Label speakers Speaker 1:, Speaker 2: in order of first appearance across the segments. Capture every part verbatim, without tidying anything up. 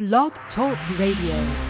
Speaker 1: Blog Talk Radio.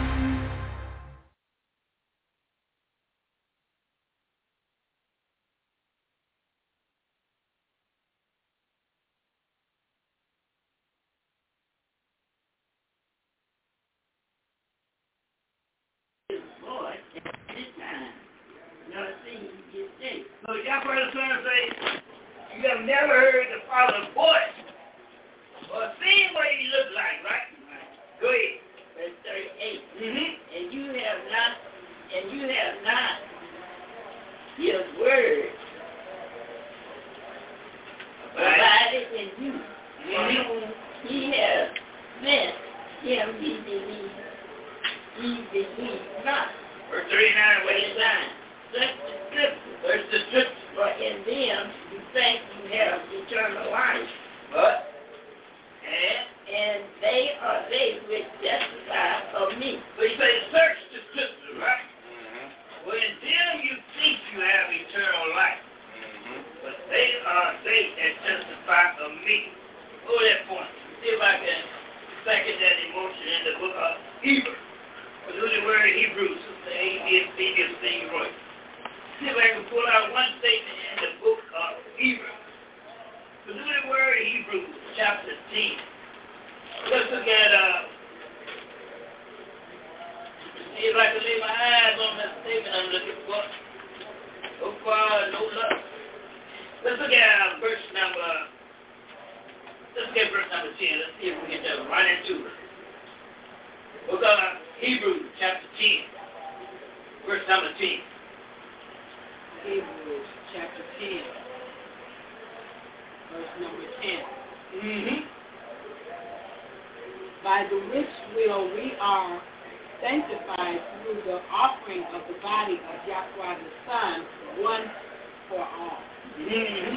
Speaker 2: So y'all brother son say, you have never heard the Father's voice or seen what he looked like, right? Go ahead.
Speaker 3: Verse thirty-eight.
Speaker 2: Mm-hmm.
Speaker 3: And you have not, and you have not his word abided in you.
Speaker 2: Mm-hmm.
Speaker 3: For whom he has sent him, he believe, he believe not.
Speaker 2: Verse thirty-nine, what is that?
Speaker 3: Such the scripture.
Speaker 2: Verse the scripture.
Speaker 3: For in them you think you have eternal life.
Speaker 2: But, and,
Speaker 3: And they are they which testify of me.
Speaker 2: so you say, search the scripture, right? Mm-hmm. Well, in them you think you have eternal life. Mm-hmm. But they are they that testify of me. Go to that point. See if I can second that emotion in the book of Hebrews. But do the word Hebrews, Sister A B S B S thing right. See if I can pull out one statement in the book of Hebrews. But do the word Hebrews, chapter ten. Let's look at, uh, see if I can lay my eyes on that statement I'm looking for. So far, no luck. Let's look at uh, verse number, let's look at verse number ten. Let's see if we can just run into it. Book of Hebrews, chapter ten, verse number ten.
Speaker 4: Hebrews chapter ten, verse number ten.
Speaker 2: Mm-hmm.
Speaker 4: By the which will we are sanctified through the offering of the body of Yahweh the Son once for all.
Speaker 2: Mm-hmm.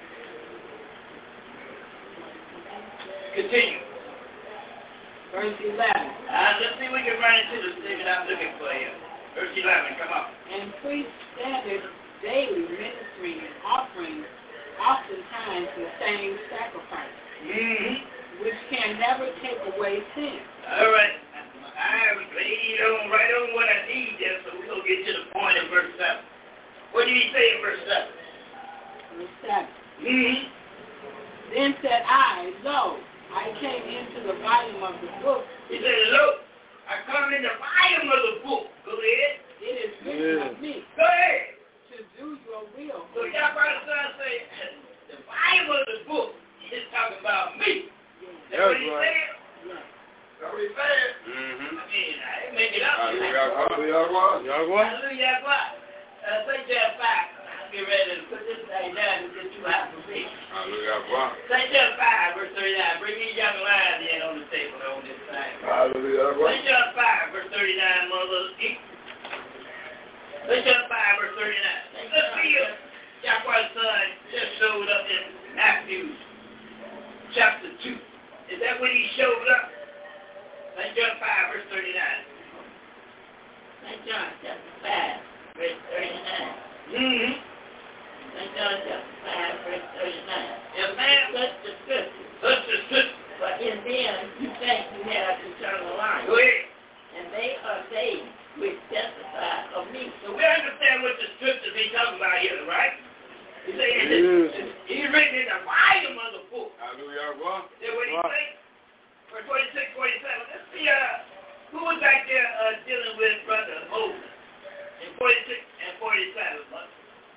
Speaker 2: Continue.
Speaker 4: Verse eleven.
Speaker 2: Uh, let's see if we can run into the statement I'm looking for here. Verse eleven, come on.
Speaker 4: And priest standeth daily ministering and offering oftentimes the same sacrifice,
Speaker 2: Mm-hmm.
Speaker 4: which can never take away sin.
Speaker 2: All right. I laid on right on what I need there, so we're going to get to the point in verse seven. What did he say in verse seven?
Speaker 4: Verse seven.
Speaker 2: Mm-hmm.
Speaker 4: Then said I, Lo, I came into the volume of the book.
Speaker 2: He said, look, I come in the volume of the book. Go ahead.
Speaker 4: It is written of me
Speaker 2: Go ahead.
Speaker 4: to do your will.
Speaker 2: So y'all brother son say, the volume of the book is talking about me. That's what he said?
Speaker 4: Yes.
Speaker 2: That's what he said.
Speaker 5: Mm-hmm.
Speaker 2: I mean, I didn't make it up.
Speaker 5: Hallelujah.
Speaker 2: Hallelujah. Uh, Saint John five. I'll get ready to put this thing down and get you out of me.
Speaker 5: Hallelujah.
Speaker 2: Saint John five, verse thirty-nine. Bring these young lions in on the table on this thing.
Speaker 5: Hallelujah.
Speaker 2: Saint John five, verse thirty-nine, mother. Saint John five, verse thirty-nine. Let's see if Yahweh's son just showed up in Matthew chapter two. Is that when he showed up? Saint John five, verse thirty-nine.
Speaker 3: Saint John chapter five, verse thirty-nine.
Speaker 2: Mm-hmm.
Speaker 3: Saint John chapter five, verse thirty-nine.
Speaker 2: Yes, ma'am.
Speaker 3: Such the scripture.
Speaker 2: Such a scripture.
Speaker 3: For in them you think you have eternal life.
Speaker 2: Go ahead.
Speaker 3: And they are they which testify of me.
Speaker 2: So we understand what the scriptures he's talking about here, right? He's saying
Speaker 5: Yes.
Speaker 2: he's written in the volume of the book.
Speaker 5: Hallelujah.
Speaker 2: Is that what he say? Verse twenty-six, forty-seven. Let's see uh, who was back there uh, dealing with Brother Moses in forty-six and forty-seven. Huh?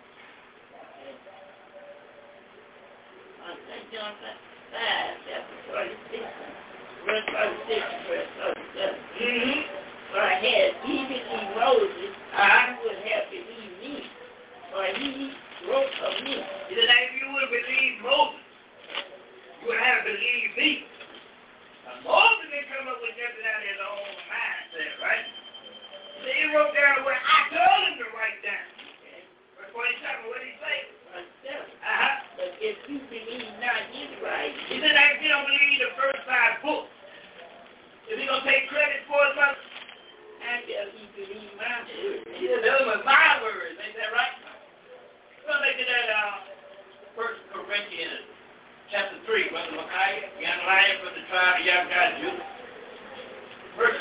Speaker 3: On Saint John five, chapter forty-six, verse forty-six, verse forty-seven.
Speaker 2: Mm-hmm.
Speaker 3: For I had even in Moses,
Speaker 2: Uh-huh.
Speaker 3: you would have believed me, for he wrote of me.
Speaker 2: He said, now if you would believe Moses, you would have believed me. Now, Moses didn't come up with nothing out of his own mindset, right? So he wrote down what I told him to write down. Verse forty-seven, what did he say?
Speaker 3: Verse seven.
Speaker 2: Uh-huh.
Speaker 3: But if you believe not his writing,
Speaker 2: He said, now if you don't believe the first five books, is he going to take credit for it, brother?
Speaker 3: how shall he believe my word?
Speaker 2: He said, those were my words. Ain't that right? We'll make it at uh, First Corinthians chapter three, Brother Micaiah, young lion from the tribe of Yahweh Judah.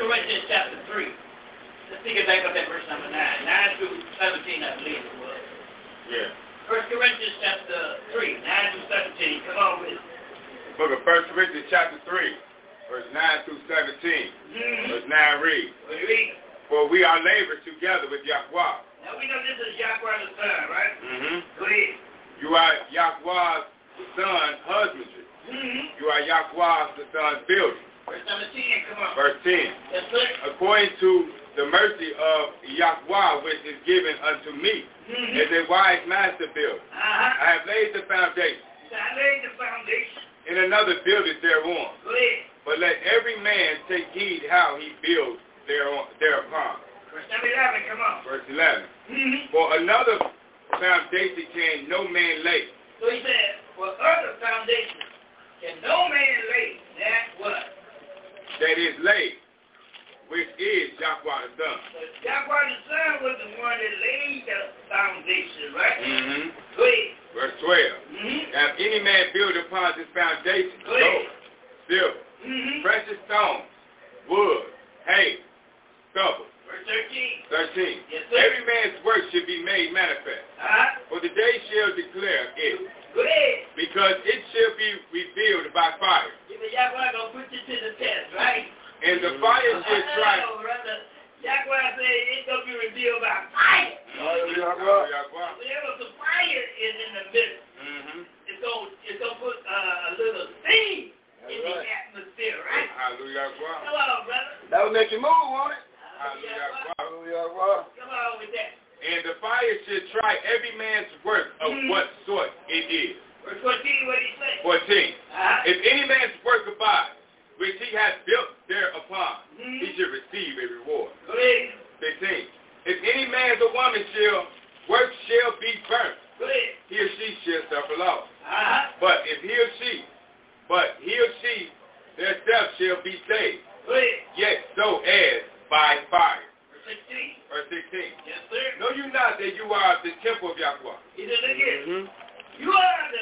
Speaker 2: Corinthians chapter three. Let's pick it back up at verse number nine. nine through seventeen, I believe it was.
Speaker 5: Yeah.
Speaker 2: First Corinthians chapter three, nine through seventeen. Come on with it.
Speaker 5: Book of First Corinthians chapter three, verse nine through seventeen.
Speaker 2: Mm-hmm.
Speaker 5: Verse nine reads,
Speaker 2: What do you read?
Speaker 5: for we are laborers together with Yahweh.
Speaker 2: Now we know this is Yahweh the Son, right?
Speaker 5: Mm-hmm.
Speaker 2: Go ahead.
Speaker 5: You are Yahweh's son, husbandry.
Speaker 2: Mm-hmm.
Speaker 5: You are Yahweh's the son's building.
Speaker 2: Verse number ten, come on.
Speaker 5: Verse ten.
Speaker 2: Yes, sir.
Speaker 5: According to the mercy of Yahweh which is given unto me,
Speaker 2: Mm-hmm.
Speaker 5: as a wise master builder,
Speaker 2: Uh-huh.
Speaker 5: I have laid the foundation,
Speaker 2: So I laid the foundation.
Speaker 5: and another buildeth thereon.
Speaker 2: Go ahead.
Speaker 5: But let every man take heed how he builds thereon, thereupon.
Speaker 2: Verse number eleven, come on.
Speaker 5: Verse eleven.
Speaker 2: Mm-hmm.
Speaker 5: For another foundation can no man lay.
Speaker 2: So he said, for other foundations can no man lay that what?
Speaker 5: That is laid, which is Yahweh the Son.
Speaker 2: So Yahweh the Son was the one that laid the foundation, right?
Speaker 5: Mm-hmm.
Speaker 2: Go ahead.
Speaker 5: Verse twelve.
Speaker 2: Mm-hmm.
Speaker 5: Now if any man build upon this foundation,
Speaker 2: Go ahead.
Speaker 5: gold, silver,
Speaker 2: Mm-hmm.
Speaker 5: precious stones, wood, hay, stubble.
Speaker 2: Verse thirteen.
Speaker 5: thirteen.
Speaker 2: Yes, sir.
Speaker 5: Every man's work should be made manifest.
Speaker 2: Uh-huh.
Speaker 5: For the day shall declare it,
Speaker 2: Go ahead.
Speaker 5: because it shall be revealed by fire.
Speaker 2: Even Yahweh gonna put you to the test, right?
Speaker 5: And the fire shall try.
Speaker 2: Oh, brother. Yahweh said it's gonna be revealed by fire.
Speaker 5: Yahweh.
Speaker 2: Whenever the fire is in the middle,
Speaker 5: Mm-hmm.
Speaker 2: it's gonna it's gonna put uh, a little steam in the atmosphere, right?
Speaker 5: Hallelujah.
Speaker 2: Come on, brother.
Speaker 6: That would make you move, won't it?
Speaker 2: Hallelujah.
Speaker 6: Hallelujah.
Speaker 2: Come on with that.
Speaker 5: And the fire shall try every man's work of
Speaker 2: Mhm.
Speaker 5: what sort it is.
Speaker 2: Verse fourteen, what did he say?
Speaker 5: fourteen.
Speaker 2: Uh-huh.
Speaker 5: If any man's work abide, which he hath built thereupon,
Speaker 2: Mhm.
Speaker 5: he should receive a reward.
Speaker 2: Go ahead.
Speaker 5: fifteen. If any man or woman shall work shall be burnt,
Speaker 2: Go ahead.
Speaker 5: he or she shall suffer loss.
Speaker 2: Uh-huh.
Speaker 5: But if he or she, but he or she themselves shall be saved,
Speaker 2: Go ahead.
Speaker 5: yet so as by fire.
Speaker 2: Verse sixteen.
Speaker 5: Verse sixteen.
Speaker 2: Yes, sir.
Speaker 5: Know you not that you are the temple of Yahweh,
Speaker 2: He said, look here.
Speaker 6: Mm-hmm.
Speaker 2: You are the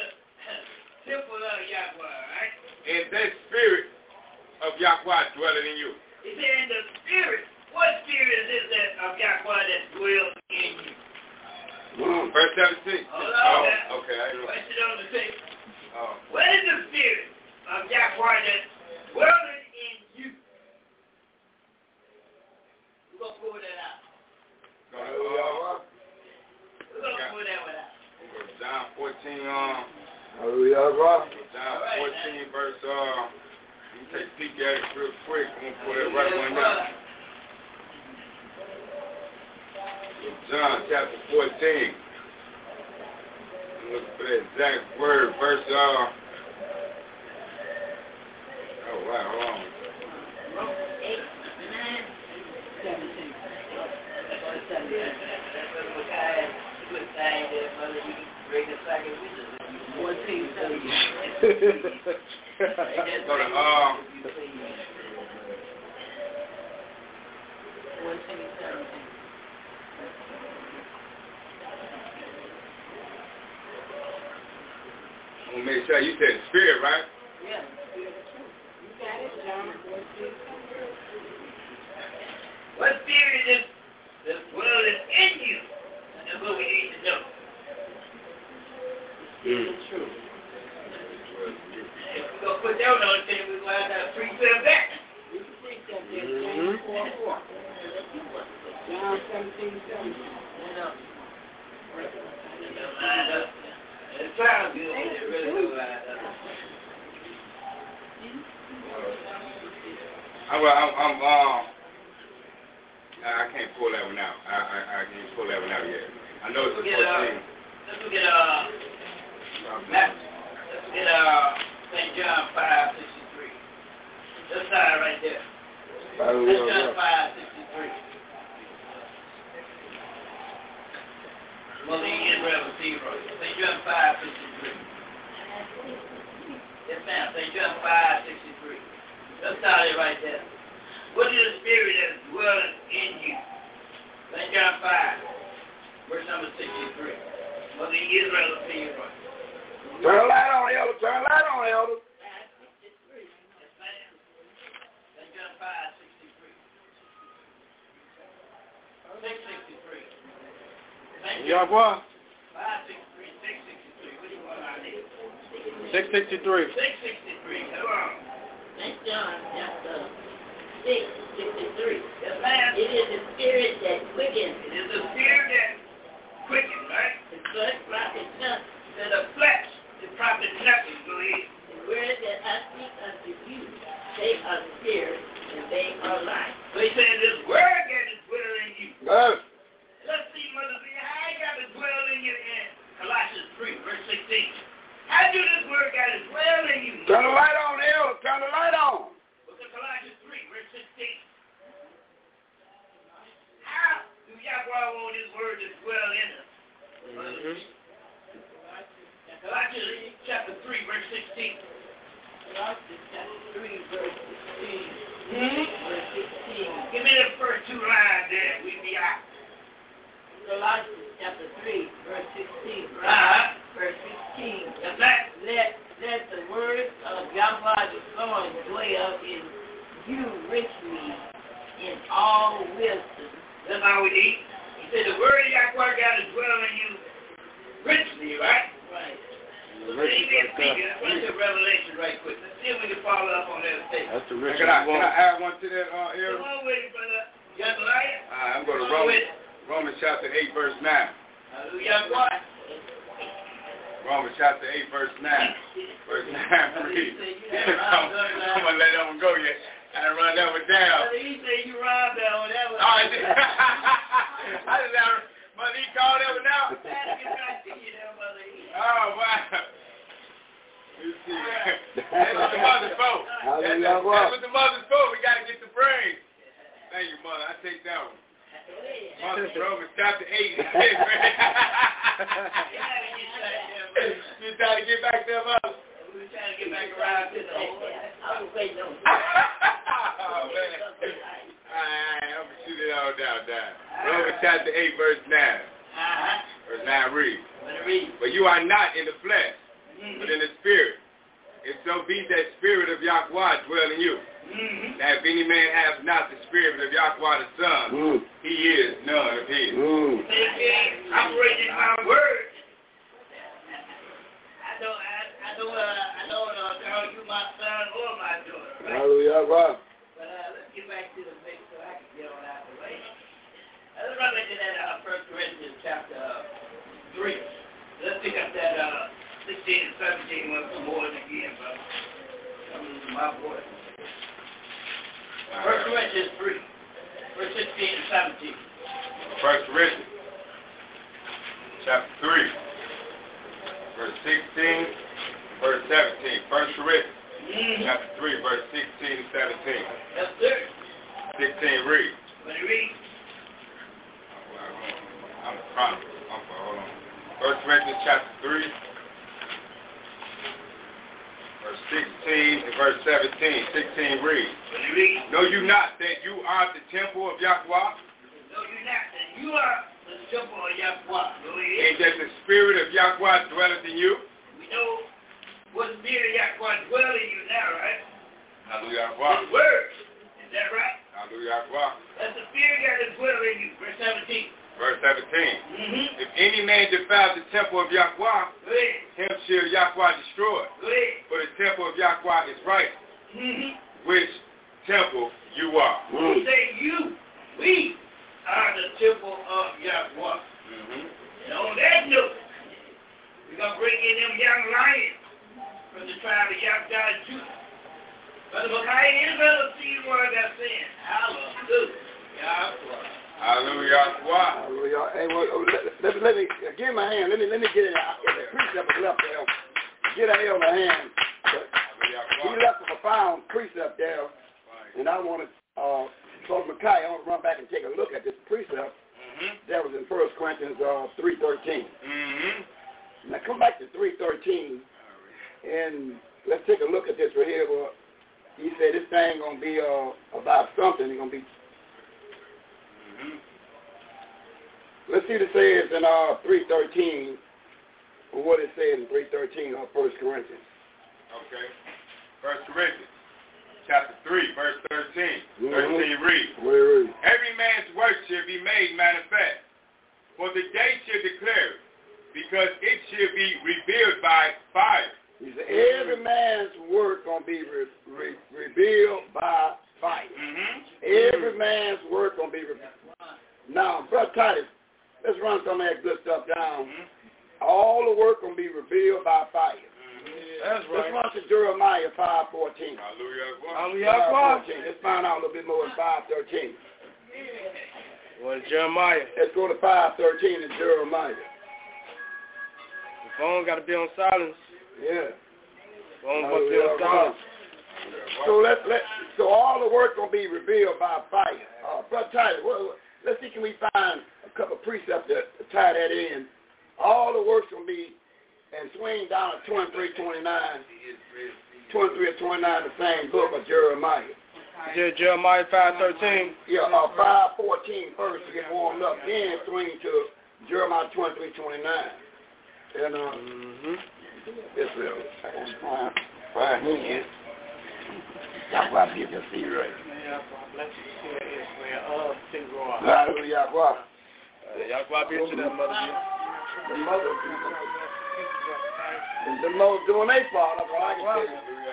Speaker 2: temple of Yahweh, right?
Speaker 5: and that spirit of Yahweh dwelling in you.
Speaker 2: He said, in the spirit. What spirit is this that of Yahweh that dwells in you?
Speaker 6: Mm.
Speaker 5: Verse seventeen.
Speaker 2: Hold on.
Speaker 5: Oh, okay. I know.
Speaker 2: Question on the table.
Speaker 5: Oh.
Speaker 2: What is the spirit of Yahweh that dwelling in you? We're going to pull that out.
Speaker 5: Uh,
Speaker 2: We're going to pull that one out.
Speaker 5: go to John fourteen, um,
Speaker 6: Hallelujah.
Speaker 5: John fourteen, verse, uh, let me take a peek at it real quick. I'm going to pull that right one down. John chapter fourteen. Look for that exact word, verse, uh, oh, wow, hold on.
Speaker 4: Seventeen. Fourteen, seventeen.
Speaker 5: Go to, uh,
Speaker 4: Fourteen, seventeen.
Speaker 5: I'm going to make sure you said spirit, right?
Speaker 4: Yeah. You got it, John. Fourteen.
Speaker 2: What spirit is that dwelling in you? That's what we need to know.
Speaker 4: It's true.
Speaker 2: If we're going to put that one on the table, we're going to have to precept that.
Speaker 4: You can take that there, James four, four. John seventeen, seventeen.
Speaker 2: Line up. It sounds good, but it really don't line up.
Speaker 5: I'm, I'm, I'm, um, I can't pull that one out. I, I, I can't pull that one out yet. I know it's a
Speaker 2: Let's look at, uh,
Speaker 5: fourteen.
Speaker 2: let's look at, uh, Matt, let's look at, uh, Saint John five sixty-three. This side right there. Saint John five sixty-three. Well, the Israel was zero. Saint John five sixty-three. Yes, ma'am. Saint John five sixty-three. Let's start it right there. What is the spirit that is dwelling in you? Saint John five, verse number sixty-three. Well, the Israel was zero.
Speaker 6: Turn the light on, Elder. Turn the light on, Elder.
Speaker 2: Yes, ma'am. Saint John five sixty-three.
Speaker 5: Yahweh.
Speaker 2: five sixty-three, six sixty-three. What do you want out there?
Speaker 5: six sixty-three.
Speaker 2: six sixty-three. Come on.
Speaker 3: Saint John chapter six, sixty-three.
Speaker 2: Yes, ma'am.
Speaker 3: It is the spirit that quickens.
Speaker 2: It is the spirit that quickens, right?
Speaker 3: The flesh profits nothing.
Speaker 2: And the flesh, it profits nothing. Go ahead.
Speaker 3: The words that I speak unto you, they are spirit and they are life.
Speaker 2: So he said, this word got to dwell in you.
Speaker 6: Yes.
Speaker 2: Let's see, Mother B, how it got to dwell in you in Colossians three, verse sixteen. How do this word got to dwell in you?
Speaker 6: Turn the light on, Elder. Turn the light on.
Speaker 2: Look at Colossians three, verse sixteen. How do Yahweh want his word to dwell in us?
Speaker 5: Mm-hmm.
Speaker 2: Colossians chapter three, verse sixteen.
Speaker 3: Colossians chapter three, verse sixteen.
Speaker 2: Mm-hmm.
Speaker 3: Verse sixteen.
Speaker 2: Give me the first two lines there. We be out.
Speaker 3: Colossians chapter three, verse sixteen.
Speaker 2: Uh-huh.
Speaker 3: Verse sixteen.
Speaker 2: That's that.
Speaker 3: Let, let the words of Yahweh the Son dwell in you richly in all wisdom.
Speaker 2: That's how we eat. He said the word of Yahweh got to dwell in you richly, right?
Speaker 3: Right.
Speaker 2: So amen speaking. Let's look at Revelation right quick. Let's see if we can follow up on that statement.
Speaker 5: That's the rich
Speaker 6: Can I, can I add one to that, uh,
Speaker 2: Come
Speaker 6: Elder?
Speaker 2: on with it, brother. Young lion.
Speaker 6: All right, I'm going to
Speaker 2: Come on with
Speaker 6: Romans,
Speaker 2: it.
Speaker 6: Romans chapter eight, verse nine.
Speaker 2: Hallelujah. What?
Speaker 6: Romans chapter eight, verse nine. Verse nine, read. I'm, I'm going to let that one go yet. I done run that one down.
Speaker 2: Brother, he said you rhymed that one. That was.
Speaker 6: Oh, I did. I did not. Mother, he called that one out. Oh, wow. You see. That's what the mother's for. That's, that's what the mother's for. We got to get the brain. Thank you, Mother. I take that one. Mother, Romans chapter eight. You trying to get back there, Mother?
Speaker 2: We were trying to get back around to the whole.
Speaker 3: I was waiting on
Speaker 6: Oh, man. All right, I'm going to shoot it all down, down. Romans chapter eight, verse nine.
Speaker 2: Uh-huh.
Speaker 6: Verse nine reads.
Speaker 2: Let it read.
Speaker 6: But you are not in the flesh,
Speaker 2: Mm-hmm.
Speaker 6: but in the spirit. If so be that spirit of Yahweh dwell in you.
Speaker 2: Mm-hmm.
Speaker 6: Now if any man has not the spirit of Yahweh the Son,
Speaker 7: Mm.
Speaker 6: he is none of his.
Speaker 7: Mm.
Speaker 2: I'm reading my word. I don't, I, I don't, uh, I don't uh, call you my son or my daughter. Right?
Speaker 7: Hallelujah.
Speaker 2: But uh, let's get back to the mix so I can get on out of the way. Uh, let's run back to that uh, First Corinthians chapter uh, three. Let's pick up that uh, sixteen and seventeen one some more again, brother. I'm losing my voice. First Corinthians three, verse sixteen and seventeen.
Speaker 6: First Corinthians chapter three, verse sixteen, verse seventeen. First Corinthians
Speaker 2: Mm-hmm.
Speaker 6: chapter three, verse sixteen and seventeen.
Speaker 2: Yes, sir.
Speaker 6: sixteen reads.
Speaker 2: What do you read?
Speaker 6: I'm trying to, I'm, hold on. First Corinthians chapter three, verse sixteen and verse seventeen. sixteen reads.
Speaker 2: What do you read?
Speaker 6: Know you not that you are the temple of Yahweh,
Speaker 2: No, you're not. And you are the temple of Yahweh. Go ahead.
Speaker 6: and that the spirit of Yahweh dwelleth in you?
Speaker 2: We know what spirit of Yahweh dwell in you now, right?
Speaker 6: Hallelujah.
Speaker 2: His word. Is that right?
Speaker 6: Hallelujah.
Speaker 2: That's the spirit that is dwell in you. Verse seventeen.
Speaker 6: Verse seventeen.
Speaker 2: Mm-hmm.
Speaker 6: If any man defile the temple of Yahweh,
Speaker 2: Go ahead.
Speaker 6: him shall Yahweh destroy.
Speaker 2: Go ahead.
Speaker 6: For the temple of Yahweh is right,
Speaker 2: Mm-hmm.
Speaker 6: which temple you are.
Speaker 2: We say you, we are the temple of Yahweh.
Speaker 6: Mm-hmm.
Speaker 2: And on that note, we're going to bring in them young lions from the tribe of Yahweh Judah. Brother Micaiah is another seed word that's saying, hallelujah, Yahweh.
Speaker 6: Hallelujah.
Speaker 7: Hallelujah. Hey, well, let, let, let me give my hand. Let me let me get it out. The precept was left there. Get a held my hand. He left a profound precept there, and I want to, uh, Brother Micaiah, I want to run back and take a look at this precept.
Speaker 6: Mm-hmm.
Speaker 7: That was in First Corinthians uh, three thirteen.
Speaker 6: Mm-hmm.
Speaker 7: Now come back to three thirteen, and let's take a look at this right here. Well, he said this thing gonna be uh, about something. It's gonna be.
Speaker 6: Mm-hmm.
Speaker 7: Let's see what it says in uh, three thirteen. What it says in three thirteen of First Corinthians.
Speaker 6: Okay. First Corinthians chapter three, verse thirteen.
Speaker 7: Mm-hmm.
Speaker 6: thirteen reads.
Speaker 7: Where is it?
Speaker 6: Every man's work shall be made manifest. For the day shall
Speaker 7: man's work gonna be revealed. Now, Brother Titus, let's run some of that good stuff down. Mm-hmm. All the work gonna be revealed by fire. Mm-hmm. That's right. Let's run to Jeremiah five fourteen.
Speaker 8: Hallelujah.
Speaker 7: five fourteen. Let's find out a little bit more in five thirteen.
Speaker 8: Well, Jeremiah.
Speaker 7: Let's go to five thirteen in Jeremiah.
Speaker 8: The phone got to be on silence.
Speaker 7: Yeah.
Speaker 8: Phone got to be on silence.
Speaker 7: So let let so all the work gonna be revealed by fire. Uh, Brother Titus, well, let's see, can we find a couple of precepts to, to tie that in? All the work's gonna be, and swing down at twenty-three, twenty-nine, twenty-three or twenty-nine, the same book of Jeremiah.
Speaker 8: Yeah, Jeremiah five thirteen.
Speaker 7: Yeah, uh, five fourteen first to get warmed up, then swing to Jeremiah twenty-three, twenty-nine. And uh,
Speaker 8: mm-hmm.
Speaker 7: this will find find here. That's why people can see right. Hallelujah.
Speaker 8: Y'all go out here to that mother.
Speaker 7: The mother. The mother doing their part. That's all I can tell you.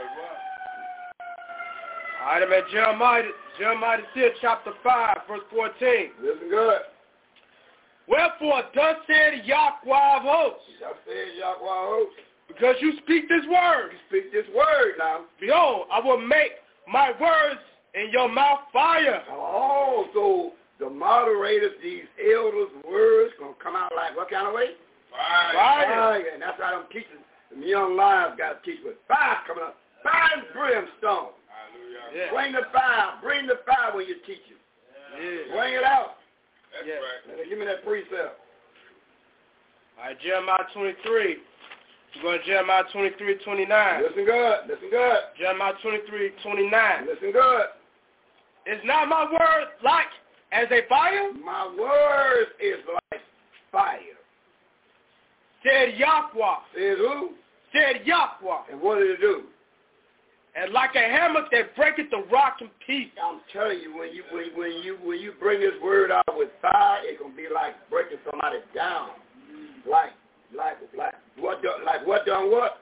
Speaker 8: All right, I'm at Jeremiah, Jeremiah the chapter five, verse fourteen.
Speaker 7: Listen good.
Speaker 8: Wherefore, thus said Yahweh of hosts.
Speaker 7: Thus said Yahweh of hosts.
Speaker 8: Because you speak this word.
Speaker 7: You speak this word now.
Speaker 8: Behold, I will make my words in your mouth fire.
Speaker 7: Oh, so the moderators, these elders' words going to come out like what kind of way?
Speaker 8: Fire.
Speaker 7: Fire. Fire. And that's how them teachers, them young lions got to teach with fire coming up. Fire and brimstone.
Speaker 8: Yeah.
Speaker 7: Bring the fire. Bring the fire when you teach it.
Speaker 8: Yeah.
Speaker 7: Bring it out.
Speaker 6: That's
Speaker 8: yeah.
Speaker 6: right.
Speaker 7: Give me that precept.
Speaker 8: All right, Jeremiah twenty-three. We're going to Jeremiah twenty-three, twenty-nine.
Speaker 7: Listen good. Listen good.
Speaker 8: Jeremiah twenty-three, twenty-nine.
Speaker 7: Listen good.
Speaker 8: Is not my word like as a fire?
Speaker 7: My word is like fire.
Speaker 8: Said Yahweh.
Speaker 7: Said who?
Speaker 8: Said Yahweh.
Speaker 7: And what did it do?
Speaker 8: And like a hammer that breaketh the rock in pieces.
Speaker 7: I'm telling you, when you when, when you when you bring this word out with fire, it's gonna be like breaking somebody down. Like like like what done, like what done what?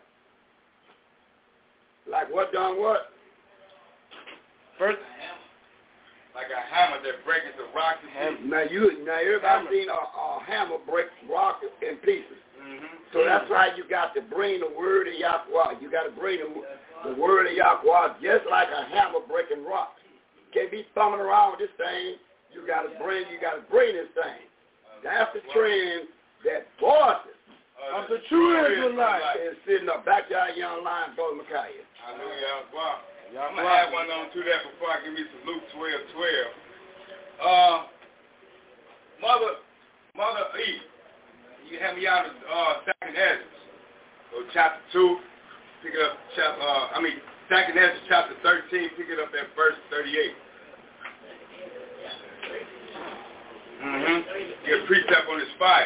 Speaker 7: Like what done what?
Speaker 8: First,
Speaker 6: like a hammer that breaks the rock in pieces.
Speaker 7: Now you now everybody seen a, a hammer break rock in pieces.
Speaker 6: Mm-hmm.
Speaker 7: So that's why you got to bring the word of Yahweh. You got to bring the, the word of Yahweh just like a hammer breaking rock. Can't be thumbing around with this thing. You got to bring. You got to bring this thing. That's the trend that voices
Speaker 6: uh,
Speaker 7: of the true Israelites is sitting up back to our young lion, Brother Micaiah.
Speaker 6: Hallelujah. Wow. I'm going to add one on to that before I give me some Luke twelve twelve. Uh, Mother, Mother E, you have me out of uh, Second Ezra. So chapter two, pick it up, chapter, uh, I mean, Second Ezra chapter thirteen, pick it up at verse thirty-eight. Mm-hmm. Get a precept on this fire.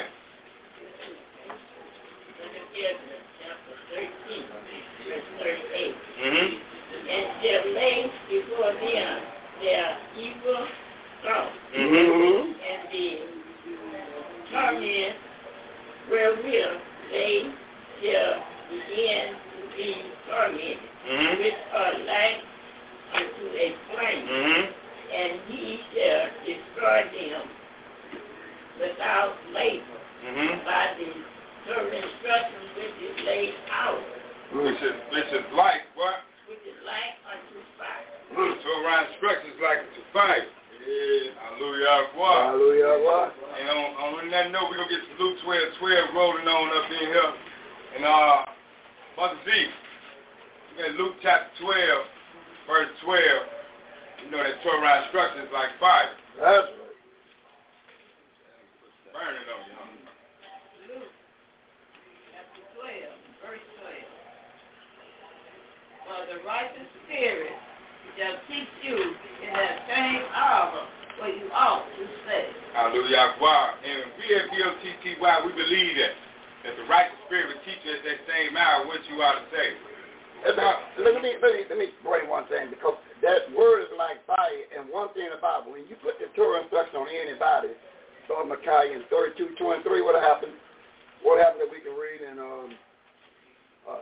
Speaker 6: Mm-hmm.
Speaker 3: And shall lay before them their evil thoughts,
Speaker 7: Mm-hmm.
Speaker 3: and the torment wherewith they shall begin to be tormented,
Speaker 6: Mm-hmm.
Speaker 3: which are like unto a flame,
Speaker 6: Mm-hmm.
Speaker 3: and he shall destroy them without labor
Speaker 6: Mm-hmm.
Speaker 3: by the certain instructions which is laid out,
Speaker 6: Which is, which is like what?
Speaker 3: which is like unto fire.
Speaker 6: So around instructions like to fire. Yeah. Hallelujah. What?
Speaker 7: Hallelujah. What?
Speaker 6: And on, on that note, we're going to get some Luke twelve twelve rolling on up in here. And, uh, Mother Z, we got Luke chapter twelve, verse twelve. You know that Torah instructions like fire.
Speaker 7: That's right.
Speaker 6: Burning on you.
Speaker 3: Luke chapter twelve, verse twelve. For the righteous spirit shall teach you in that same hour what you ought to say.
Speaker 6: Hallelujah. Wow. And we at B O T T Y, we believe that. That the righteous spirit will teach you at that same hour what you ought to say.
Speaker 7: Now, let me let me let me bring one thing, because that word is like fire. And one thing about when you put the Torah instruction on anybody, Brother Micaiah in thirty-two twenty-three, what happened? What happened that we can read in um uh,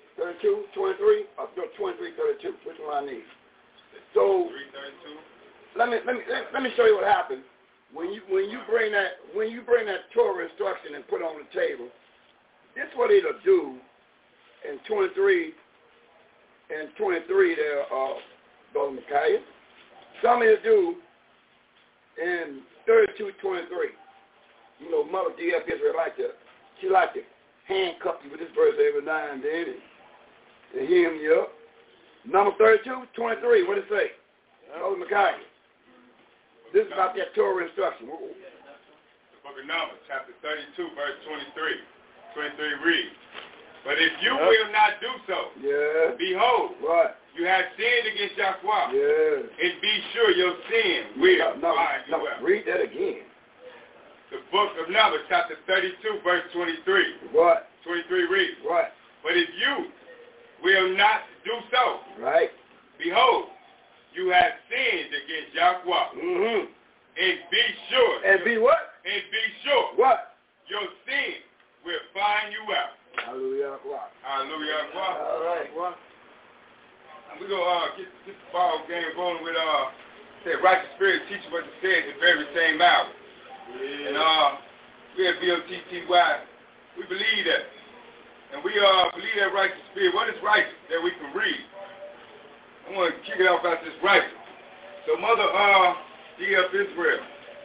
Speaker 7: thirty-two twenty-three? Uh, no, twenty-three thirty-two. Which one I need? So
Speaker 6: three thirty-two.
Speaker 7: let me let me let me show you what happens when you when you bring that when you bring that Torah instruction and put it on the table. This is what it'll do in twenty-three and twenty-three there, uh, Brother Micaiah. Some it'll do in thirty-two twenty-three. You know, Mother D F Israel like to she like to handcuff you with this verse every now and then and, and hem you up. Number thirty-two twenty-three. What does it say? Brother Micaiah. This is about that Torah instruction.
Speaker 6: The book of Numbers, chapter thirty-two, verse twenty-three. twenty-three reads, but if you yep. will not do so,
Speaker 7: yeah.
Speaker 6: behold,
Speaker 7: what?
Speaker 6: you have sinned against Yahweh,
Speaker 7: yeah.
Speaker 6: and be sure your sin will
Speaker 7: no, no,
Speaker 6: find you
Speaker 7: no,
Speaker 6: out.
Speaker 7: Read that again.
Speaker 6: The book of Numbers, chapter thirty-two, verse twenty-three.
Speaker 7: What?
Speaker 6: twenty-three reads,
Speaker 7: what?
Speaker 6: But if you will not do so,
Speaker 7: right?
Speaker 6: behold, you have sinned against Yahweh,
Speaker 7: mm-hmm.
Speaker 6: and be sure.
Speaker 7: And be what?
Speaker 6: And be sure.
Speaker 7: What?
Speaker 6: Your sin will find you out.
Speaker 7: Hallelujah.
Speaker 6: Hallelujah.
Speaker 7: All right.
Speaker 6: Well, we go uh, get, get the ball game rolling with uh, say righteous spirit teach what it says at the very same hour. Yeah. And uh, we at B O T T Y, we believe that. And we uh, believe that righteous spirit. What is righteous that we can read? I want to kick it off about this righteous. So Mother uh, D F Israel,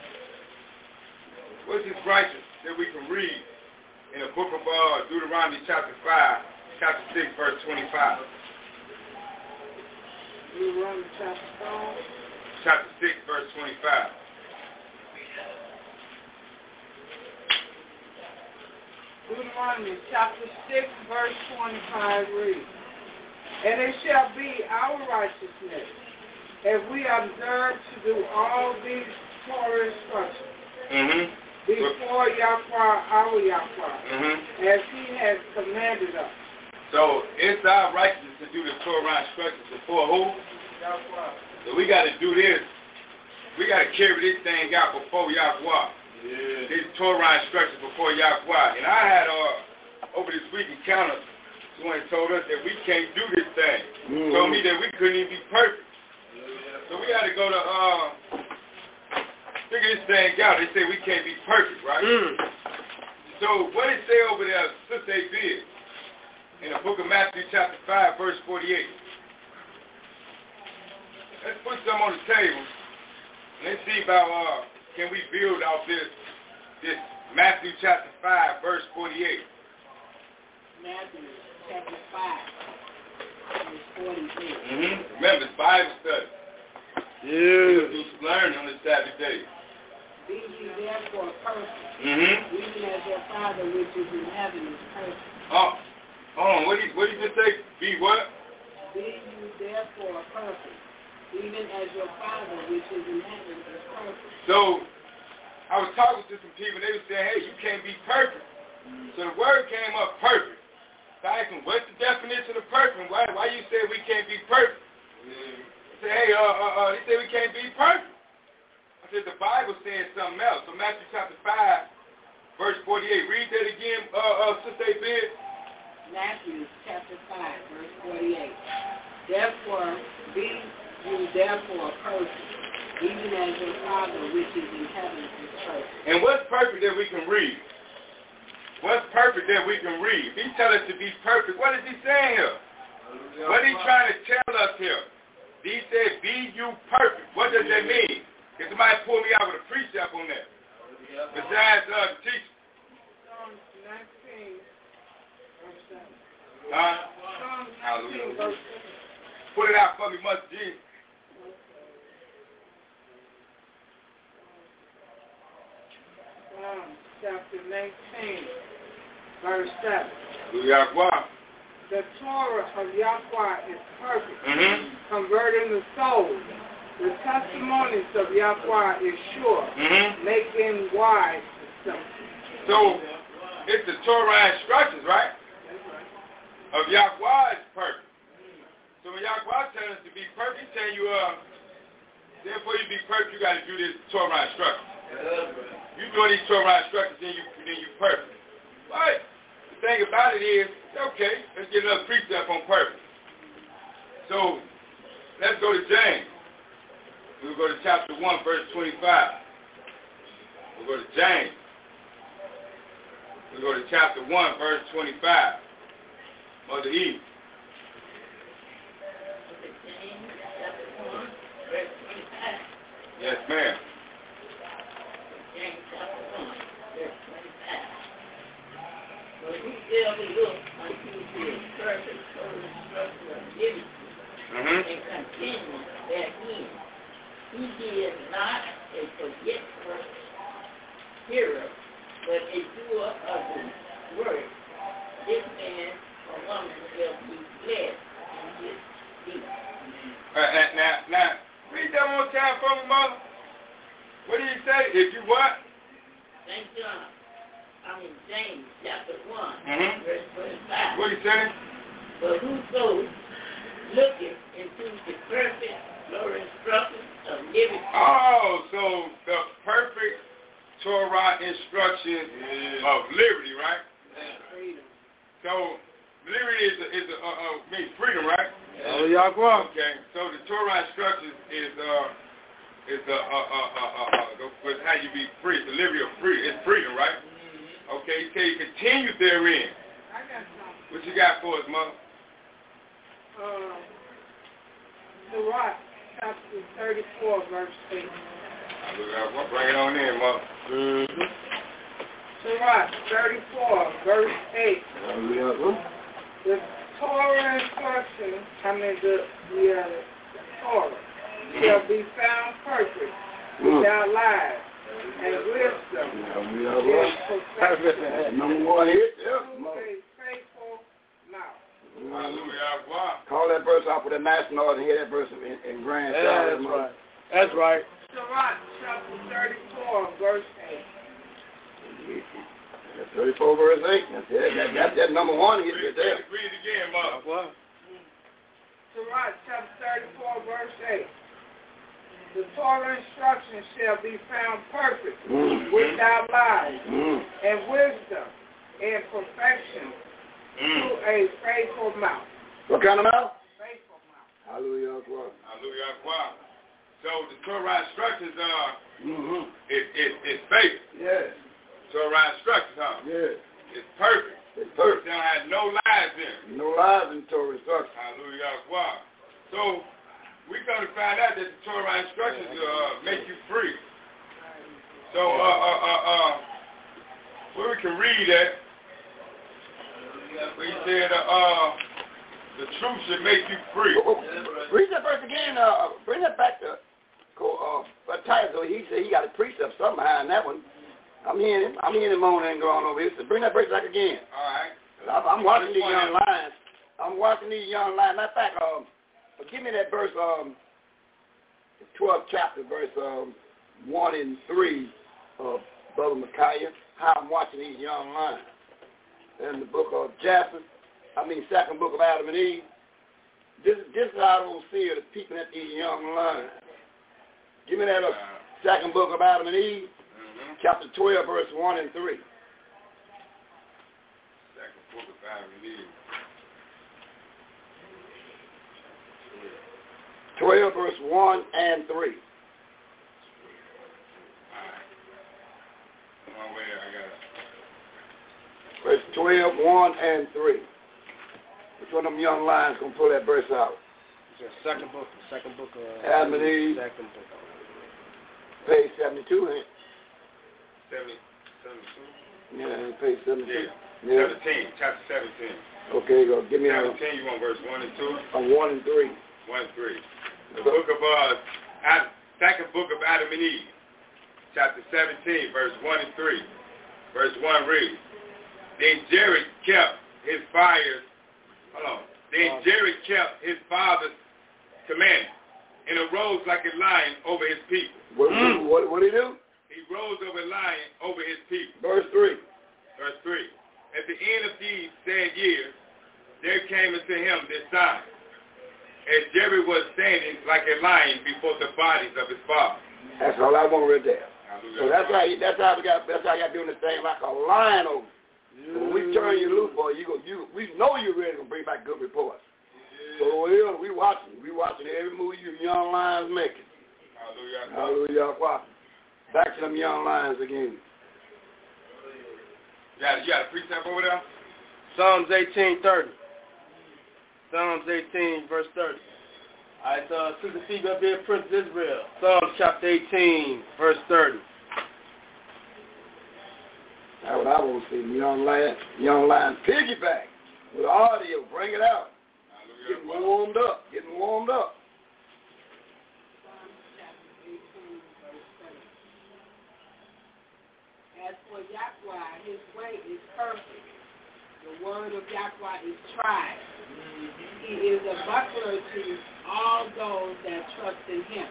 Speaker 6: what is this righteous that we can read in the book of uh, Deuteronomy chapter five, chapter six, verse twenty-five?
Speaker 4: Deuteronomy chapter five.
Speaker 6: Chapter six, verse twenty-five.
Speaker 4: Deuteronomy chapter six, verse twenty-five reads, and it shall be our righteousness if we observe to do all these Torah instructions
Speaker 6: mm-hmm.
Speaker 4: before Yahweh, our Yahweh,
Speaker 6: mm-hmm.
Speaker 4: as he has commanded us.
Speaker 6: So it's our righteousness to do the Torah instructions before who?
Speaker 4: Yahweh.
Speaker 6: So we got to do this. We got to carry this thing out before Yahweh. Yeah. These Torah instructions before Yahweh. And I had, uh, over this week, encountered someone told us that we can't do this thing. Mm-hmm. Told me that we couldn't even be perfect. Yeah. So we got to go to, uh, figure this thing out. They say we can't be perfect, right? Mm. So what did it say over there, Sister Abid, in the book of Matthew chapter five, verse forty-eight? Let's put some on the table. Let's see about, uh, can we build off this, this Matthew chapter five, verse forty-eight?
Speaker 4: Matthew chapter five, verse forty-eight.
Speaker 6: Mm-hmm. Remember, it's Bible study. Yeah. Do some learning on the Sabbath day.
Speaker 4: Be ye therefore perfect,
Speaker 6: mm-hmm.
Speaker 4: even as your Father which is in heaven is perfect.
Speaker 6: Oh, hold on. What did what did you just say? Be what?
Speaker 4: Be ye therefore perfect, even as your Father which is in heaven is perfect.
Speaker 6: So, I was talking to some people, they were saying, hey, you can't be perfect. Mm-hmm. So the word came up, perfect. So I asked them, what's the definition of perfect? Why why you say we can't be perfect? Mm-hmm. They said, hey, uh, uh, uh, they say we can't be perfect. I said, the Bible says something else. So Matthew chapter five, verse forty-eight. Read that again, uh, uh, Sister Abid.
Speaker 4: Matthew chapter five, verse forty-eight. Therefore, be you therefore perfect, even as your Father which is in heaven is perfect.
Speaker 6: And what's perfect that we can read? What's perfect that we can read? He tells us to be perfect. What is he saying here? What is he trying to tell us here? He said, be you perfect. What does that mean? Can somebody pull me out with a precept on that? Besides uh, the teacher.
Speaker 4: Psalm nineteen, verse seven.
Speaker 6: Huh?
Speaker 4: Psalm nineteen, verse seven.
Speaker 6: Put it out for me, Must G.
Speaker 4: Psalm chapter nineteen, verse seven.
Speaker 6: Yahweh.
Speaker 4: The Torah of Yahweh is perfect,
Speaker 6: mm-hmm.
Speaker 4: converting the soul. The testimonies of Yahweh is sure,
Speaker 6: mm-hmm.
Speaker 4: making wise the simple.
Speaker 6: So, it's the Torah instructions, right? Of Yahweh is perfect. So when Yahweh tells us to be perfect, he's telling you, uh, therefore you be perfect, you got to do this Torah instructions. You doing these Torah instructions, then you then you perfect. But the thing about it is, okay, let's get another precept on perfect. So let's go to James.
Speaker 5: We'll go to chapter one, verse twenty-five. We'll go to James. We'll go to chapter one, verse twenty-five. Mother Eve. Yes, ma'am.
Speaker 3: James chapter one, verse twenty-five. But whosoever looks unto his perfect soul instruction of liberty
Speaker 5: Mm-hmm.
Speaker 3: and continue therein, he is not a forgetful hearer, but a doer of the word. This man or woman will be blessed in his deed.
Speaker 5: All right, now, now, now, read that one more time for me, Mother. What did he say? If you what?
Speaker 3: Saint John, I mean James chapter one,
Speaker 5: Mm-hmm.
Speaker 3: verse twenty-five.
Speaker 5: What did he say?
Speaker 3: But whoso looketh into the perfect Lord instruction of liberty.
Speaker 5: Oh, so the perfect Torah instruction yeah. of liberty, right?
Speaker 4: Freedom.
Speaker 5: So liberty is a, is a, uh, uh, means freedom, right?
Speaker 8: Oh, y'all go on.
Speaker 5: Okay. So the Torah instruction is uh is uh uh uh uh, uh, uh uh how you be free. The liberty of freedom. It's freedom, right? Okay. So you continue therein.
Speaker 4: I got something.
Speaker 5: What you got for us, Mother?
Speaker 4: Uh, Sirach, chapter thirty-four, verse eight.
Speaker 5: I'll bring it on in, Mother.
Speaker 8: Mm-hmm.
Speaker 4: Sirach, thirty-four, verse eight. The Torah instruction, I mean the, the, uh, the Torah, shall be found perfect without lies and wisdom and perfection.
Speaker 7: Number one hit, yeah.
Speaker 4: Through a faithful mouth.
Speaker 5: Hallelujah. Wow.
Speaker 7: Call that verse off with a nice noise and hear that verse in, in grand
Speaker 8: Yeah, that's right. That's right.
Speaker 4: Sirach, chapter thirty-four, verse eight.
Speaker 7: That's thirty-four verse eight. That's it. That, that, that number one hit right there.
Speaker 5: Read it again, Mother.
Speaker 8: What?
Speaker 4: Sirach, chapter thirty-four, verse eight. The Torah instruction shall be found perfect,
Speaker 7: Mm.
Speaker 4: without lies,
Speaker 7: Mm.
Speaker 4: and wisdom, and perfection,
Speaker 5: Mm.
Speaker 4: through a faithful mouth.
Speaker 7: What kind of mouth?
Speaker 4: Faithful mouth.
Speaker 7: Hallelujah.
Speaker 5: Hallelujah. Wow. So the Torah instructions are
Speaker 7: Mm-hmm.
Speaker 5: it it it's faith.
Speaker 7: Yes.
Speaker 5: Torah instructions, huh?
Speaker 7: Yes.
Speaker 5: It's perfect.
Speaker 7: It's
Speaker 5: It
Speaker 7: perfect.
Speaker 5: don't have no lies in it.
Speaker 7: No lies in Torah instruction.
Speaker 5: Hallelujah. Wow. So we're going to find out that the Torah instructions uh, make you free. So uh uh uh uh where we can read that, we said uh, uh the truth should make you free.
Speaker 7: Oh, oh, read that verse again. Uh, bring that back to uh, uh, Titus. He said he got a precept somehow in that one. I'm hearing him. I'm hearing him on and going over here. So bring that verse back again.
Speaker 5: All right.
Speaker 7: I'm, I'm watching these young lions. I'm watching these young lions. Matter of fact, um, give me that verse, um, twelfth chapter, verse um, one and three of Brother Micaiah. How I'm watching these young lions. In the book of Jasper, I mean, second book of Adam and Eve. This, this is how I don't see it, peeping at these young lions. Give me that uh, second book of Adam and Eve,
Speaker 5: Mm-hmm.
Speaker 7: chapter twelve, verse one and three.
Speaker 5: Second book of Adam and Eve.
Speaker 7: twelve, verse one and three.
Speaker 5: All right. Come on, wait, I got it.
Speaker 7: Verse twelve, one and three. Which one of them young lions going to pull that verse out?
Speaker 8: It's the second book. Second book of
Speaker 7: Adam and Eve.
Speaker 8: Second book.
Speaker 7: Page seventy-two, ain't it?
Speaker 5: Seventy, seventy-two.
Speaker 7: Yeah, page seventy-two.
Speaker 5: Yeah.
Speaker 7: Yeah.
Speaker 5: Seventeen, chapter seventeen.
Speaker 7: Okay, go. Give me a,
Speaker 5: Seventeen. You want verse one and two?
Speaker 7: a one and three.
Speaker 5: One and three. The book of uh, Ad, second book of Adam and Eve, chapter seventeen, verse one and three. Verse one reads, Then Jared kept his fires. Hold on. Then Jared kept his father's command and arose like a lion over his people.
Speaker 7: What,
Speaker 5: Mm.
Speaker 7: what, what did he do?
Speaker 5: He rose over a lion over his people.
Speaker 7: Verse three.
Speaker 5: Verse three. At the end of these sad years, there came unto him this sign, as Jared was standing like a lion before the bodies of his father.
Speaker 7: That's all I want right there. So that's how you, that's how we got that's how you got doing this thing like a lion over. So when we turn you loose, boy, you go you we know you're ready to bring back good reports. So we we watching we watching every move you young lions making. Hallelujah. Back to them young lions again.
Speaker 5: You got, you got a precept over there?
Speaker 8: Psalms eighteen thirty. Psalms eighteen, verse thirty. All right, uh, Sister Phoebe up here, Prince Israel. Psalms chapter eighteen, verse thirty.
Speaker 7: That's what I want to see. Young lion, young lion piggyback with audio. Bring it out. Getting warmed up. Getting warmed up.
Speaker 4: As for Yahweh, his way is perfect. The word of Yahweh is tried. He is a buckler to all those that trust in him.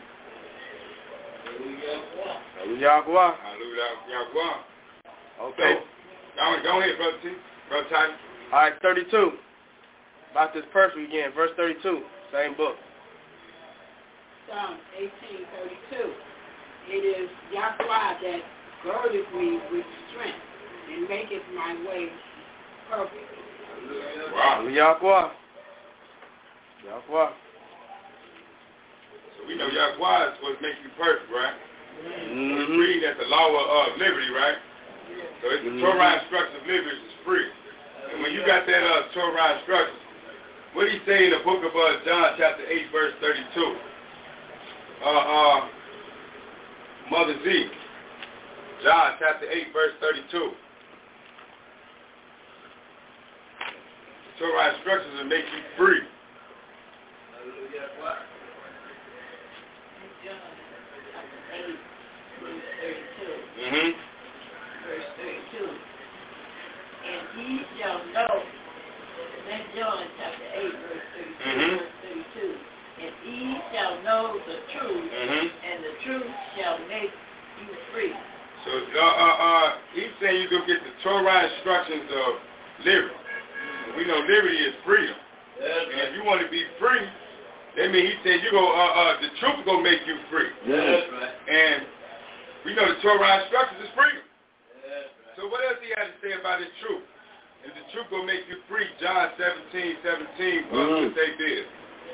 Speaker 8: Hallelujah.
Speaker 5: Hallelujah.
Speaker 8: Okay.
Speaker 5: So, go ahead, Brother T. Brother Titus.
Speaker 8: All right, thirty-two. About this person again, verse thirty-two. Same book.
Speaker 4: Psalm eighteen thirty-two. It is Yahweh that girdeth me with strength and maketh my way perfect.
Speaker 5: Wow.
Speaker 8: Yahweh. Yahweh.
Speaker 5: So we know Yahweh is supposed to make you perfect, right?
Speaker 8: Mm-hmm.
Speaker 5: We read that the law of uh, liberty, right? So it's the mm-hmm. Torah instructions of liberty is free. And when you got that uh, Torah instructions, what did he say in the book of uh, John chapter eight, verse thirty-two? Uh, uh, Mother Z. John chapter eight, verse thirty-two. Torah instructions will make you free. Mm-hmm.
Speaker 3: Verse thirty-two. And ye shall know, Saint John chapter eight, verse thirty-two, mm-hmm. verse thirty-two. And ye shall know the truth, mm-hmm. and the truth shall make you free.
Speaker 5: So, uh, uh, uh, he's saying you go get the Torah instructions of liberty. We know liberty is freedom. Yes. And if you want to be free, that means he said you go, uh, uh, the truth is going to make you free.
Speaker 7: Yes.
Speaker 5: And we know the Torah instructions is freedom. Yes. So what else he had to say about his truth? And the truth going to make you free, John seventeen, seventeen, mm-hmm. what they did.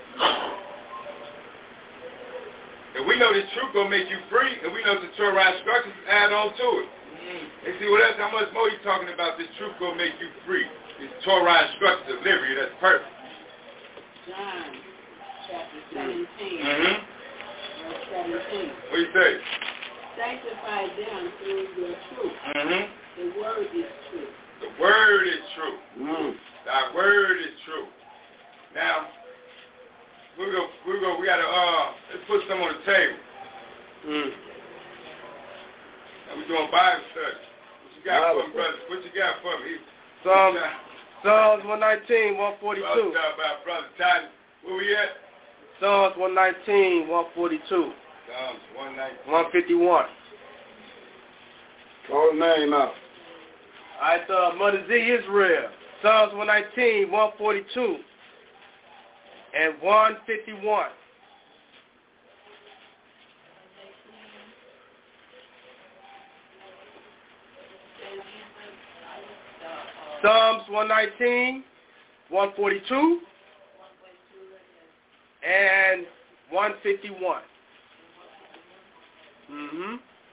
Speaker 5: And we know the truth going to make you free, and we know the Torah instructions add on to it. Mm-hmm. And see what else, how much more he's talking about this truth going to make you free. It's Torah instructions of liberty, that's perfect.
Speaker 4: John chapter seventeen,
Speaker 5: mm-hmm.
Speaker 4: verse seventeen.
Speaker 5: What do you say?
Speaker 4: Sanctify them through your truth.
Speaker 5: Mm-hmm.
Speaker 4: The word is true.
Speaker 5: The word is true.
Speaker 7: Mm.
Speaker 5: Thy word is true. Now, we go, we go, we gotta uh, let's put some on the table.
Speaker 8: Mm.
Speaker 5: Now we're doing Bible study. What you got for me, brother? What you got for me?
Speaker 8: Psalms, Psalms one nineteen, one forty-two.
Speaker 5: Brother, about brother Titus. Where we at?
Speaker 8: Psalms one nineteen, one forty-two.
Speaker 5: Psalms one nineteen.
Speaker 8: one fifty-one.
Speaker 7: Call the name out.
Speaker 8: All right, uh, Mother Z Israel. Psalms one nineteen, one forty-two. And one fifty-one. Psalms one nineteen, one forty-two, and one fifty-one. Mm-hmm.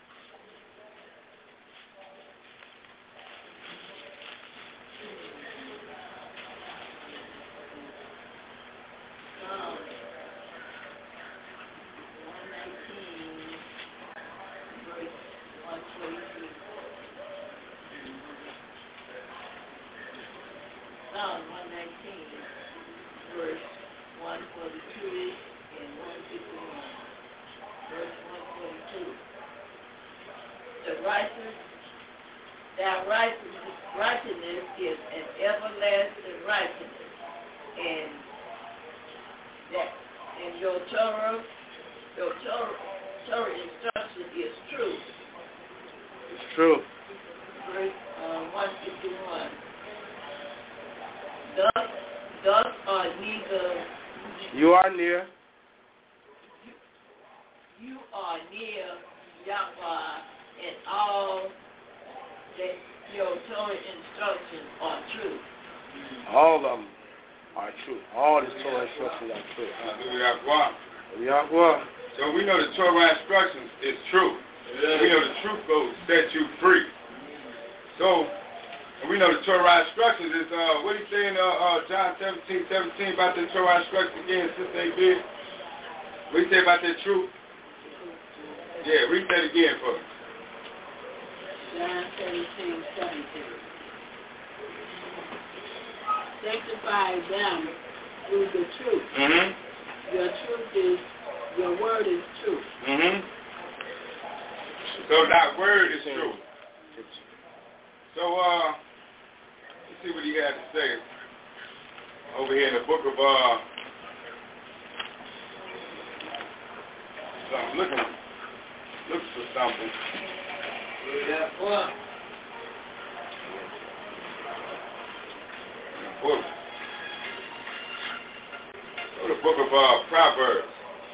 Speaker 3: Psalm one nineteen, verse one forty-two and one fifty-one. Verse one forty-two. The righteous, thy righteousness, righteousness is an everlasting righteousness, and that and your Torah, your Torah, Torah instruction is true.
Speaker 8: It's true.
Speaker 3: Verse uh, one fifty-one. Thus, thus are neither.
Speaker 8: You are near.
Speaker 3: You, you are near Yahweh, and all that your Torah instructions are true.
Speaker 8: All of them are true. All the Torah instructions are true.
Speaker 5: Hallelujah.
Speaker 8: Yahweh.
Speaker 5: So we know the Torah instructions is true. Yeah. We know the truth will set you free. So, and we know the Torah instructions is, uh, what he saying, uh, uh, John seventeen, seventeen about the Torah instructions again, Sister A B? What he say about that truth? Yeah, read that again for us.
Speaker 3: John seventeen, seventeen. Sanctify them through the truth.
Speaker 5: Mm-hmm.
Speaker 3: Your truth is, your word is truth.
Speaker 5: Mm-hmm. So that word is true. So, uh, let's see what he had to say over here in the book of, uh, so I'm looking, looking for something.
Speaker 3: Yeah, well.
Speaker 5: Book. Go to the book of uh, Proverbs.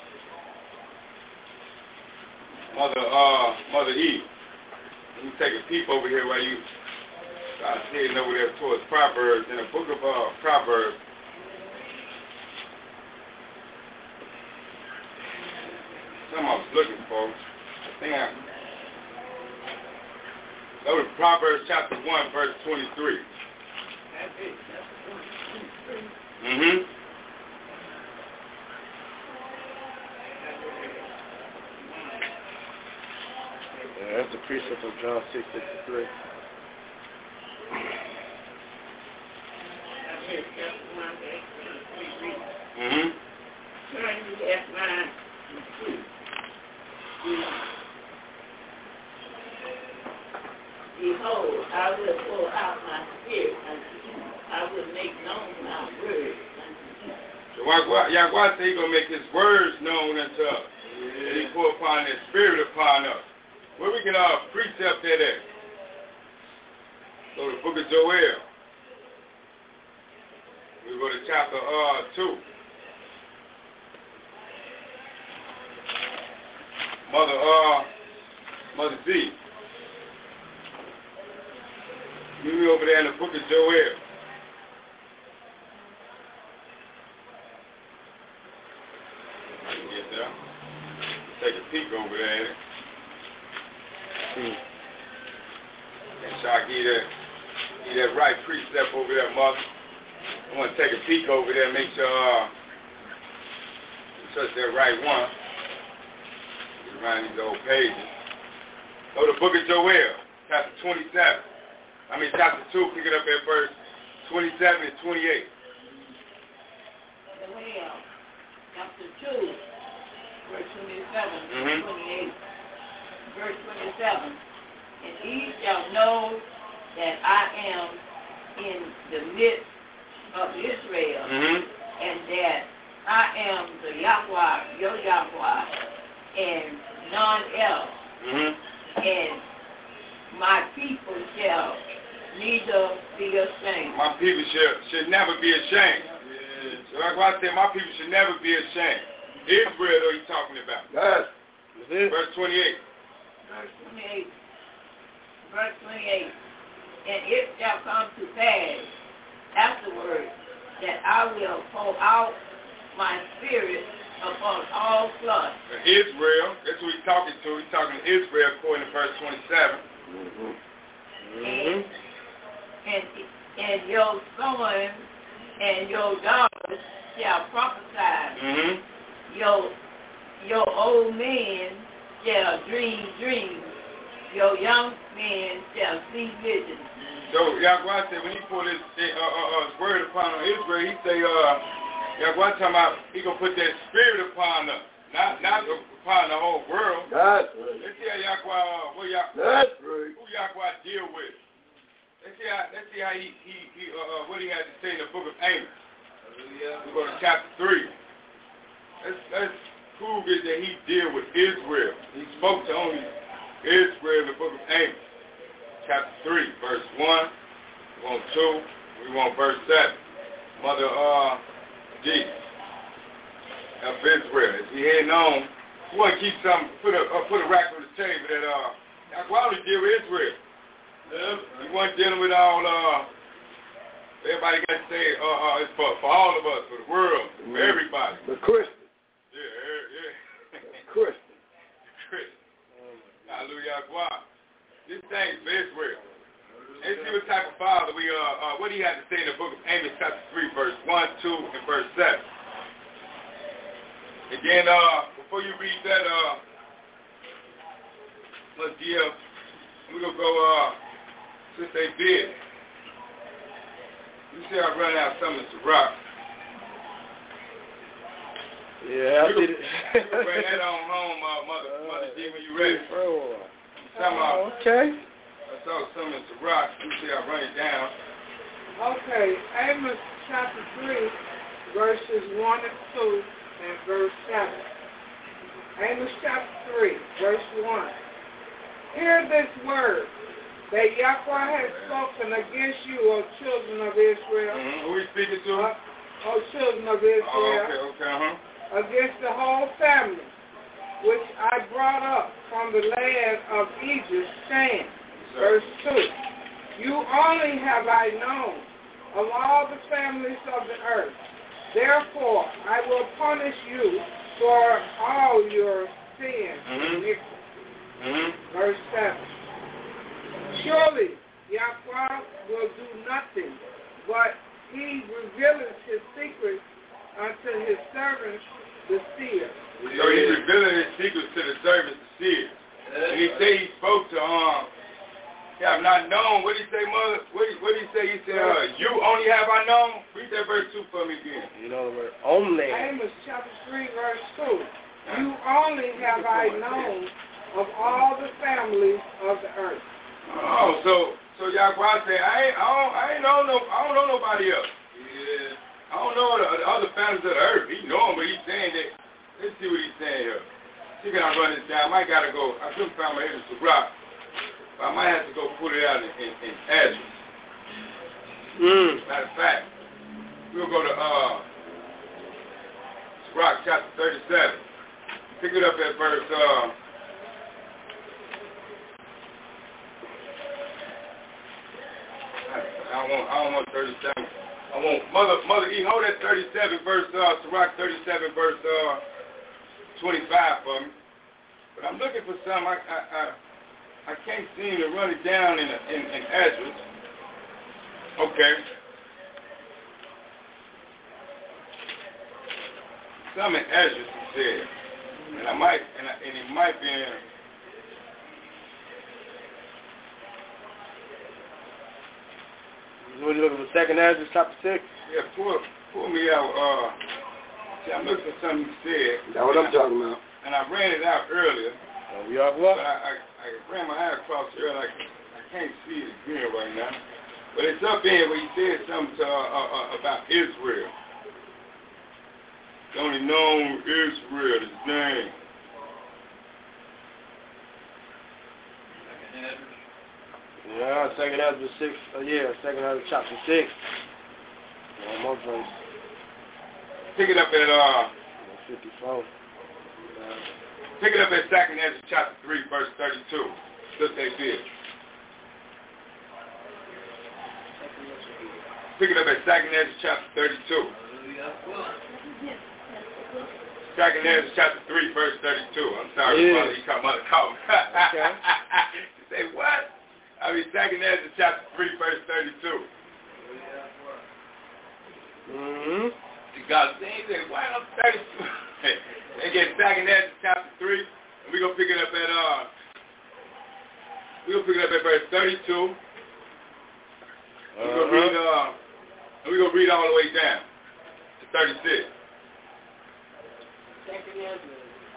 Speaker 5: Mother, uh, Mother Eve. Let me take a peep over here while you start heading over there towards Proverbs. In the book of uh, Proverbs, something I was looking for. I think I go to Proverbs chapter one, verse twenty-three. Mm-hmm.
Speaker 8: Yeah, that's the precept of John six sixty-three.
Speaker 5: Mm-hmm.
Speaker 3: Behold, I will pour out my spirit unto you. I will make known my words unto you.
Speaker 5: So Yahweh said he's going to make his words known unto us. Yeah. And he pour upon his spirit upon us. Where we get our precept at at? Go to the book of Joel. We go to chapter uh, two. Mother, uh, Mother Z. Meet me over there in the book of Joel. I can get there. Take a peek over there.
Speaker 8: Mm.
Speaker 5: And so I give you that, give you that right precept over there, Mother. I want to take a peek over there, make sure uh, you touch that right one. Get around these old pages. Go to the book of Joel, chapter twenty-seven. I mean, chapter two, pick it up at verse twenty-seven and twenty-eight.
Speaker 3: Joel, chapter two, verse twenty-seven,
Speaker 5: mm-hmm.
Speaker 3: twenty-eight. Verse twenty-seven. And ye shall know that I am in the midst of Israel,
Speaker 5: mm-hmm.
Speaker 3: and that I am the Yahweh, your Yahweh, and none else.
Speaker 5: Mm-hmm.
Speaker 3: And my people shall neither be ashamed.
Speaker 5: My people should, should never be ashamed. Yeah. So like I said, my people should never be ashamed. Israel, though, he's talking about.
Speaker 7: Yes.
Speaker 5: Verse twenty-eight.
Speaker 3: Verse twenty-eight. Verse twenty-eight. And it shall come to pass afterward that I will pour out my spirit upon all flesh.
Speaker 5: Israel, that's who he's talking to. He's talking to Israel according to verse twenty-seven.
Speaker 8: Mm-hmm.
Speaker 3: And, and, and your sons and your daughters shall prophesy.
Speaker 5: Mm-hmm.
Speaker 3: Your, your old men shall dream dreams. Your young men shall see visions.
Speaker 5: So Yahweh said when he put his, uh, uh, uh, his word upon Israel, he say, uh, Yahweh talking about he gonna put that spirit upon us, not not upon the whole world.
Speaker 7: That's right.
Speaker 5: Let's see how Yahweh, uh, what Yahweh,
Speaker 7: That's right.
Speaker 5: who Yahweh deal with. Let's see how let's see how he he, he uh, uh, what he had to say in the book of Amos. We go to chapter three. Let's let's prove it that he deal with Israel. He spoke to only Israel in the book of Amos, chapter three, verse one. We want two. We want verse seven. Mother uh, G of Israel. As we heading on, we want to keep some put a uh, put a rack on the table that uh, why only deal with Israel. Yeah. We weren't dealing with all. Uh, everybody got to say uh, uh, it's for for all of us, for the world, for everybody.
Speaker 7: The Christians.
Speaker 5: Yeah, yeah.
Speaker 7: Christian.
Speaker 5: Christian. Hallelujah. Wow. This thing's for Israel. Let's see what type of father we are. Uh, what do you have to say in the book of Amos chapter three, verse one, two, and verse seven? Again, uh, before you read that, uh, let's give, we're going to go, uh, since they did. You see I run out some of this rock.
Speaker 8: Yeah, I
Speaker 5: you
Speaker 8: did it.
Speaker 5: You can bring that on home, uh, Mother, Mother G, when you ready. Some, uh,
Speaker 8: oh, okay.
Speaker 5: I saw some of this rock. You see I run it down.
Speaker 4: Okay, Amos chapter three, verses one and two, and verse seven. Amos chapter three, verse one. Hear this word that Yahweh has spoken against you, O children of Israel.
Speaker 5: Mm-hmm. Who are you speaking to?
Speaker 4: Uh, O children of Israel.
Speaker 5: Oh, okay, okay, uh-huh.
Speaker 4: Against the whole family, which I brought up from the land of Egypt, saying, verse two, you only have I known of all the families of the earth. Therefore, I will punish you for all your sins.
Speaker 5: Mm-hmm. Mm-hmm.
Speaker 4: Verse seven. Surely, Yahweh will do nothing, but he revealeth his secrets unto his servants, the seers.
Speaker 5: So he's revealing his secrets to the servants, the seers. And he say he spoke to, um, have not known. What did he say, Mother? What did, what did he say? He said, uh, you only have I known? Read that verse two for me again.
Speaker 8: You know the word only.
Speaker 4: Amos chapter three, verse two. You only have I known of all the families of the earth.
Speaker 5: Oh, so so Yahweh said, I ain't, I don't, I ain't know no, I don't know nobody else. Yeah. I don't know the, the other families of the earth. He know them, but he's saying that. Let's see what he's saying here. See, can I run this down? I might gotta go. I couldn't find my Amos to rock. I might have to go put it out in, in, in Ezra.
Speaker 8: Mm.
Speaker 5: Matter of fact, we'll go to uh, Sirach chapter thirty-seven. Pick it up at verse. Uh, I, I don't want. I don't want thirty-seven. I want Mother Mother E. Hold that thirty-seven verse. Uh, Sirach thirty-seven verse uh, twenty-five for me. But I'm looking for some. I. I, I I can't seem to run it down in, a, in, in Ezra. Okay. Some in Ezra, he said. And I might, and, I, and it might be in.
Speaker 8: What are you looking for? Second Ezra, chapter six?
Speaker 5: Yeah, pull, pull me out. Uh, see, I'm looking for something he said.
Speaker 7: That's what I'm talking about.
Speaker 5: And I ran it out earlier.
Speaker 8: Oh, we are what?
Speaker 5: But I, I, I ran my eye across here, and I, I can't see it again right now. But it's up in where he said something to, uh, uh, about Israel. The only known Israel, his name.
Speaker 8: Yeah, second Ezra six. Uh, yeah, second Ezra chapter six. One more verse.
Speaker 5: Pick it up at uh.
Speaker 8: fifty-four.
Speaker 5: Pick it up at second Ezra chapter three, verse thirty-two. Look they did. Pick it up at second Ezra chapter thirty-two. second Ezra chapter three, verse thirty-two. I'm sorry,
Speaker 8: yeah.
Speaker 5: brother, you come mother call me.
Speaker 8: Okay.
Speaker 5: You say what? I mean second Ezra chapter three, verse thirty-two.
Speaker 8: Mm-hmm.
Speaker 5: God he said, why I'm thirty-two? They get second Ezra chapter three, and we're gonna pick it up at uh we're gonna pick it up at verse thirty-two. We're gonna read uh and we're gonna read all the way down to thirty-six.
Speaker 3: Second Ezra.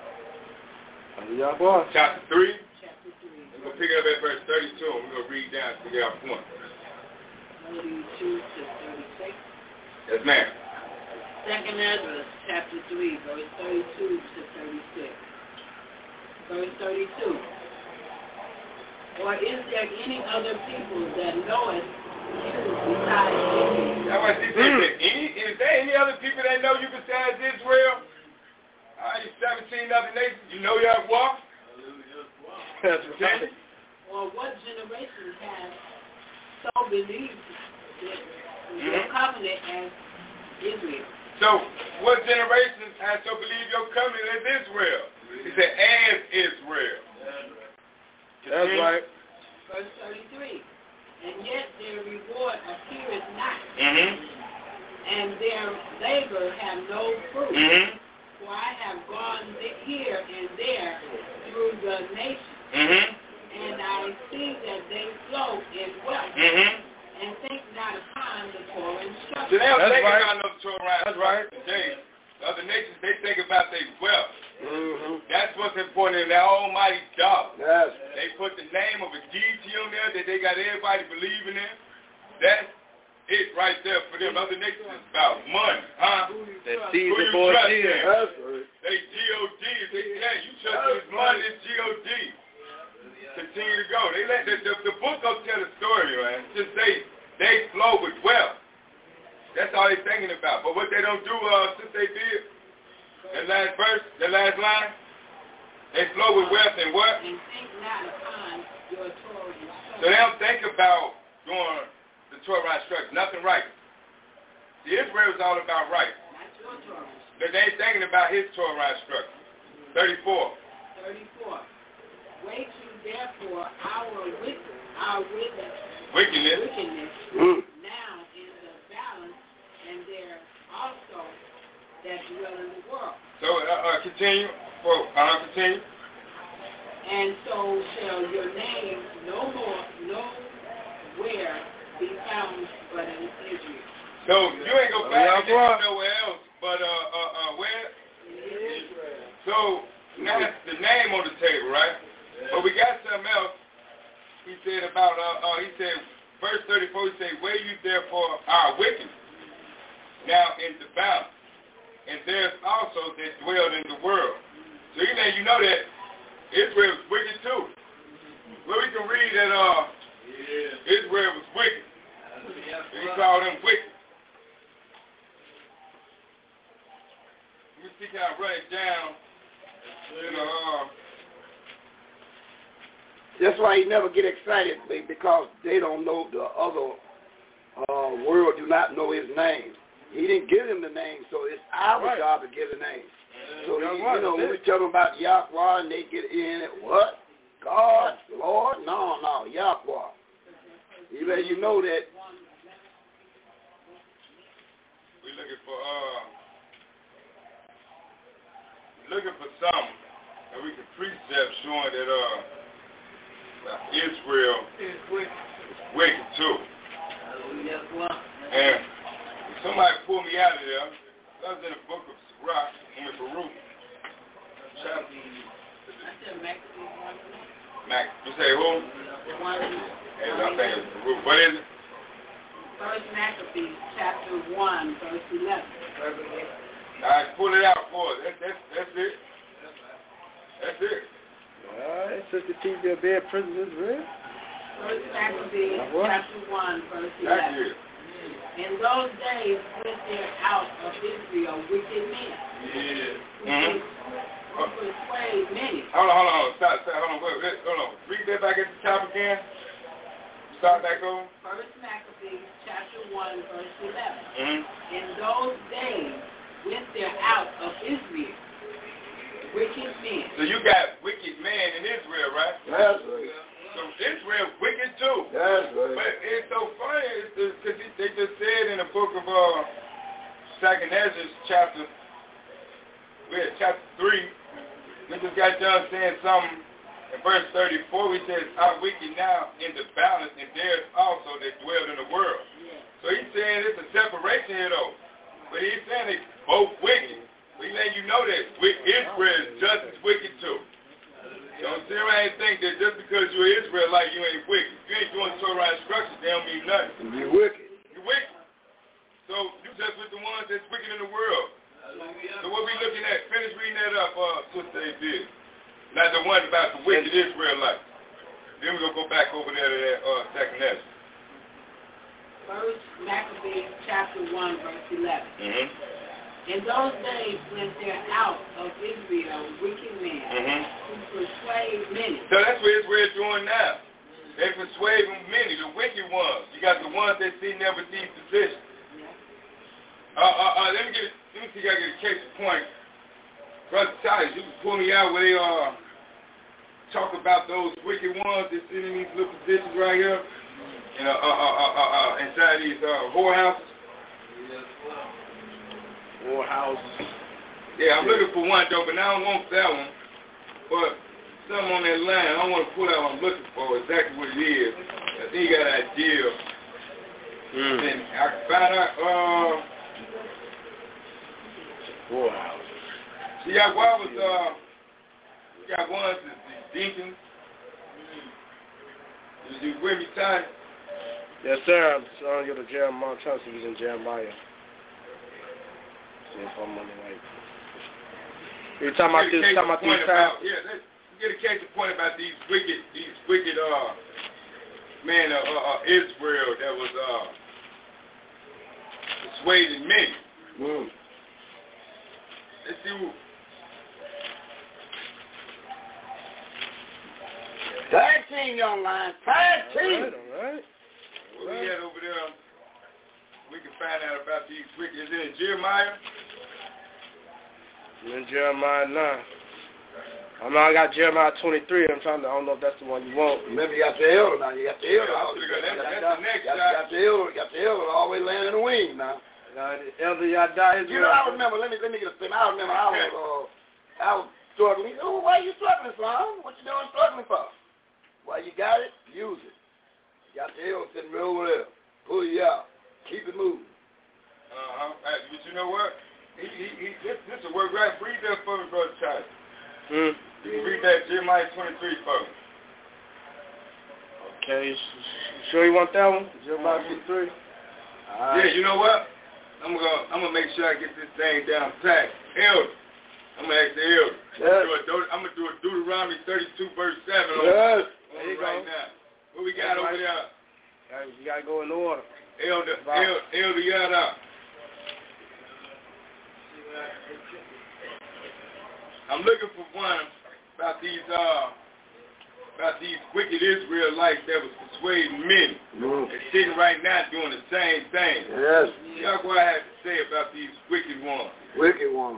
Speaker 5: Chapter three.
Speaker 3: Chapter three.
Speaker 5: We're gonna pick it up at verse thirty-two, and we're gonna read down to get our point.
Speaker 3: thirty-two to thirty-six.
Speaker 5: Yes, ma'am.
Speaker 3: Second Ezra, chapter three, verse thirty-two to thirty-six. Verse thirty-two. Or is there any other people that knoweth you besides Israel?
Speaker 5: That's why she said, mm. any, is there any other people that know you besides Israel? Uh, you seventeen other nations, you know y'all walk?
Speaker 8: That's right.
Speaker 3: Or what generation has so believed that your
Speaker 5: mm-hmm.
Speaker 3: covenant as Israel?
Speaker 5: So, what generation has so believed your covenant as Israel? He said, as Israel.
Speaker 8: That's right.
Speaker 3: Verse thirty-three. And yet their reward appeareth not,
Speaker 5: Mm-hmm.
Speaker 3: and their labor have no fruit.
Speaker 5: Mm-hmm.
Speaker 3: For I have gone here and there through the nation,
Speaker 5: Mm-hmm.
Speaker 3: and I see that they flow in wealth,
Speaker 5: Mm-hmm.
Speaker 3: and think not upon the Torah
Speaker 5: So
Speaker 3: instruction.
Speaker 5: they don't
Speaker 8: That's
Speaker 5: think
Speaker 8: right.
Speaker 5: about no Torah.
Speaker 8: That's right.
Speaker 5: Today, the other nations, they think about their wealth.
Speaker 8: Mm-hmm.
Speaker 5: That's what's important in that almighty dollar.
Speaker 7: Yes.
Speaker 5: They put the name of a deity on there that they got everybody believing in. That's it right there for them. Other nations is about money, huh?
Speaker 8: That
Speaker 5: Who
Speaker 8: season
Speaker 5: you
Speaker 8: for
Speaker 5: trust
Speaker 8: a
Speaker 5: in?
Speaker 7: That's right.
Speaker 5: They G O D. They yeah, you trust in this money, this G O D. Continue to go. They let the, the, the book go tell the story, man. Just they they flow with wealth. That's all they're thinking about. But what they don't do, uh, since they did, that last verse, that last line, they flow with wealth and what?
Speaker 3: And think not upon your Torah instruction.
Speaker 5: So they don't think about doing the Torah instruction, nothing right. The Israel is all about right.
Speaker 3: Not your Torah instruction.
Speaker 5: But they ain't thinking about his Torah instruction. thirty-four.
Speaker 3: thirty-four. Wait you therefore our wicked, our wicked,
Speaker 5: Wickedness.
Speaker 3: wickedness
Speaker 7: Mm.
Speaker 3: now in the balance, and there also that dwell in the world.
Speaker 5: So uh, uh, continue. Well, uh, continue.
Speaker 3: And so shall your name no more, nowhere be found but in Israel.
Speaker 5: So you ain't go back and get nowhere else, but uh, uh, uh, where?
Speaker 3: Israel.
Speaker 5: So now that's the name on the table, right? But we got something else. He said about, uh, uh, he said, verse thirty-four, he said, weigh you therefore our wicked now in the balance, and there's also that dwell in the world. So you know, you know that Israel was wicked too. Well, we can read that uh, Israel was wicked. He called them wicked. Let me see, can I run it down? You know, uh,
Speaker 7: That's why he never get excited, because they don't know the other uh, world do not know his name. He didn't give him the name, so it's our
Speaker 8: Right.
Speaker 7: job to give the name. So,
Speaker 8: That's
Speaker 7: you,
Speaker 8: right.
Speaker 7: you know, when we tell them about Yahweh and they get in it, what? God, Lord? No, no, Yahweh. He let you know that.
Speaker 5: we're looking for, uh, looking for something that we can precept showing that, uh, Israel is wicked too. And somebody pulled me out of there. That was in the book of Sirach, in Baruch. Chapter. Mac, you say who? And I think it's Baruch. What is it?
Speaker 3: First Maccabees, chapter one, verse eleven.
Speaker 5: All right, pull it out for us. That's, that's, that's it. That's it.
Speaker 8: All right, Sister T V, bed prison is real.
Speaker 3: First Maccabees,
Speaker 8: What?
Speaker 3: chapter one, verse
Speaker 5: That's
Speaker 3: eleven.
Speaker 5: it.
Speaker 3: In those days went there out of Israel wicked men,
Speaker 5: Yeah.
Speaker 3: who
Speaker 5: Mm-hmm.
Speaker 3: who persuade many.
Speaker 5: Hold on, hold on, stop, stop, hold on, wait, wait, hold on. Read that back at the top again. Start back over.
Speaker 3: First Maccabees, chapter one, verse eleven.
Speaker 5: Mm-hmm.
Speaker 3: In those days went there out of Israel wicked men.
Speaker 5: So you got wicked man in Israel, right?
Speaker 7: That's right.
Speaker 5: So Israel wicked too.
Speaker 7: That's right.
Speaker 5: But it's so funny because they just said in the book of uh, Second Ezra, chapter, we had chapter three. We just got done saying something in verse thirty-four. We said, "Are wicked now in the balance, and there's also that dwell in the world." So he's saying it's a separation here, though. But he's saying they both wicked. But he's letting you know that Israel is just as wicked too. Don't sit around and think that just because you're Israelite, you ain't wicked. If you ain't doing Torah instructions, they don't mean nothing.
Speaker 7: You're wicked.
Speaker 5: You're wicked. So you just with the ones that's wicked in the world. So what we looking at? Finish reading that up, uh, Sister A B. Not the one about the wicked Israelites. Then we're going to go back over there to that uh, second Ezra.
Speaker 3: First Maccabees, chapter one, verse eleven.
Speaker 5: Mm-hmm.
Speaker 3: In those days went there out of Israel wicked men,
Speaker 5: Mm-hmm.
Speaker 3: who persuade many.
Speaker 5: So that's what Israel's doing now. They persuade many, the wicked ones. You got the ones that see never see position. Uh, uh, uh, let me get, let me see if I get a case in point. Brother Titus, you can pull me out where they uh, talk about those wicked ones that sit in these little positions right here, you know, uh, uh, uh, uh, uh, inside these uh, whorehouses.
Speaker 8: Whorehouses.
Speaker 5: Yeah, I'm looking for one though, but now I don't want that one. But something on that line, I don't want to pull out what I'm looking for, exactly what it is. I think you got an idea. Mm. And I can find out, uh,
Speaker 8: whorehouse.
Speaker 5: See, you got one was, uh, you got one that's the deacons. Is you with me, Ty?
Speaker 8: Yes, sir. I'm showing you the Jeremiah. Chelsea was in Jeremiah. See if I'm on the right. You're talking about this, talking about these
Speaker 5: times? Yeah, let's get a case of point about these wicked, these wicked, uh, man, uh, uh, Israel that was, uh, persuading men.
Speaker 8: Mm.
Speaker 5: Let's see who.
Speaker 7: Tag team, young line. Tag team.
Speaker 8: All right, all right.
Speaker 5: What we had over there, we can find out about these wicked. Is it in Jeremiah?
Speaker 8: In Jeremiah nine. I know I got Jeremiah twenty-three. I'm trying to, I don't know if that's the one you want.
Speaker 7: Remember, you got the elder now. You got the elder.
Speaker 5: Yeah, that's, that's the next
Speaker 7: you got, got the elder. You got the elder always laying in the wing now.
Speaker 8: Uh, the elder Yada is.
Speaker 7: You know, I remember. Let me let me get a thing. I remember I was uh, I was struggling. Oh, why are you struggling, son? What you doing struggling for? Well, you got it. Use it. You got the elder sitting right over there. Pull you out. Keep it moving.
Speaker 5: Uh huh. But you know what? He, he, he, this, this will work right. Read that for me, Brother Charlie.
Speaker 8: Hmm.
Speaker 5: You can read that Jeremiah twenty-three for me.
Speaker 8: Okay. Sure you want that one? Jeremiah twenty-three?
Speaker 5: Right. Yeah, you know what? I'm gonna I'm gonna make sure I get this thing down packed. Elder. I'm gonna ask the elder.
Speaker 7: Yes.
Speaker 5: I'm gonna do a Deuteronomy thirty-two verse seven on,
Speaker 7: yes.
Speaker 5: on it right now. What we got over there?
Speaker 8: You gotta go in order.
Speaker 5: Elder, elder, elder Yada. I'm looking for one about these uh about these wicked Israelites that was persuading men. Mm. They're sitting right now doing the same thing.
Speaker 7: Yes.
Speaker 5: Y'all what I have to say about these wicked ones.
Speaker 7: Wicked ones.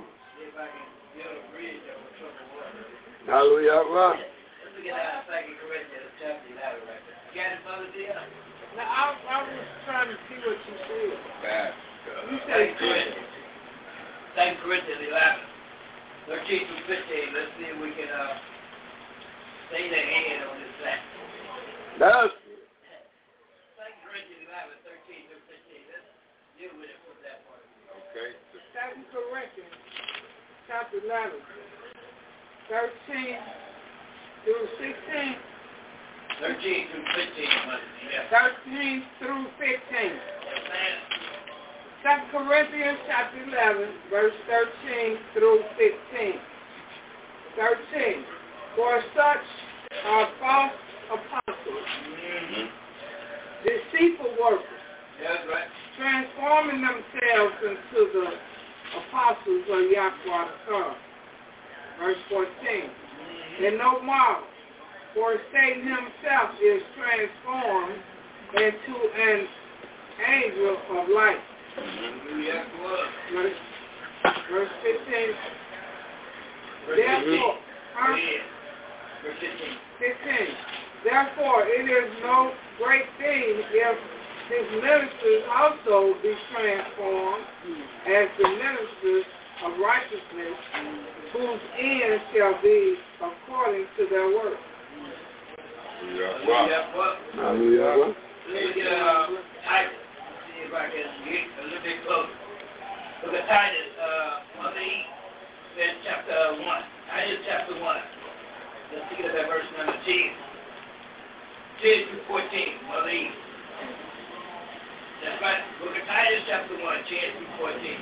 Speaker 7: Hallelujah. Right.
Speaker 2: Let's get out of Second Corinthians chapter eleven right there. You got it, Brother Deal?
Speaker 4: Now, I, I was trying to see what you said.
Speaker 5: Bad.
Speaker 4: You said
Speaker 2: Corinthians. Second Corinthians eleven. thirteen through fifteen. Let's see if we can uh, stay the hand on this thing.
Speaker 7: That's
Speaker 2: Second Corinthians eleven, thirteen through fifteen. Let's deal with it from that point.
Speaker 5: Okay.
Speaker 4: Second Corinthians chapter eleven, thirteen through sixteen.
Speaker 2: Thirteen through fifteen. Yeah.
Speaker 4: Thirteen through fifteen.
Speaker 2: Yes, ma'am.
Speaker 4: Second Corinthians chapter eleven, verse thirteen through fifteen. Thirteen. For such are false apostles,
Speaker 2: Mm-hmm.
Speaker 4: deceitful workers,
Speaker 2: That's right.
Speaker 4: transforming themselves into the apostles of Yahweh the Son. Verse fourteen. And no marvel, for Satan himself is transformed into an angel of light.
Speaker 2: Mm-hmm.
Speaker 4: Verse, verse fifteen. Therefore, huh?
Speaker 2: Verse fifteen.
Speaker 4: fifteen. Therefore, it is no great thing if his ministers also be transformed as the ministers of righteousness, whose end shall be according to their work.
Speaker 5: Yeah. Wow.
Speaker 7: Hallelujah.
Speaker 2: Let me get uh, Titus. See if I can get a little bit closer. Look at Titus, uh, Mother E. Then chapter one. Titus chapter one. Let's see at that verse number ten. ten through fourteen. Mother E. That's right. Look at Titus chapter one, ten through fourteen.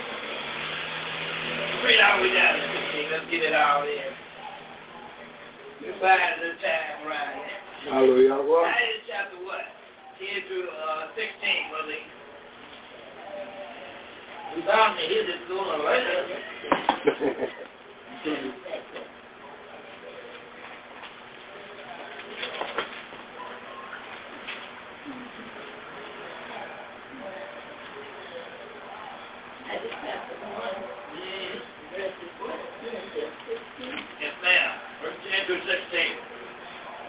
Speaker 2: Read all the way down to fifteen. Let's get it all in. You find the time right.
Speaker 7: Hallelujah.
Speaker 2: Titus chapter one, ten through uh, sixteen, Mother E. We bound to hear this going on right there.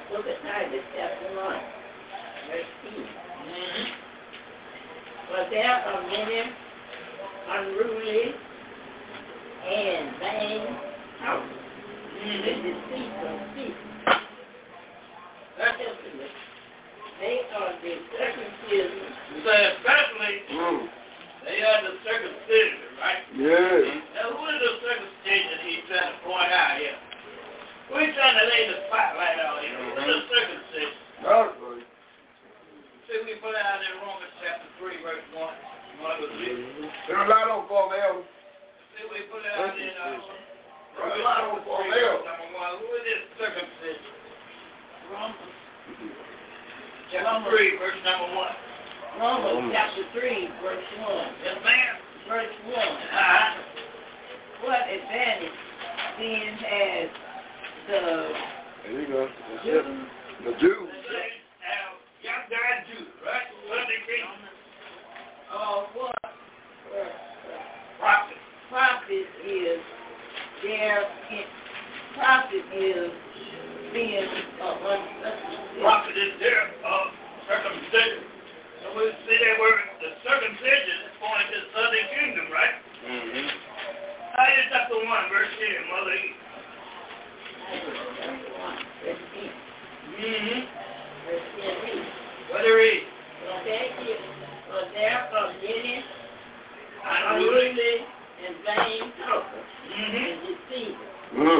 Speaker 3: Book of Titus, chapter one, verse ten.
Speaker 2: Mm-hmm.
Speaker 3: For there are many unruly and vain houses,
Speaker 2: Mm-hmm.
Speaker 3: and deceitful people. Especially, they are the circumcision.
Speaker 2: So especially,
Speaker 7: Mm.
Speaker 2: they are the circumcision, right?
Speaker 7: Yes.
Speaker 2: Now, who is the circumcision he's trying to point out here? Who he's trying to lay the spotlight on here? Who is the circumcision?
Speaker 7: That's right.
Speaker 2: See, we put out in Romans chapter three, verse one. one to three.
Speaker 7: There's a lot of them, Elder.
Speaker 2: See, we put out in uh,
Speaker 7: There's a lot of them, Elder.
Speaker 2: number one. Who is this circumcision?
Speaker 3: Romans,
Speaker 2: Chapter three, verse number one.
Speaker 3: Romans chapter three, verse one.
Speaker 2: Yes, ma'am.
Speaker 3: Verse one.
Speaker 2: Uh-huh.
Speaker 3: What advantage sin has the
Speaker 7: There you go. That's it.
Speaker 3: Jews?
Speaker 7: The Jews.
Speaker 2: Now, y'all got Jews, right? Sunday king.
Speaker 3: Of what
Speaker 2: Prophet.
Speaker 3: profit is their profit is being uh, uncircumcised.
Speaker 2: Prophet is there of circumcision. So we see that word, the circumcision is pointing to the southern kingdom, right?
Speaker 7: Mm-hmm.
Speaker 2: Titus chapter one, verse ten, Mother Eve.
Speaker 3: Chapter one, verse ten.
Speaker 2: Mm-hmm.
Speaker 3: Verse ten reads,
Speaker 2: What do you read?
Speaker 3: For there is, for there are many
Speaker 2: Unruly.
Speaker 3: unruly and vain talkers
Speaker 2: Mm-hmm.
Speaker 3: and deceivers.
Speaker 7: Mm.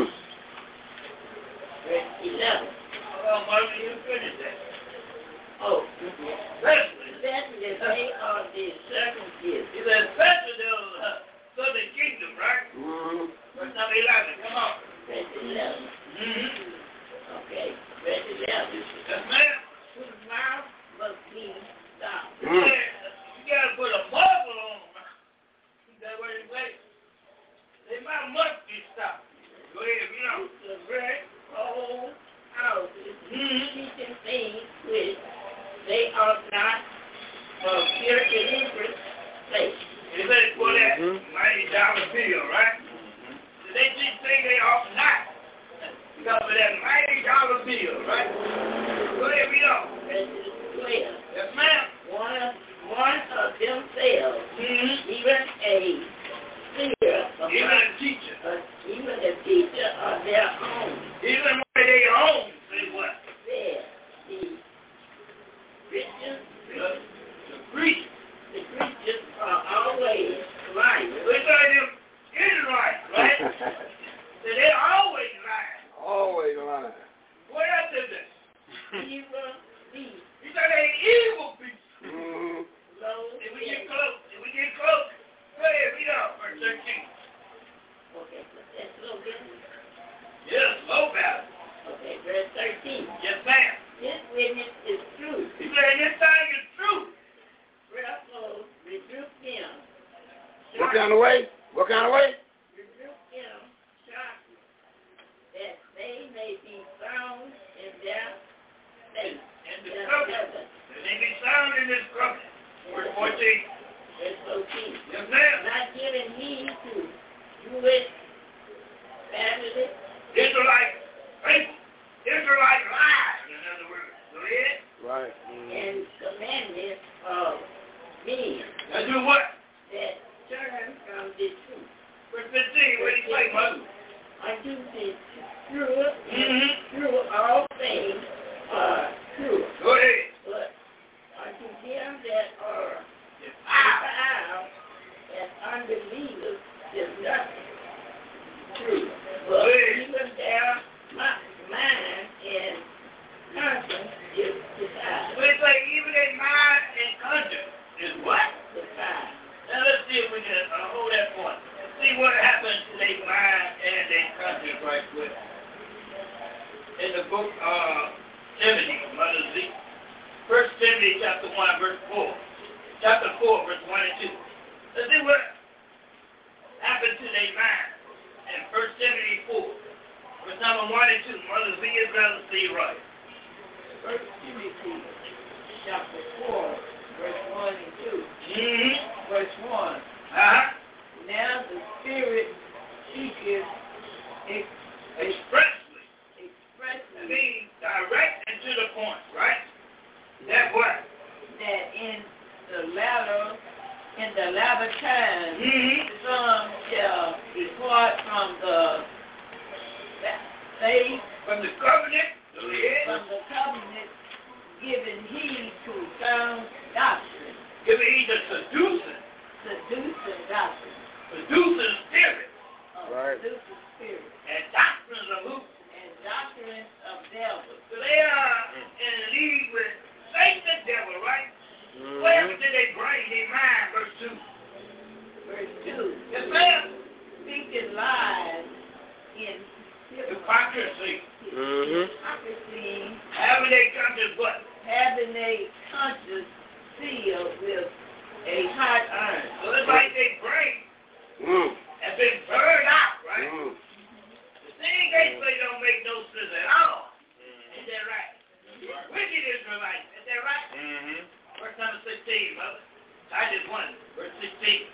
Speaker 3: Verse eleven.
Speaker 2: Well, Mother, you finish that.
Speaker 3: Oh,
Speaker 2: Especially,
Speaker 3: especially they are the circumcision.
Speaker 2: he said, especially the uh, southern kingdom, right?
Speaker 7: Mm-hmm.
Speaker 2: Verse number eleven, come on.
Speaker 3: Verse eleven.
Speaker 2: Mm-hmm.
Speaker 3: Okay, verse eleven.
Speaker 2: Yes, ma'am.
Speaker 3: Whose mouth must be stopped.
Speaker 2: He said, you gotta put a muzzle on them. Is that what he said? They might must be stopped. Go ahead, you know.
Speaker 3: To break whole houses,
Speaker 2: Mm-hmm.
Speaker 3: teaching things which they ought not of pure deliberate faith.
Speaker 2: He said, for that
Speaker 7: Mhm.
Speaker 2: mighty dollar bill, right? They just say they ought not. Because of that mighty dollar bill, right? Go ahead, read on.
Speaker 3: Verse twelve.
Speaker 2: Yes, ma'am.
Speaker 3: One of, one of themselves,
Speaker 2: Mm-hmm.
Speaker 3: even a seer, of
Speaker 2: Even a teacher.
Speaker 3: uh, even a teacher of their own,
Speaker 2: Even when they own, say what?
Speaker 3: said, the Christians,
Speaker 2: The, the preacher.
Speaker 3: the Christians are always lying.
Speaker 2: We say them Israelites, right? So they always lying.
Speaker 7: Always lying.
Speaker 2: What else is it?
Speaker 3: Evil deeds,
Speaker 2: He said they evil people.
Speaker 7: Mm-hmm.
Speaker 3: low
Speaker 2: If we get close, if we get close, go ahead, read on, verse thirteen.
Speaker 3: Okay, so that's low business.
Speaker 2: Yes, low battle.
Speaker 3: Okay, verse thirteen.
Speaker 2: Yes, ma'am.
Speaker 3: This witness is true.
Speaker 2: He said this thing is true.
Speaker 3: Wherefore, rebuke them.
Speaker 7: What kind of way? What kind of way?
Speaker 3: Rebuke them sharply, that they may be found in their faith.
Speaker 2: And the
Speaker 3: their
Speaker 2: covenant.
Speaker 3: covenant.
Speaker 2: And they be sound in this covenant. Verse fourteen.
Speaker 3: Verse fourteen.
Speaker 2: Yes, ma'am.
Speaker 3: Not giving heed to Jewish family,
Speaker 2: Israelite faith. Israelite lies, in other words. Go ahead.
Speaker 7: Right. Mm-hmm.
Speaker 3: and commandments of men
Speaker 2: Now do what?
Speaker 3: that turn from the truth.
Speaker 2: Verse fifteen. What do you say, mother?
Speaker 3: Unto the true,
Speaker 2: Mm-hmm.
Speaker 3: true all things are true.
Speaker 2: Go ahead.
Speaker 3: But unto them that are
Speaker 2: Ah.
Speaker 3: defiled and unbelievers is nothing true. But
Speaker 2: Hey.
Speaker 3: even their mi- mind and conscience is defiled.
Speaker 2: So it's like even their mind and conscience is what?
Speaker 3: Defiled.
Speaker 2: Now let's see if we can uh, hold that point. Let's see what happens to their mind and their conscience right quick. In the book of Timothy, Mother Z. First Timothy chapter one, verse four. Chapter four, verse one and two. Let's see what happened to their mind. In First Timothy four, verse number one and two. Mother Z is Brother C. Right.
Speaker 3: First Timothy chapter four, verse one and two.
Speaker 2: Mm-hmm.
Speaker 3: Verse one.
Speaker 2: Uh-huh.
Speaker 3: Now the Spirit teaches ex-
Speaker 2: Expressly. I
Speaker 3: expressly
Speaker 2: mean, direct
Speaker 3: latter time,
Speaker 2: Mm-hmm.
Speaker 3: some shall depart from the faith,
Speaker 2: From the covenant. Go ahead.
Speaker 3: from the covenant, giving heed to sound doctrine,
Speaker 2: Give me the seducing.
Speaker 3: seducing doctrine,
Speaker 2: Seducing spirit.
Speaker 3: of
Speaker 8: Right.
Speaker 3: seducing spirit,
Speaker 2: And doctrines of who?
Speaker 3: and doctrines of devils.
Speaker 2: So they are in league with Satan the devil, right?
Speaker 8: Mm-hmm.
Speaker 2: Wherever did they bring their mind, verse two?
Speaker 3: Verse two,
Speaker 2: Yes, ma'am.
Speaker 3: speaking lies in
Speaker 2: Hypocrisy.
Speaker 8: Mm-hmm.
Speaker 3: hypocrisy,
Speaker 2: Having they come to what?
Speaker 3: having a conscience sealed with a hot iron.
Speaker 2: So it's like they brain
Speaker 7: Mm.
Speaker 2: has been burned out, right?
Speaker 7: Mm.
Speaker 2: The thing they say don't make no sense at all. Is that right? Wicked Israelites. Is that right?
Speaker 5: Mm-hmm.
Speaker 2: Verse number sixteen, mother. I just one. Verse sixteen.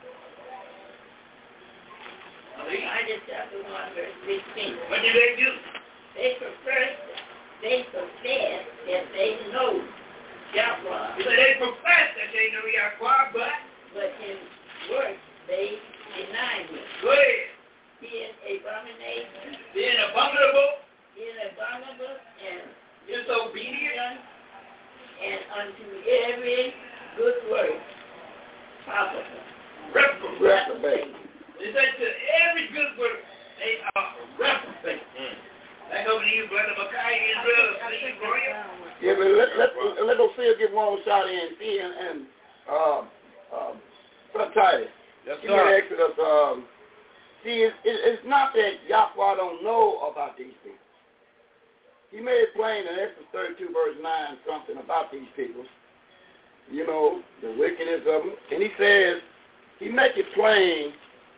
Speaker 3: Titus chapter one, verse sixteen.
Speaker 2: What do they do?
Speaker 3: They profess, they profess that they know Yahweh,
Speaker 2: So they profess that they know Yahweh, but
Speaker 3: but in works they deny him.
Speaker 2: go ahead.
Speaker 3: Being abomination,
Speaker 2: Being abominable,
Speaker 3: being abominable and
Speaker 2: disobedient,
Speaker 3: and unto every good work profitable.
Speaker 2: reprobate.
Speaker 7: Reprobate.
Speaker 2: They say to every good work, they are reprobate.
Speaker 5: Mm.
Speaker 2: Back over to you, Brother Mackay, Israel. See you, Gloria.
Speaker 7: Yeah, but let let let those see get one shot in, see and and um um Brother Titus.
Speaker 8: Yes,
Speaker 7: Give me the Exodus. Um, see, it, it, it's not that Yahweh don't know about these people. He made it plain in Exodus thirty-two, verse nine, something about these people. You know, the wickedness of them. And he says, he make it plain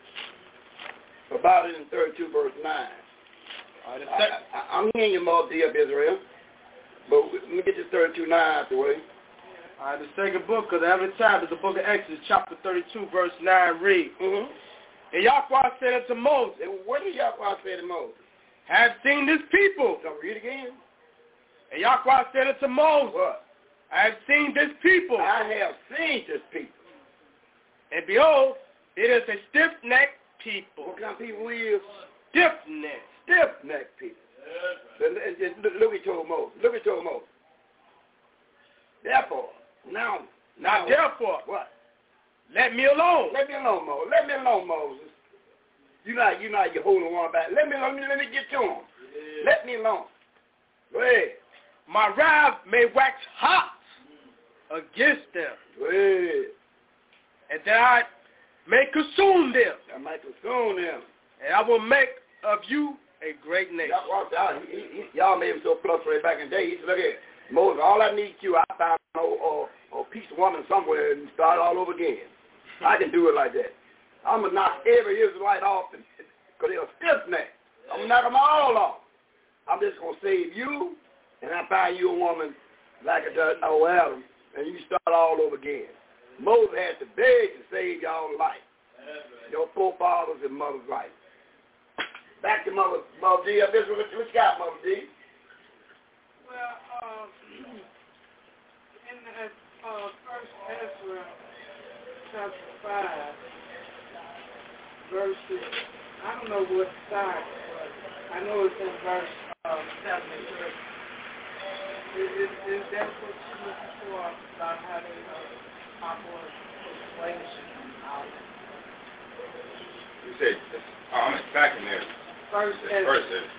Speaker 7: about it in thirty-two, verse nine.
Speaker 8: All right, the
Speaker 7: I,
Speaker 8: sec-
Speaker 7: I, I'm hearing you, Multi of Israel. But let me get this thirty-two nine out the way.
Speaker 8: all right, the second book of the Every Time is the book of Exodus, chapter thirty-two, verse nine, read.
Speaker 7: Mm-hmm.
Speaker 8: And Yahweh said unto Moses,
Speaker 7: And what did Yahweh say to Moses?
Speaker 8: have seen this people.
Speaker 7: So read again.
Speaker 8: And Yahweh said unto Moses,
Speaker 7: What?
Speaker 8: I have seen this people.
Speaker 7: I have seen this people.
Speaker 8: And behold, it is a stiff-necked people.
Speaker 7: What kind of people we is?
Speaker 8: Stiff-necked.
Speaker 7: Stiff-necked people. And, and, and look, look at your Moses. Look at your Moses. Therefore, now,
Speaker 8: Now
Speaker 7: now,
Speaker 8: therefore,
Speaker 7: what?
Speaker 8: let me alone.
Speaker 7: Let me alone, Moses. Let me alone, Moses. You know, you know, you're holding one back. Let me, let me, let me get to him. Let me alone. Go ahead.
Speaker 8: My wrath may wax hot against them,
Speaker 7: Go ahead.
Speaker 8: and that I may consume them,
Speaker 7: I might consume them.
Speaker 8: and I will make of you a great nation.
Speaker 7: Y'all walked out. He, he, he, y'all made him so frustrated back in the day. He said, look at Moses, all I need you, I found a or, or piece of woman somewhere and start all over again. I can do it like that. I'm going to knock every Israelite off because they're stiff-necked. I'm going to knock them all off. I'm just going to save you, and I find you a woman like a old Adam, and you start all over again. Moses had to beg to save y'all life, your forefathers and mother's life. Back to Mother, Mother D. This what, what you got, Mother D?
Speaker 4: Well, um, in the uh, First Ezra, chapter five, verses, I don't know what side, but I know it's in verse uh, seventy-three. Is, is, is that what you're looking for about how they uh, operate persuasion and all that?
Speaker 5: You said, oh, I'm expecting there.
Speaker 4: First
Speaker 5: The
Speaker 4: Ezra.
Speaker 5: first is.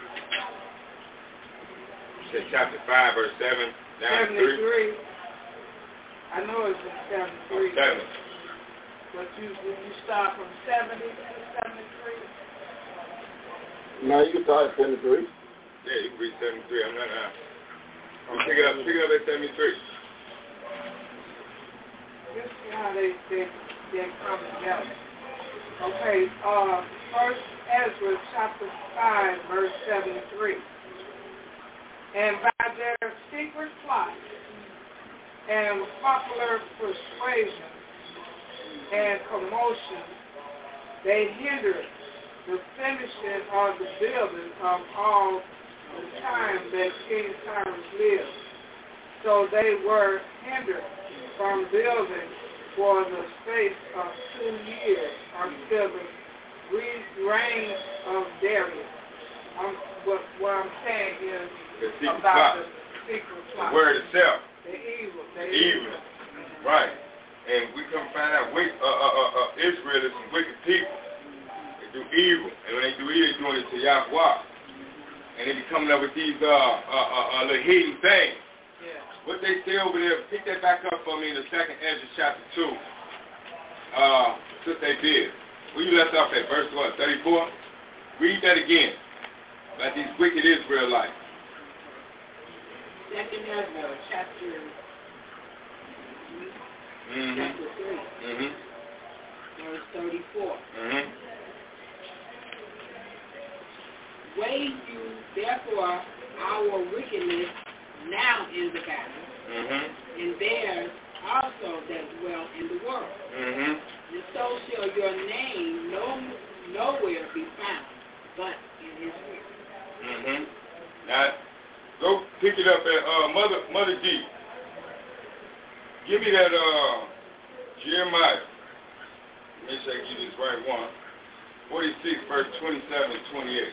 Speaker 5: You said chapter five, verse seven, down to three.
Speaker 4: seventy-three. I know it's in seventy-three.
Speaker 5: Oh, seven.
Speaker 4: But you, you start from seventy to seventy-three?
Speaker 7: No, you can start at seventy-three.
Speaker 5: Yeah, you can read seventy-three. I'm not. Uh, I'm pick it up. Pick it up at seventy-three.
Speaker 4: Let's see how they they they come together. Okay, uh, First Ezra chapter five, verse seventy-three. And by their secret plot and popular persuasion and commotion, they hindered the finishing of the building of all the time that King Cyrus lived. So they were hindered from building for the space of two years until the reign of Darius. Um, what, what I'm saying is
Speaker 5: the
Speaker 4: about
Speaker 5: plot.
Speaker 4: the secret plot.
Speaker 5: The word itself.
Speaker 4: The evil. The
Speaker 5: evil. evil. Right. And we come find out wicked, uh, uh, uh, uh, Israel is some wicked people. They do evil. And when they do evil, they're doing it to Yahweh. And they be coming up with these uh, uh, uh, uh, little hidden things.
Speaker 4: Yeah.
Speaker 5: What they say over there, pick that back up for me in the second Ezra chapter two. Uh, since they did. Where you left off at? Verse what? thirty-four? Read that again. About these wicked Israelites.
Speaker 3: Second Ezra chapter
Speaker 5: Mm-hmm.
Speaker 3: chapter three.
Speaker 5: Mm-hmm.
Speaker 3: Verse thirty-four.
Speaker 5: Mm-hmm.
Speaker 3: Weigh you therefore our wickedness now in the battle,
Speaker 5: Mm-hmm.
Speaker 3: and theirs also that dwell in the world.
Speaker 5: Mm-hmm.
Speaker 3: And so shall your name no nowhere be found, but in Israel.
Speaker 5: Mm-hmm. Now, go pick it up at uh, Mother Mother D. Give me that uh, Jeremiah. Make sure I give you this right one. forty-six, verse twenty-seven and twenty-eight.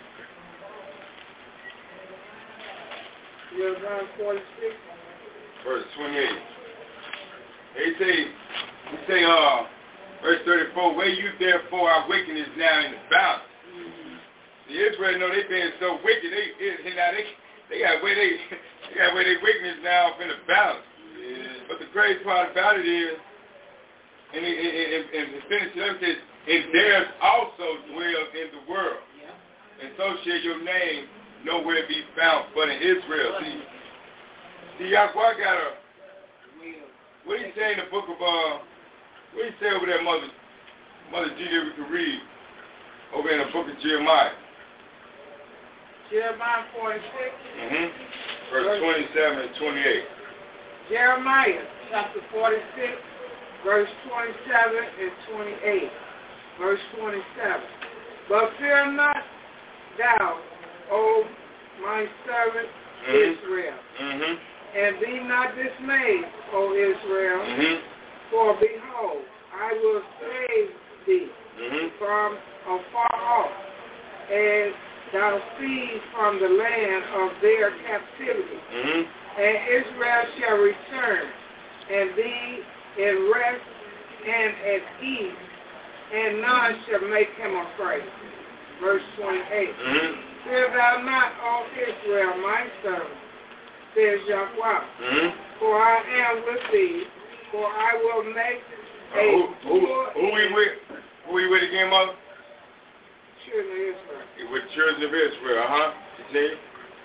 Speaker 4: Jeremiah forty-six.
Speaker 5: Verse twenty-eight. They say, we say, uh, verse thirty-four, where you therefore our wickedness now in the balance.
Speaker 3: Mm-hmm.
Speaker 5: The Israel know they being so wicked, they, they, now they, they got where they, they got where their wickedness now up in the balance. Yeah. But the crazy part about it is, and it, it, it, and to finish it up, it says, and theirs also dwells in the world.
Speaker 3: Yeah.
Speaker 5: And so shall your name nowhere be found but in Israel. See, see, Yahweh got a, what do you say in the book of, uh, what do you say over there, Mother, Mother G, that we can read over in the book of Jeremiah?
Speaker 4: Jeremiah forty-six.
Speaker 5: Mm-hmm. Verse twenty-seven and twenty-eight.
Speaker 4: Jeremiah chapter forty-six, verse twenty-seven and twenty-eight. Verse twenty-seven. But fear not thou, O my servant
Speaker 5: mm-hmm.
Speaker 4: Israel,
Speaker 5: mm-hmm.
Speaker 4: and be not dismayed, O Israel,
Speaker 5: mm-hmm.
Speaker 4: for behold, I will save thee
Speaker 5: mm-hmm.
Speaker 4: from afar off, and thou see from the land of their captivity.
Speaker 5: Mm-hmm.
Speaker 4: And Israel shall return, and be in rest and at ease, and none shall make him afraid. Verse twenty-eight.
Speaker 5: Mm-hmm.
Speaker 4: Fear thou not, O Israel, my servant, says Yahweh,
Speaker 5: mm-hmm.
Speaker 4: for I am with thee, for I will make a
Speaker 5: uh, who, who, who we with? Who we with again, Mother?
Speaker 4: Children of Israel.
Speaker 5: You with children of Israel, uh-huh. Continue.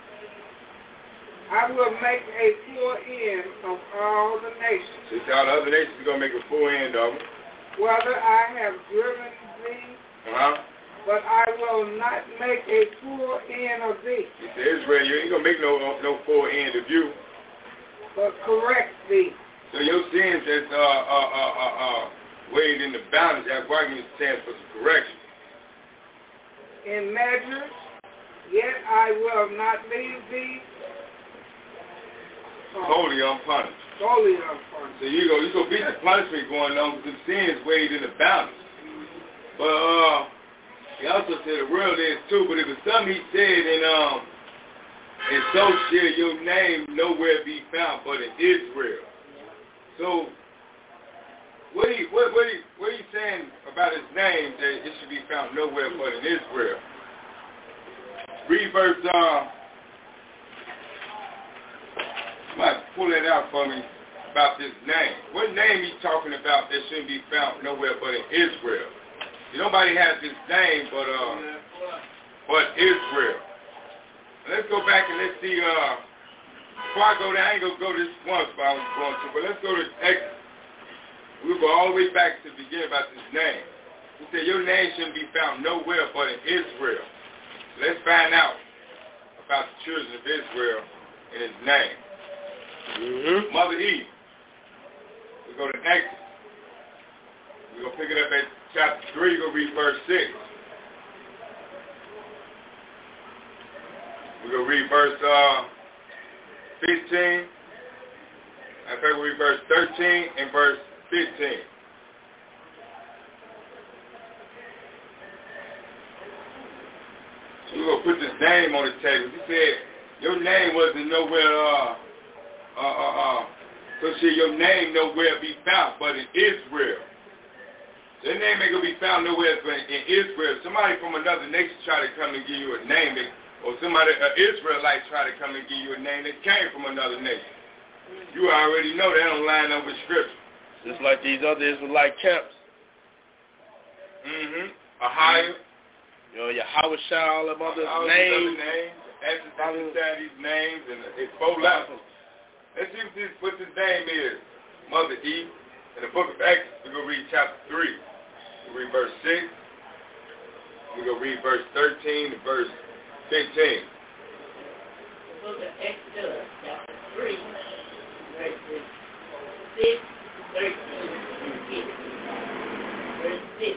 Speaker 4: I will make a full end of all the nations.
Speaker 5: So all the other nations are going to make a full end of them.
Speaker 4: Whether I have driven thee,
Speaker 5: uh-huh.
Speaker 4: but I will not make a full end of thee.
Speaker 5: He said, Israel, you ain't going to make no no full end of you.
Speaker 4: But correct thee.
Speaker 5: So your sins that's uh, uh, uh, uh, uh, weighed in the balance, that's why you stand for some correction.
Speaker 4: In measures, yet I will not leave thee uh,
Speaker 5: wholly unpunished.
Speaker 4: Wholly unpunished.
Speaker 5: So you go, you go beat the punishment going on with the sins weighed in the balance. But uh, he also said the world is too. But it was something he said in um, and so shall your name nowhere be found but in Israel. So what he what what he what he saying about his name that it should be found nowhere but in Israel? Read verse uh you might pull that out for me about this name. What name he talking about that shouldn't be found nowhere but in Israel? Nobody has this name but uh but Israel. Let's go back and let's see uh before I go there, I ain't gonna go this one spot I was going to, but let's go to Exodus. We'll go all the way back to the beginning about this name. He said, your name shouldn't be found nowhere but in Israel. Let's find out about the children of Israel and his name.
Speaker 8: Mm-hmm.
Speaker 5: Mother Eve. We go to Exodus. We're going to pick it up at chapter three. We're going to read verse six. We're going to read verse uh, fifteen. In fact, we read verse thirteen and verse fifteen. we're going to put this name on the table. He said, your name wasn't nowhere, uh, uh, uh, uh, so see, your name nowhere be found, but in Israel. Your name ain't going to be found nowhere but in Israel. Somebody from another nation try to come and give you a name, that, or somebody, an Israelite try to come and give you a name that came from another nation. You already know that don't line up with Scripture.
Speaker 8: Just like these other Israelite camps.
Speaker 5: Mm-hmm. Ohio.
Speaker 8: You know, Yahweh Shai, all them other
Speaker 5: all
Speaker 8: names.
Speaker 5: names. Exercise these names and it's four levels. Let's see what this, what this name is. Mother E. In the book of Exodus, we're going to read chapter three. We'll read verse six. We're going to read verse thirteen to verse fifteen.
Speaker 3: The book of Exodus, chapter three, verses six, thirteen, and fifteen. Verse six.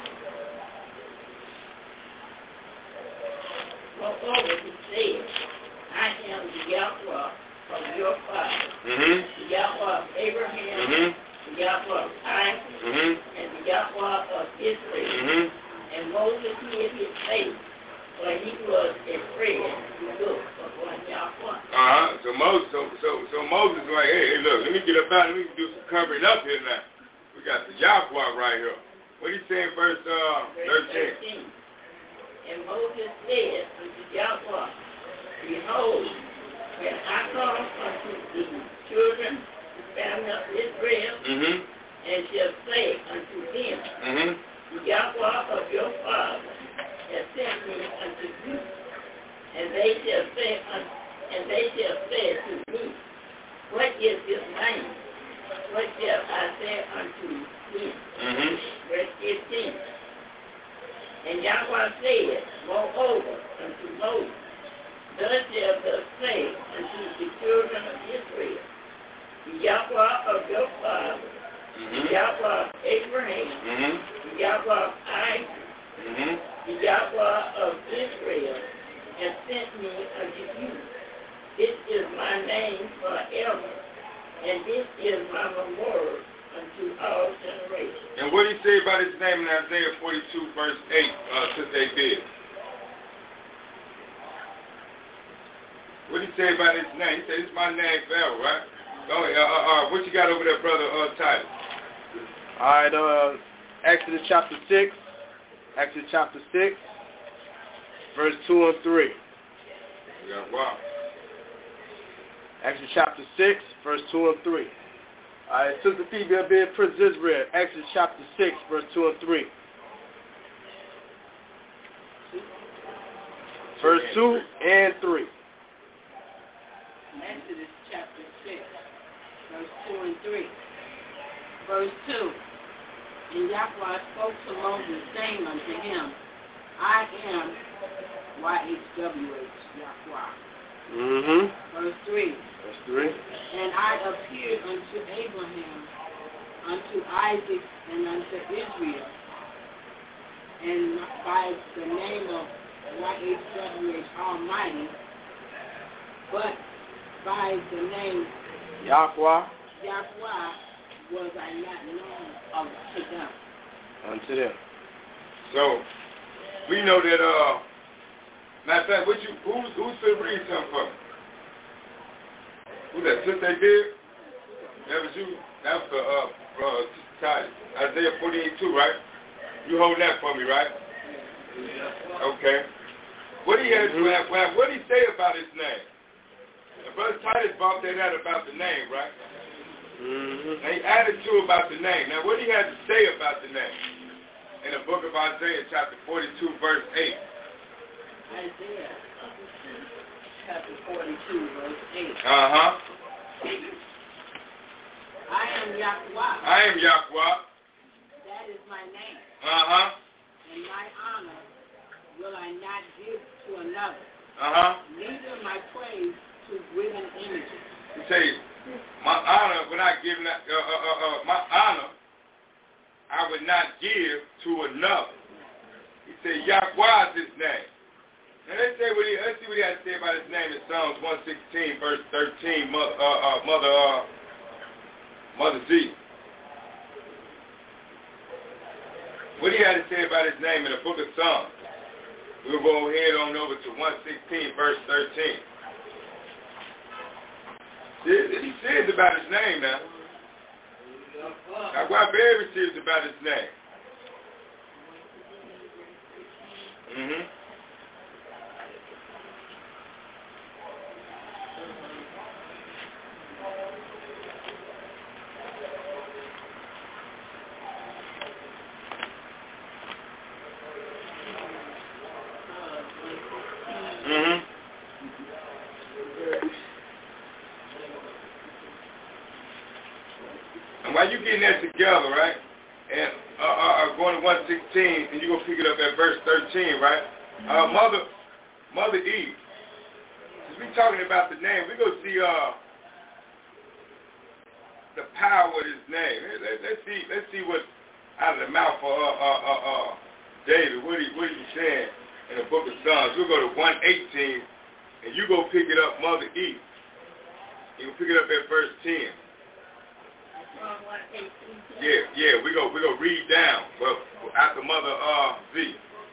Speaker 3: Moreover, he said, I am the Yahweh of your father,
Speaker 5: Mm-hmm.
Speaker 3: the Yahweh of Abraham,
Speaker 5: Mm-hmm.
Speaker 3: the Yahweh of Isaac,
Speaker 5: Mm-hmm.
Speaker 3: and the Yahweh of Israel.
Speaker 5: Mm-hmm.
Speaker 3: And Moses hid his face, for he was afraid to look upon Yahweh.
Speaker 5: Uh-huh. So Moses, so, so, so Moses was like, hey, hey, look, let me get up out and we can do some covering up here now. We got the Yahweh right here. What do you say in verse uh, thirteen?
Speaker 3: thirteen. And Moses said unto Yahweh, behold, when I come unto the children, the family of Israel,
Speaker 5: Mm-hmm.
Speaker 3: and shall say unto them,
Speaker 5: Mm-hmm.
Speaker 3: the Yahweh of your father has sent me unto you, and they shall say unto, and they shall say to me, what is his name? What shall I say unto him?
Speaker 5: Mm-hmm.
Speaker 3: Verse fifteen. And Yahweh said, moreover, unto Moses, thus shall thus say unto the children of Israel, the Yahweh of your father,
Speaker 5: Mm-hmm.
Speaker 3: the Yahweh of Abraham,
Speaker 5: Mm-hmm.
Speaker 3: the Yahweh of Isaac,
Speaker 5: Mm-hmm.
Speaker 3: the Yahweh of Israel, has sent me unto you. This is my name forever, and this is my reward unto all generations.
Speaker 5: And what did he say about his name in Isaiah forty-two, verse eight, uh, since they did? What did he say about his name? He said, it's my name forever, right? Oh, uh, uh, uh, what you got over there, brother uh, Titus?
Speaker 8: All right, uh, Exodus chapter six. Exodus chapter six, verse two and three.
Speaker 5: Yeah, wow.
Speaker 8: Exodus chapter six, verse two and three. All right, Sister Phoebe, being Prince Israel. Exodus chapter six, verse two and three. Verse two and three.
Speaker 4: Exodus chapter six, verse two and three. Verse two. And Yahweh spoke to Moses, saying unto him, I am Y H W H, Yahweh.
Speaker 8: Mm-hmm.
Speaker 4: Verse three.
Speaker 8: Verse three.
Speaker 4: And I appeared unto Abraham, unto Isaac, and unto Israel, and by the name of Y H W H Almighty, but by the name
Speaker 8: Yahweh
Speaker 4: Yahweh was I not known unto them.
Speaker 8: unto them.
Speaker 5: So, we know that, uh, matter of fact, what you, who's, who's to read something for me? Who that, Sister did? That was you? That was for, uh, for uh, Titus. Isaiah forty-eight two, right? You hold that for me, right? Okay. What do you have, mm-hmm. what do you say about his name? And Brother Titus brought that out about the name, right?
Speaker 8: Mm-hmm.
Speaker 5: And he added to about the name. Now, what do you have to say about the name? In the book of Isaiah, chapter forty-two, verse eight.
Speaker 3: Isaiah chapter forty-two, verse eight.
Speaker 5: Uh-huh.
Speaker 4: I am Yahweh.
Speaker 5: I am Yahweh.
Speaker 4: That is my name.
Speaker 5: Uh-huh.
Speaker 4: And my honor will I not give to another.
Speaker 5: Uh-huh.
Speaker 4: Neither my praise to written images.
Speaker 5: He says, my honor, when I give, not, uh, uh, uh, uh, my honor, I would not give to another. He said, Yahweh is his name. Now let's say what he, let's see what he has to say about his name in Psalms one sixteen, verse thirteen, mother, uh, uh, mother, uh, Mother Z. What do you have to say about his name in the book of Psalms? We'll go ahead on over to one sixteen, verse thirteen. He says about his name now. I'm quite very serious about his name. Mm-hmm. Mm-hmm. And while you getting that together, right, and uh, uh, going to one sixteen, and you're going to pick it up at verse thirteen, right? Uh, Mother Mother Eve, since we're talking about the name, we're going to see uh, the power of his name. Let, let's see let's see what out of the mouth of uh, uh, uh, uh, David, what he, what he saying in the book of Psalms. We'll go to one eighteen, and you go pick it up, Mother Eve. You can pick it up at verse ten. Yeah, yeah, we go we go read down, but after Mother uh V.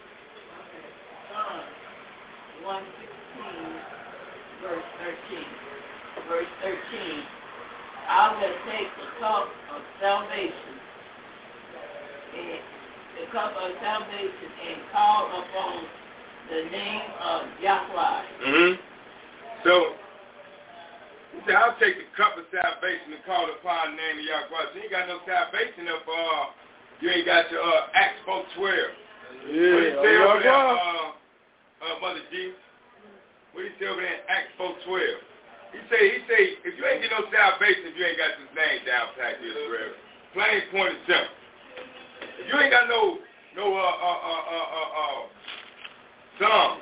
Speaker 3: Psalm one sixteen, verse thirteen. Verse thirteen. I will take the cup of salvation, and the cup of salvation, and call upon the name of Yahweh.
Speaker 5: Mm-hmm. So. He said, I'll take the cup of salvation and call upon the name of Yahweh. So you ain't got no salvation if uh, you ain't got your uh, Acts four twelve. Yeah. What did he say over there, uh, uh, Mother G? What did he say over there in Acts four twelve? He say, he say, if you ain't get no salvation, if you ain't got this name down packed, Israel. Plain, point, and simple. If you ain't got no, no, uh, uh, uh, uh, uh, uh, song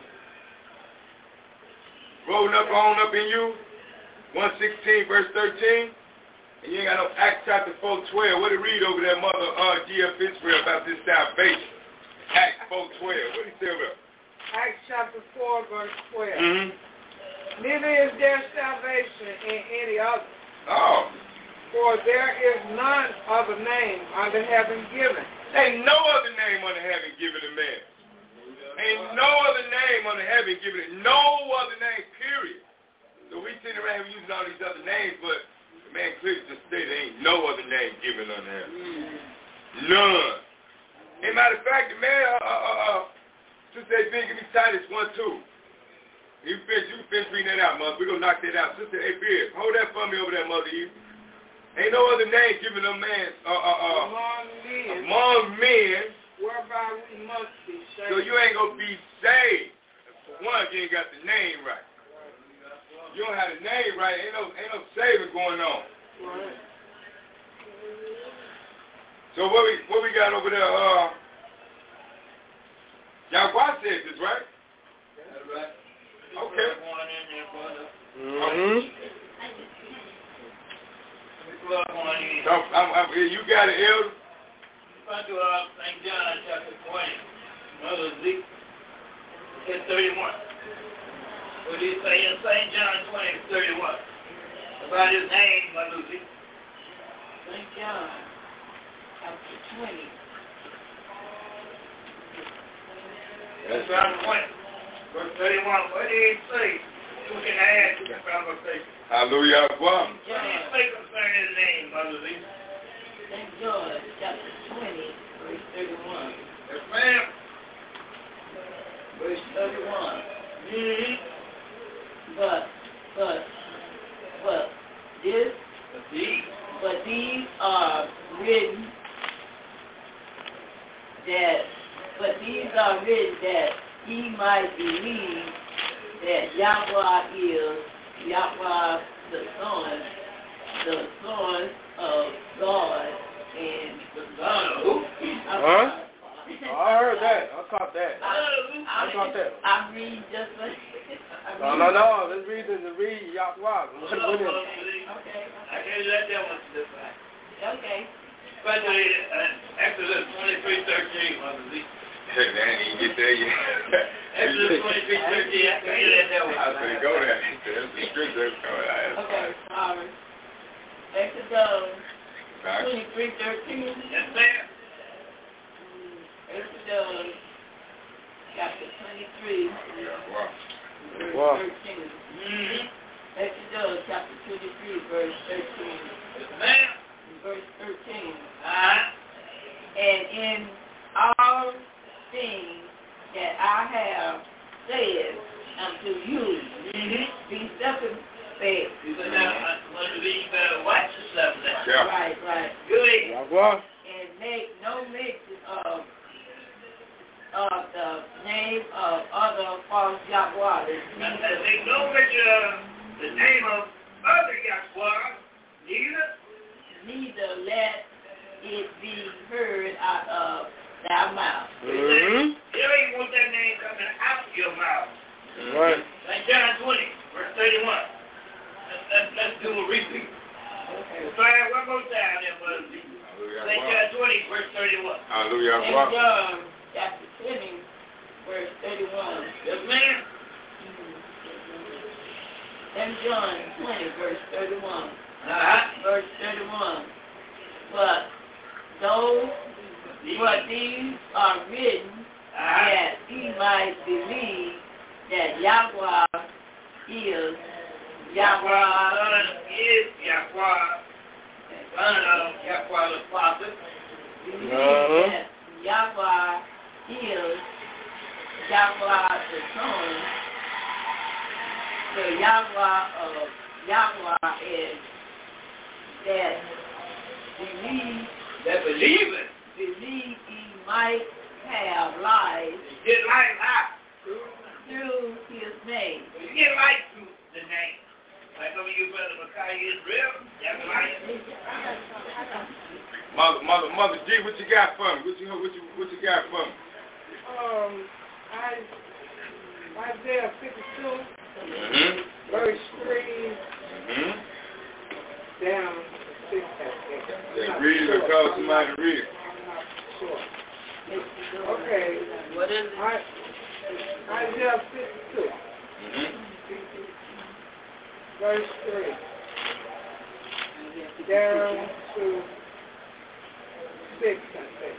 Speaker 5: rolling up on up in you, one sixteen, verse thirteen, and you ain't got no Acts chapter four twelve. What did it read over there, Mother uh, G F Israel, about this salvation? Acts four twelve. What did he say over there?
Speaker 4: Acts chapter four, verse twelve.
Speaker 5: Mm-hmm.
Speaker 4: Neither is there salvation in any other.
Speaker 5: Oh.
Speaker 4: For there is none other name under heaven given.
Speaker 5: Ain't no other name under heaven given to man. Ain't no other name under heaven given. No other name, period. So we sitting around here using all these other names, but the man clearly just stated there ain't no other name given on there. None. As a matter of fact, the man, uh, uh, uh, Sister A. Big, give me Titus one two. You finish, you finish reading that out, Mother. We're going to knock that out. Sister A. Big, hold that for me over there, Mother Eve. Ain't no other name given a man, uh, uh, uh,
Speaker 4: among men,
Speaker 5: among men,
Speaker 4: whereby we must be saved.
Speaker 5: So you ain't going to be saved. For one, you ain't got the name right. You don't have the name right. Ain't no, ain't no saving going on.
Speaker 4: Right.
Speaker 5: So what we what we got over there? Uh, Yahweh said this, right?
Speaker 2: That's right.
Speaker 5: Okay.
Speaker 8: Mm-hmm.
Speaker 5: So, I'm, I'm, you got it, Elder?
Speaker 2: Come to uh, Saint John chapter twenty, Mother Zeke, it's thirty-one. What do you say in Saint John twenty, thirty-one? About his name, Mother Zeke.
Speaker 3: Saint John chapter twenty.
Speaker 2: That's John twenty, verse thirty-one. What did he say? You can add to the conversation.
Speaker 5: Hallelujah.
Speaker 2: What did he say concerning his name, Mother Zeke?
Speaker 3: Saint John chapter twenty, verse thirty-one.
Speaker 2: Yes, ma'am.
Speaker 3: Verse thirty-one.
Speaker 2: Mm-hmm.
Speaker 3: But, but, but, this,
Speaker 2: But these,
Speaker 3: but these are written that, but these are written that he might believe that Yahweh is Yahweh the Son, the Son of God, and
Speaker 2: the son of who?
Speaker 8: Huh? Oh, I heard that. I caught that.
Speaker 3: I, I,
Speaker 8: I caught that.
Speaker 3: I read just like.
Speaker 8: No, no, no. Let's read this and read Yahweh.
Speaker 2: Okay.
Speaker 3: Okay.
Speaker 2: I can't let that one slip by.
Speaker 3: Okay.
Speaker 2: Especially uh, Exodus twenty-three thirteen, Mother Zeke.
Speaker 5: Hey, man, he didn't get there yet.
Speaker 2: Exodus twenty-three thirteen, I can't let that one
Speaker 5: I was going to go there. That's the scripture.
Speaker 3: Okay, sorry. Exodus twenty-three thirteen.
Speaker 2: Yes, ma'am.
Speaker 3: Exodus chapter twenty-three, verse
Speaker 5: Wow.
Speaker 3: thirteen.
Speaker 2: Mm-hmm.
Speaker 3: Exodus chapter twenty-three, verse thirteen.
Speaker 2: Yes, ma'am.
Speaker 3: Verse thirteen.
Speaker 2: Uh-huh.
Speaker 3: And in all things that I have said unto you,
Speaker 2: Mm-hmm.
Speaker 3: be circumspect.
Speaker 2: You better not, what do you better watch yourself now.
Speaker 5: Yeah.
Speaker 3: Right, right.
Speaker 2: Good.
Speaker 8: Wow.
Speaker 3: And make no mention of of the name of other false Yahweh.
Speaker 2: And make no mention of the name of other Yahweh, neither.
Speaker 3: Neither let it be heard out of thy mouth.
Speaker 8: Mm-hmm.
Speaker 2: You don't even want that name coming out of your mouth.
Speaker 8: Right.
Speaker 2: Like John twenty, verse thirty-one. Let's, let's, let's do a repeat.
Speaker 3: Okay.
Speaker 2: Try it one more time there, brother. Saint John twenty, verse thirty-one.
Speaker 5: Hallelujah.
Speaker 3: Saint John chapter twenty, verse thirty-one.
Speaker 2: Yes, ma'am.
Speaker 3: Saint John twenty, verse thirty-one.
Speaker 2: Uh-huh.
Speaker 3: Verse thirty-one. But those, but these are written
Speaker 2: Uh-huh.
Speaker 3: that he might believe that Yahweh is Yahweh.
Speaker 2: Son is Yahweh. Son of Yahweh the Father.
Speaker 3: Believe
Speaker 8: Uh-huh.
Speaker 3: that Yahweh is Yahweh the Son. The Yahweh of Yahweh is that believe,
Speaker 2: That believe it.
Speaker 3: believe he might have life
Speaker 2: Get life out.
Speaker 3: through his name.
Speaker 2: You get life through the name. Like some of you brother Makai Israel, that's life.
Speaker 5: Mother, mother, mother G, what you got for me? What you, what you, what you got for me?
Speaker 4: Um, I, Isaiah fifty-two,
Speaker 5: Mm-hmm.
Speaker 4: verse three
Speaker 5: Mm-hmm.
Speaker 4: down to six, I think.
Speaker 5: Yeah,
Speaker 4: I'm not
Speaker 5: read it
Speaker 4: sure.
Speaker 5: or call somebody to read it.
Speaker 4: I'm not sure. Okay.
Speaker 3: What is it?
Speaker 4: I, Isaiah fifty-two,
Speaker 5: Mm-hmm.
Speaker 4: verse three, down to six, I think.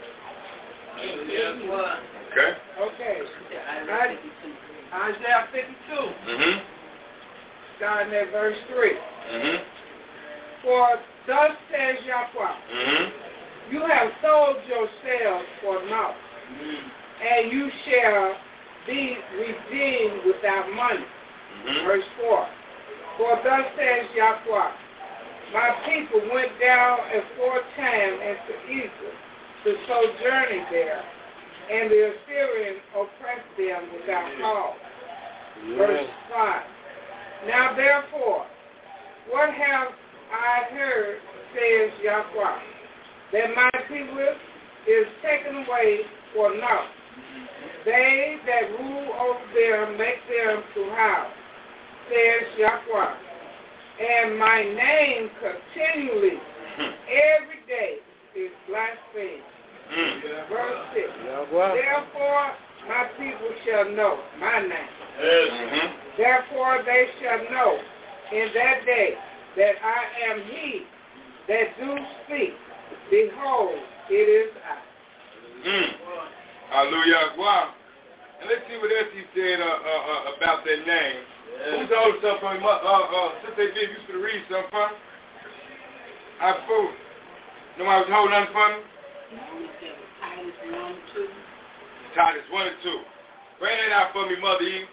Speaker 5: Okay.
Speaker 4: Okay. I, Isaiah fifty-two,
Speaker 5: Mm-hmm.
Speaker 4: starting at verse three.
Speaker 5: Mm-hmm.
Speaker 4: For thus says Yahweh,
Speaker 5: Mm-hmm.
Speaker 4: you have sold yourselves for naught, and you shall be redeemed without money.
Speaker 5: Mm-hmm.
Speaker 4: Verse four. For thus says Yahweh, my people went down aforetime into Egypt to sojourn there, and the Assyrian oppressed them without cause. Verse five. Now therefore, what have I heard, says Yahweh, that my people is taken away for naught. They that rule over them make them to house, says Yahweh. And my name continually, every day, is blasphemed.
Speaker 5: Mm-hmm.
Speaker 4: Verse six.
Speaker 8: Yahweh.
Speaker 4: Therefore my people shall know my name.
Speaker 5: Mm-hmm.
Speaker 4: Therefore they shall know in that day that I am he that do speak. Behold, it is I.
Speaker 5: Mm. Hallelujah. Wow. And let's see what else he said uh, uh, uh, about that name. Who's holding something for me? Uh, uh, since they did, you should read something for me. I fool. Nobody was holding nothing for me?
Speaker 3: Titus one, two.
Speaker 5: Titus one and two. Bring that out for me, Mother Eve.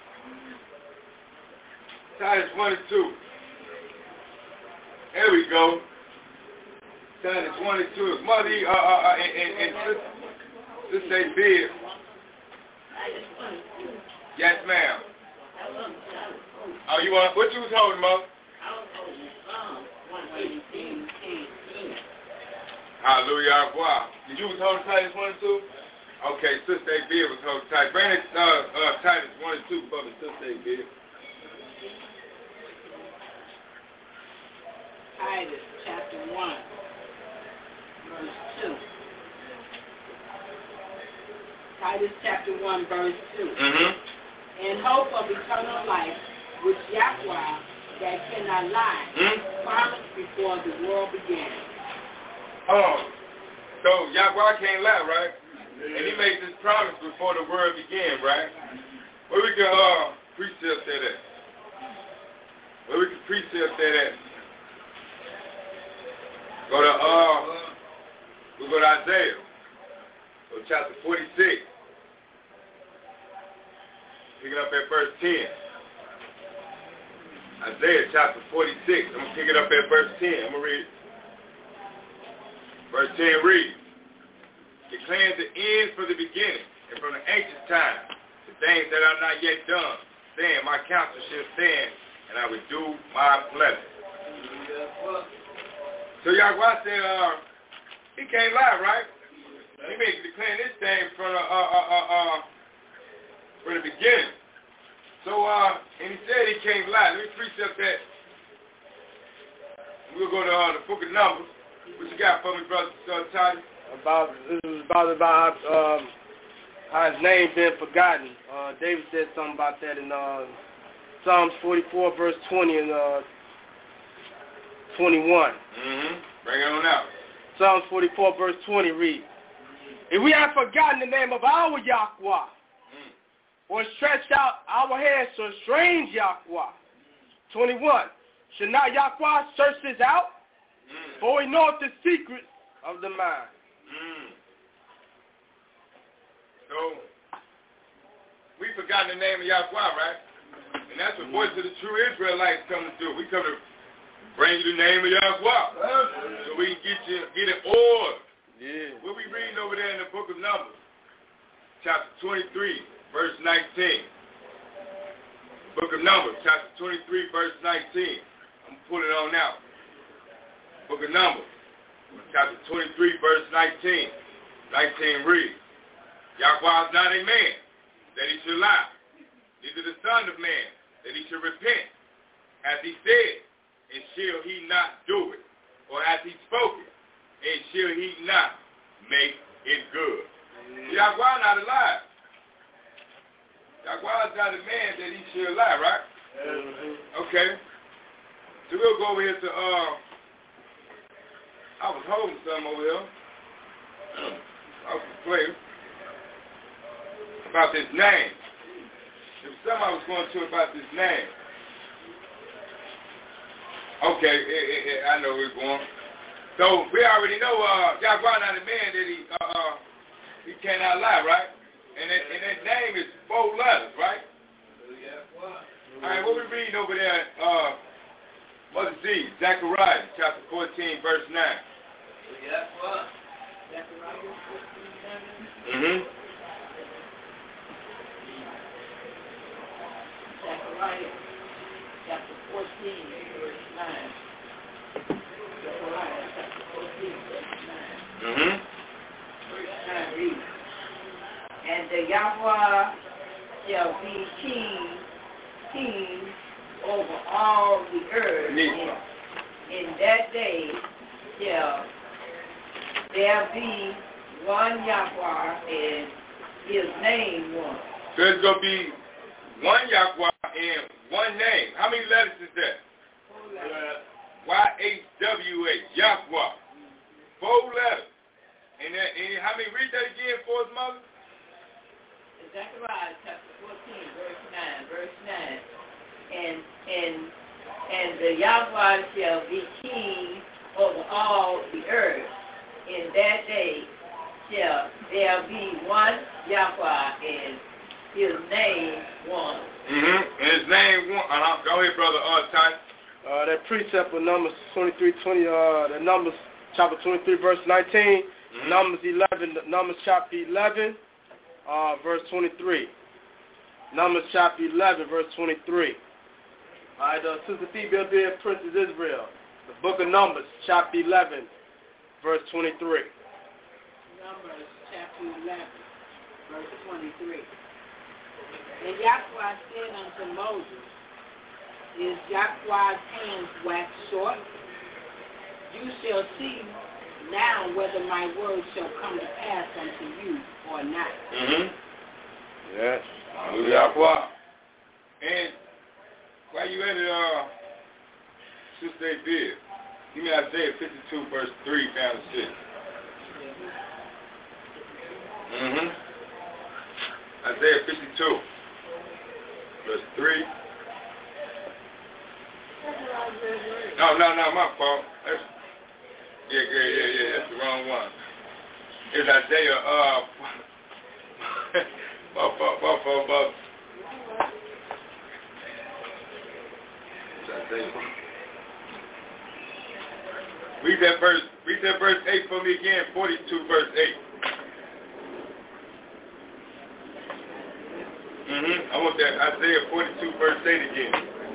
Speaker 5: Titus one and two. There we go. Titus one and two. Mother Eve, uh, uh, uh, and, and, and this they bid. Yes, ma'am. Oh, you want, what you was holding, Mother? Hallelujah. Wow. Did you was holding Titus one and two? Okay, Sister A B was holding Titus. Bring it, uh, uh, Titus one and two for me, Sister A B.
Speaker 3: Titus chapter one, verse two. Titus chapter one, verse two.
Speaker 5: Mm-hmm.
Speaker 3: In hope of eternal life, which Yahweh, that cannot lie,
Speaker 5: Mm-hmm.
Speaker 3: promised before the world began.
Speaker 5: Oh, so Yahweh can't lie, right? And he made this promise before the world began, right? Where we can uh, precept that at? Where we can precept that at? Go to, uh, we go to Isaiah. Go to chapter forty-six. Pick it up at verse ten. Isaiah chapter forty-six. I'm going to pick it up at verse ten. I'm going to read. Verse ten reads, declaring the end from the beginning and from the ancient time, the things that are not yet done, saying, my counsel shall stand, and I will do my pleasure. So Yahweh said, uh, he can't lie, right? He made declaring this thing from the, uh, uh, uh, uh, from the beginning. So, uh, and he said he can't lie. Let me precept that. We'll go to uh, the book of Numbers. What you got for me, brother, uh, Toddy?
Speaker 8: About, this is about, about um, how his name been forgotten. Uh, David said something about that in uh, Psalms forty-four, verse twenty and uh, twenty-one.
Speaker 5: Mm-hmm. Bring it on out.
Speaker 8: Psalms forty-four, verse twenty reads, if we have forgotten the name of our Yahweh, mm. or stretched out our hands to a strange Yahweh. twenty-one, should not Yahweh search this out? Mm. For we know the secret of the mind.
Speaker 5: Mm. So, we forgotten the name of Yahweh, right? And that's what Voice of the True Israelites come to do. We come to bring you the name of Yahweh. So we can get you get it ordered.
Speaker 8: Yeah.
Speaker 5: What we reading over there in the book of Numbers, chapter twenty-three, verse nineteen. Book of Numbers, chapter twenty-three, verse nineteen. I'm going to pull it on out. Book of Numbers, chapter twenty-three, verse nineteen. nineteen reads, Yahweh is not a man, that he should lie, neither the son of man, that he should repent. As he said, and shall he not do it? Or as he spoken, and shall he not make it good? Mm-hmm. Yahweh not alive. Yahweh is not a man that he should lie, right? Mm-hmm. Okay. So we'll go over here to, uh, I was holding something over here. I was playing about this name. There was something I was going to about this name. Okay, it, it, it, I know where we're going. So we already know uh, Yahweh not a man that he uh, he cannot lie, right? And that, and that name is four letters, right? All right, what we reading over there? Uh, Mother Z, Zechariah, chapter fourteen, verse nine. Mm-hmm.
Speaker 3: Zechariah, chapter fourteen, verse nine. Zechariah, chapter fourteen, verse nine.
Speaker 5: Mm-hmm.
Speaker 3: Verse nine reads, and the Yahweh shall be king, king over all the earth. In, in that day shall there be one Yahweh and his name one.
Speaker 5: So it's going to be one Yahweh and one name. How many letters is that?
Speaker 3: Four letters.
Speaker 5: Y H W H, Yahweh. Four letters. And, that, and how many, read that again for us, Mother?
Speaker 3: Zechariah chapter fourteen, verse nine, verse nine. And and and the Yahweh shall be king over all the earth. In that day shall there be one Yahweh and his name one.
Speaker 5: Mm-hmm. And his name one. Uh-huh. Go ahead, brother. Uh, Ty.
Speaker 8: Uh, that precept of Numbers twenty-three, twenty, uh, the Numbers chapter twenty-three, verse nineteen, mm-hmm. Numbers eleven, Numbers chapter eleven, uh, verse twenty-three. Numbers chapter eleven, verse twenty-three. All right, uh, Sister Phoebe being Princess Israel. The book of Numbers, chapter eleven, verse twenty-three.
Speaker 9: Numbers chapter eleven, verse twenty-three. And Yahweh said unto Moses, is Yahweh's hands waxed short? You shall see now whether my word shall come to pass unto you or not.
Speaker 5: Mm-hmm. Yes. Yahweh. And while you at it, uh, Sister Bid, give me Isaiah fifty-two, verse three down to six. Mm-hmm. Isaiah fifty-two, verse three. No, no, no, my fault. That's, yeah, yeah, yeah, yeah, that's the wrong one. It's Isaiah, uh, my fault, my fault, my fault. It's Isaiah. Read that verse, read that verse eight for me again, forty-two, verse eight. Mm-hmm. I want that Isaiah forty-two, verse eight again.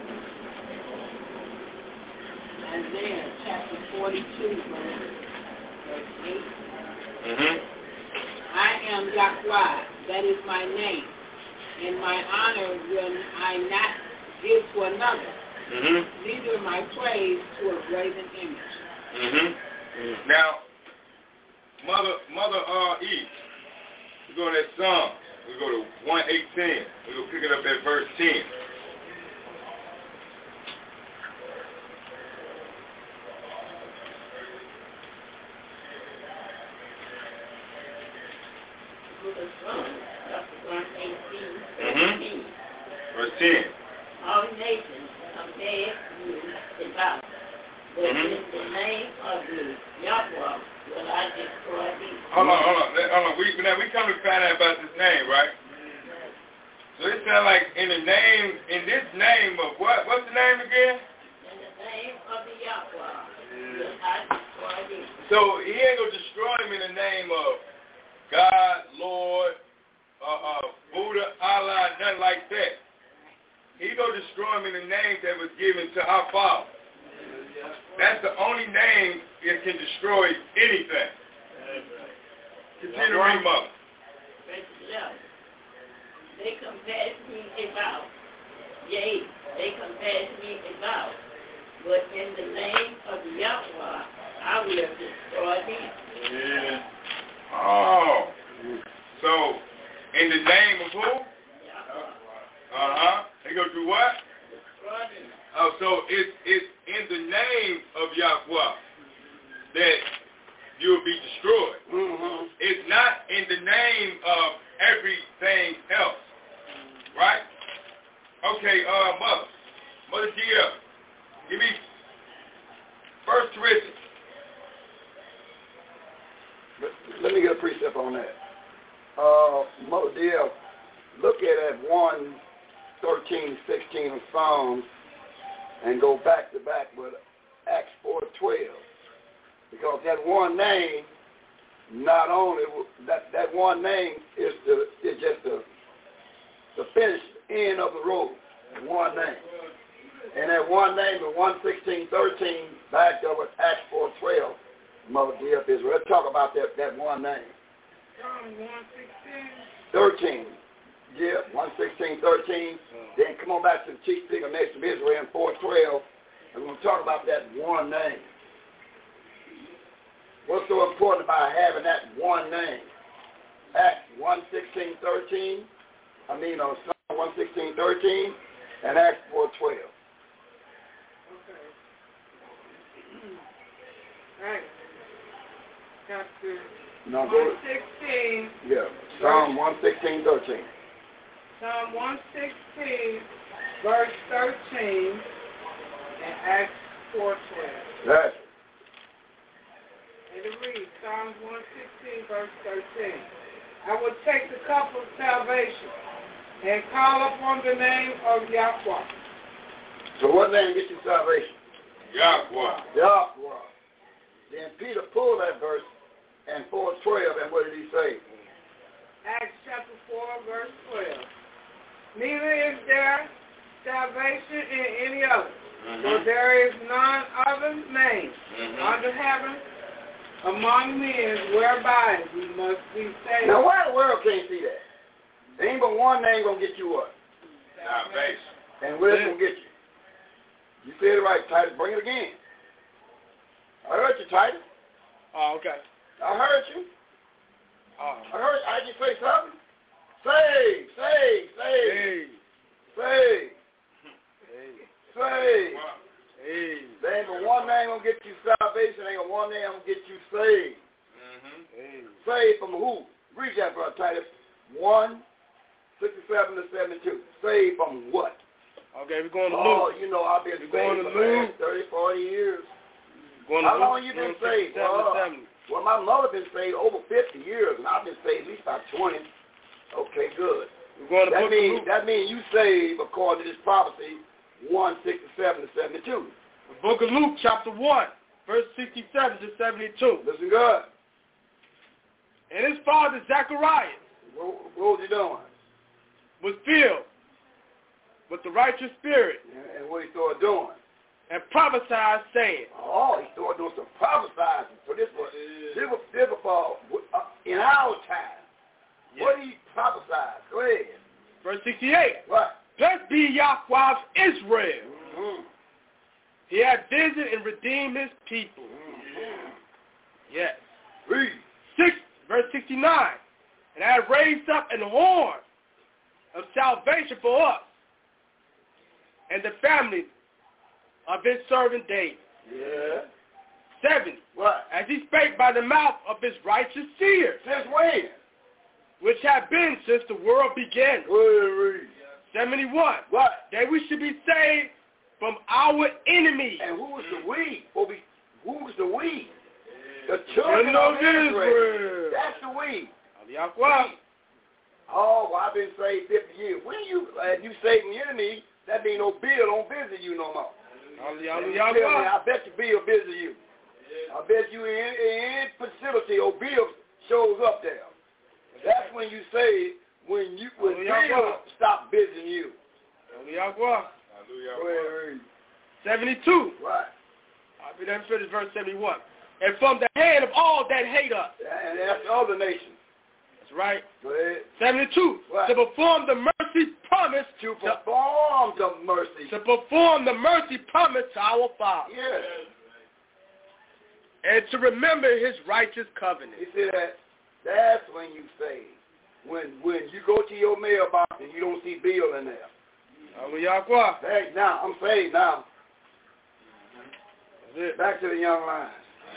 Speaker 9: Isaiah chapter forty-two, verse eight.
Speaker 5: Mm-hmm.
Speaker 9: I am Yahweh, that is my name, and my honor will I not give to another,
Speaker 5: Mm-hmm.
Speaker 9: neither my praise to a graven image.
Speaker 5: Mm-hmm. Mm-hmm. Now, Mother, Mother uh, Eve, we go to that Psalm. We go to one eighteen. We go pick it up at verse ten. Mm-hmm. Verse ten.
Speaker 3: All nations compare you about, but
Speaker 5: Mm-hmm.
Speaker 3: in the name of the Yahweh will I destroy thee.
Speaker 5: Hold on, hold on, hold on. We, now we come to find out about this name, right? So it sounds like in the name, in this name of what? What's the name again?
Speaker 3: In the name of the Yahweh will I destroy thee.
Speaker 5: So he ain't gonna destroy him in the name of God, Lord, uh, uh, Buddha, Allah, nothing like that. He gonna destroy him in the name that was given to our Father. That's the only name that can destroy anything. Continue to read, Mother.
Speaker 3: Verse eleven. They compass me about, yea, they compass me about, but in the name of the Yahweh I will destroy them.
Speaker 5: Yeah. Oh. So, in the name of who?
Speaker 3: Yahweh.
Speaker 5: Uh-huh. They gonna do what?
Speaker 3: Destroy them.
Speaker 5: Oh, so it's, it's in the name of Yahweh that you'll be destroyed.
Speaker 7: Mm-hmm.
Speaker 5: It's not in the name of everything else. Right? Okay, uh, Mother. Mother G L. Give me First Corinthians.
Speaker 7: Let me get a precept on that. Uh, Mother D L, look at that one, thirteen, sixteen of Psalms and go back to back with Acts four twelve. Because that one name, not only, that, that one name is, the, is just the, the finish end of the road. One name. And that one name in one sixteen thirteen backed up with Acts four twelve. Mother D F Israel. Let's talk about that, that one name.
Speaker 4: Psalm one sixteen.
Speaker 7: thirteen. Yeah, one sixteen, thirteen. Then come on back to the chief figure next to Israel in four twelve. And we're going to talk about that one name. What's so important about having that one name? Acts one sixteen, thirteen. I mean, on Psalm one sixteen, thirteen and Acts four twelve.
Speaker 4: Okay. Acts chapter
Speaker 7: No, go
Speaker 4: one sixteen.
Speaker 7: Yeah, Psalm one sixteen, thirteen.
Speaker 4: Psalm one sixteen, verse thirteen, and Acts four twelve.
Speaker 7: That's it.
Speaker 4: And it reads, Psalm one sixteen, verse thirteen. I will take the cup of salvation and call upon the name of Yahweh.
Speaker 7: So what name gets you salvation?
Speaker 5: Yahweh.
Speaker 7: Yahweh. Then Peter pulled that verse in four twelve, and what did he say?
Speaker 4: Acts chapter four, verse twelve. Neither is there salvation in any other,
Speaker 5: Mm-hmm.
Speaker 4: for there is none other name
Speaker 5: Mm-hmm.
Speaker 4: under heaven among men whereby we must be saved.
Speaker 7: Now, why the world can't see that? There ain't but one name gonna get you what?
Speaker 5: Salvation.
Speaker 7: And where's it gonna get you? You said it right, Titus. Bring it again. I heard you, Titus.
Speaker 8: Oh, okay.
Speaker 7: I heard you.
Speaker 8: Oh.
Speaker 7: I heard. I just say something. Save, save, save,
Speaker 8: Hey.
Speaker 7: save,
Speaker 8: Hey.
Speaker 7: save.
Speaker 8: Hey.
Speaker 7: There ain't but one name gonna get you salvation. There ain't but one name gonna get you saved.
Speaker 5: Mm-hmm.
Speaker 8: Hey.
Speaker 7: Saved from who? Read that, Brother Titus. one, sixty-seven to seventy-two. Saved from what?
Speaker 8: Okay, we're going to
Speaker 7: oh,
Speaker 8: Luke.
Speaker 7: Oh, you know, I've been
Speaker 8: we're
Speaker 7: saved
Speaker 8: going to
Speaker 7: for
Speaker 8: Luke.
Speaker 7: thirty, forty years.
Speaker 8: Going
Speaker 7: How
Speaker 8: to
Speaker 7: long
Speaker 8: Luke,
Speaker 7: you been saved? Well, well, my mother been saved over fifty years, and I've been saved at least about twenty. Okay, good.
Speaker 8: We're going to
Speaker 7: that
Speaker 8: book
Speaker 7: means
Speaker 8: Luke.
Speaker 7: that means you saved according to this prophecy, one sixty-seven to seventy-two.
Speaker 8: The book of Luke, chapter one, verse sixty-seven to seventy-two.
Speaker 7: Listen good.
Speaker 8: And his father Zacharias,
Speaker 7: what, what was he doing?
Speaker 8: Was filled with the righteous spirit.
Speaker 7: And, and what he started doing?
Speaker 8: And prophesied, saying.
Speaker 7: Oh, he started doing some prophesying. So this was this was, this was uh, in our time. Yes. What did he prophesy? Go ahead.
Speaker 8: Verse sixty-eight.
Speaker 7: What?
Speaker 8: Blessed be Yahweh of Israel.
Speaker 7: Mm-hmm.
Speaker 8: He had visited and redeemed his people.
Speaker 7: Mm-hmm.
Speaker 8: Yes.
Speaker 7: Read.
Speaker 8: Six, verse sixty-nine. And I have raised up an horn of salvation for us and the family of his servant David.
Speaker 7: Yeah.
Speaker 8: Seventy.
Speaker 7: What?
Speaker 8: As he spake by the mouth of his righteous seers.
Speaker 7: Since when?
Speaker 8: Which have been since the world began.
Speaker 7: Read.
Speaker 8: Seventy-one.
Speaker 7: What?
Speaker 8: That we should be saved from our enemies.
Speaker 7: And who was the we? Who was the we? The children
Speaker 8: of
Speaker 7: Israel.
Speaker 8: Israel.
Speaker 7: That's the we.
Speaker 8: Yahweh.
Speaker 7: Oh, well, I've been saved fifty years. When you uh, you saving your enemy, that means no Bill don't visit you no more.
Speaker 8: Hallelujah.
Speaker 7: Me, I bet you Bill visit you. I bet you in, in any facility, or Bill shows up there. That's when you say when you when Bill stop visiting you.
Speaker 8: Hallelujah.
Speaker 7: Hallelujah.
Speaker 8: Seventy-two.
Speaker 7: Right.
Speaker 8: I'll be there for this verse seventy-one. And from the hand of all that hate us.
Speaker 7: And that's the other nations.
Speaker 8: That's right.
Speaker 7: Go ahead.
Speaker 8: seventy-two.
Speaker 7: What?
Speaker 8: To perform the mercy promise.
Speaker 7: To perform the mercy.
Speaker 8: To perform the mercy promise to our Father.
Speaker 7: Yes.
Speaker 8: And to remember his righteous covenant.
Speaker 7: He said that that's when you save. When when you go to your mailbox and you don't see Bill in there.
Speaker 8: Hallelujah.
Speaker 7: Hey, now, I'm saved now.
Speaker 8: That's it.
Speaker 7: Back to the young lions.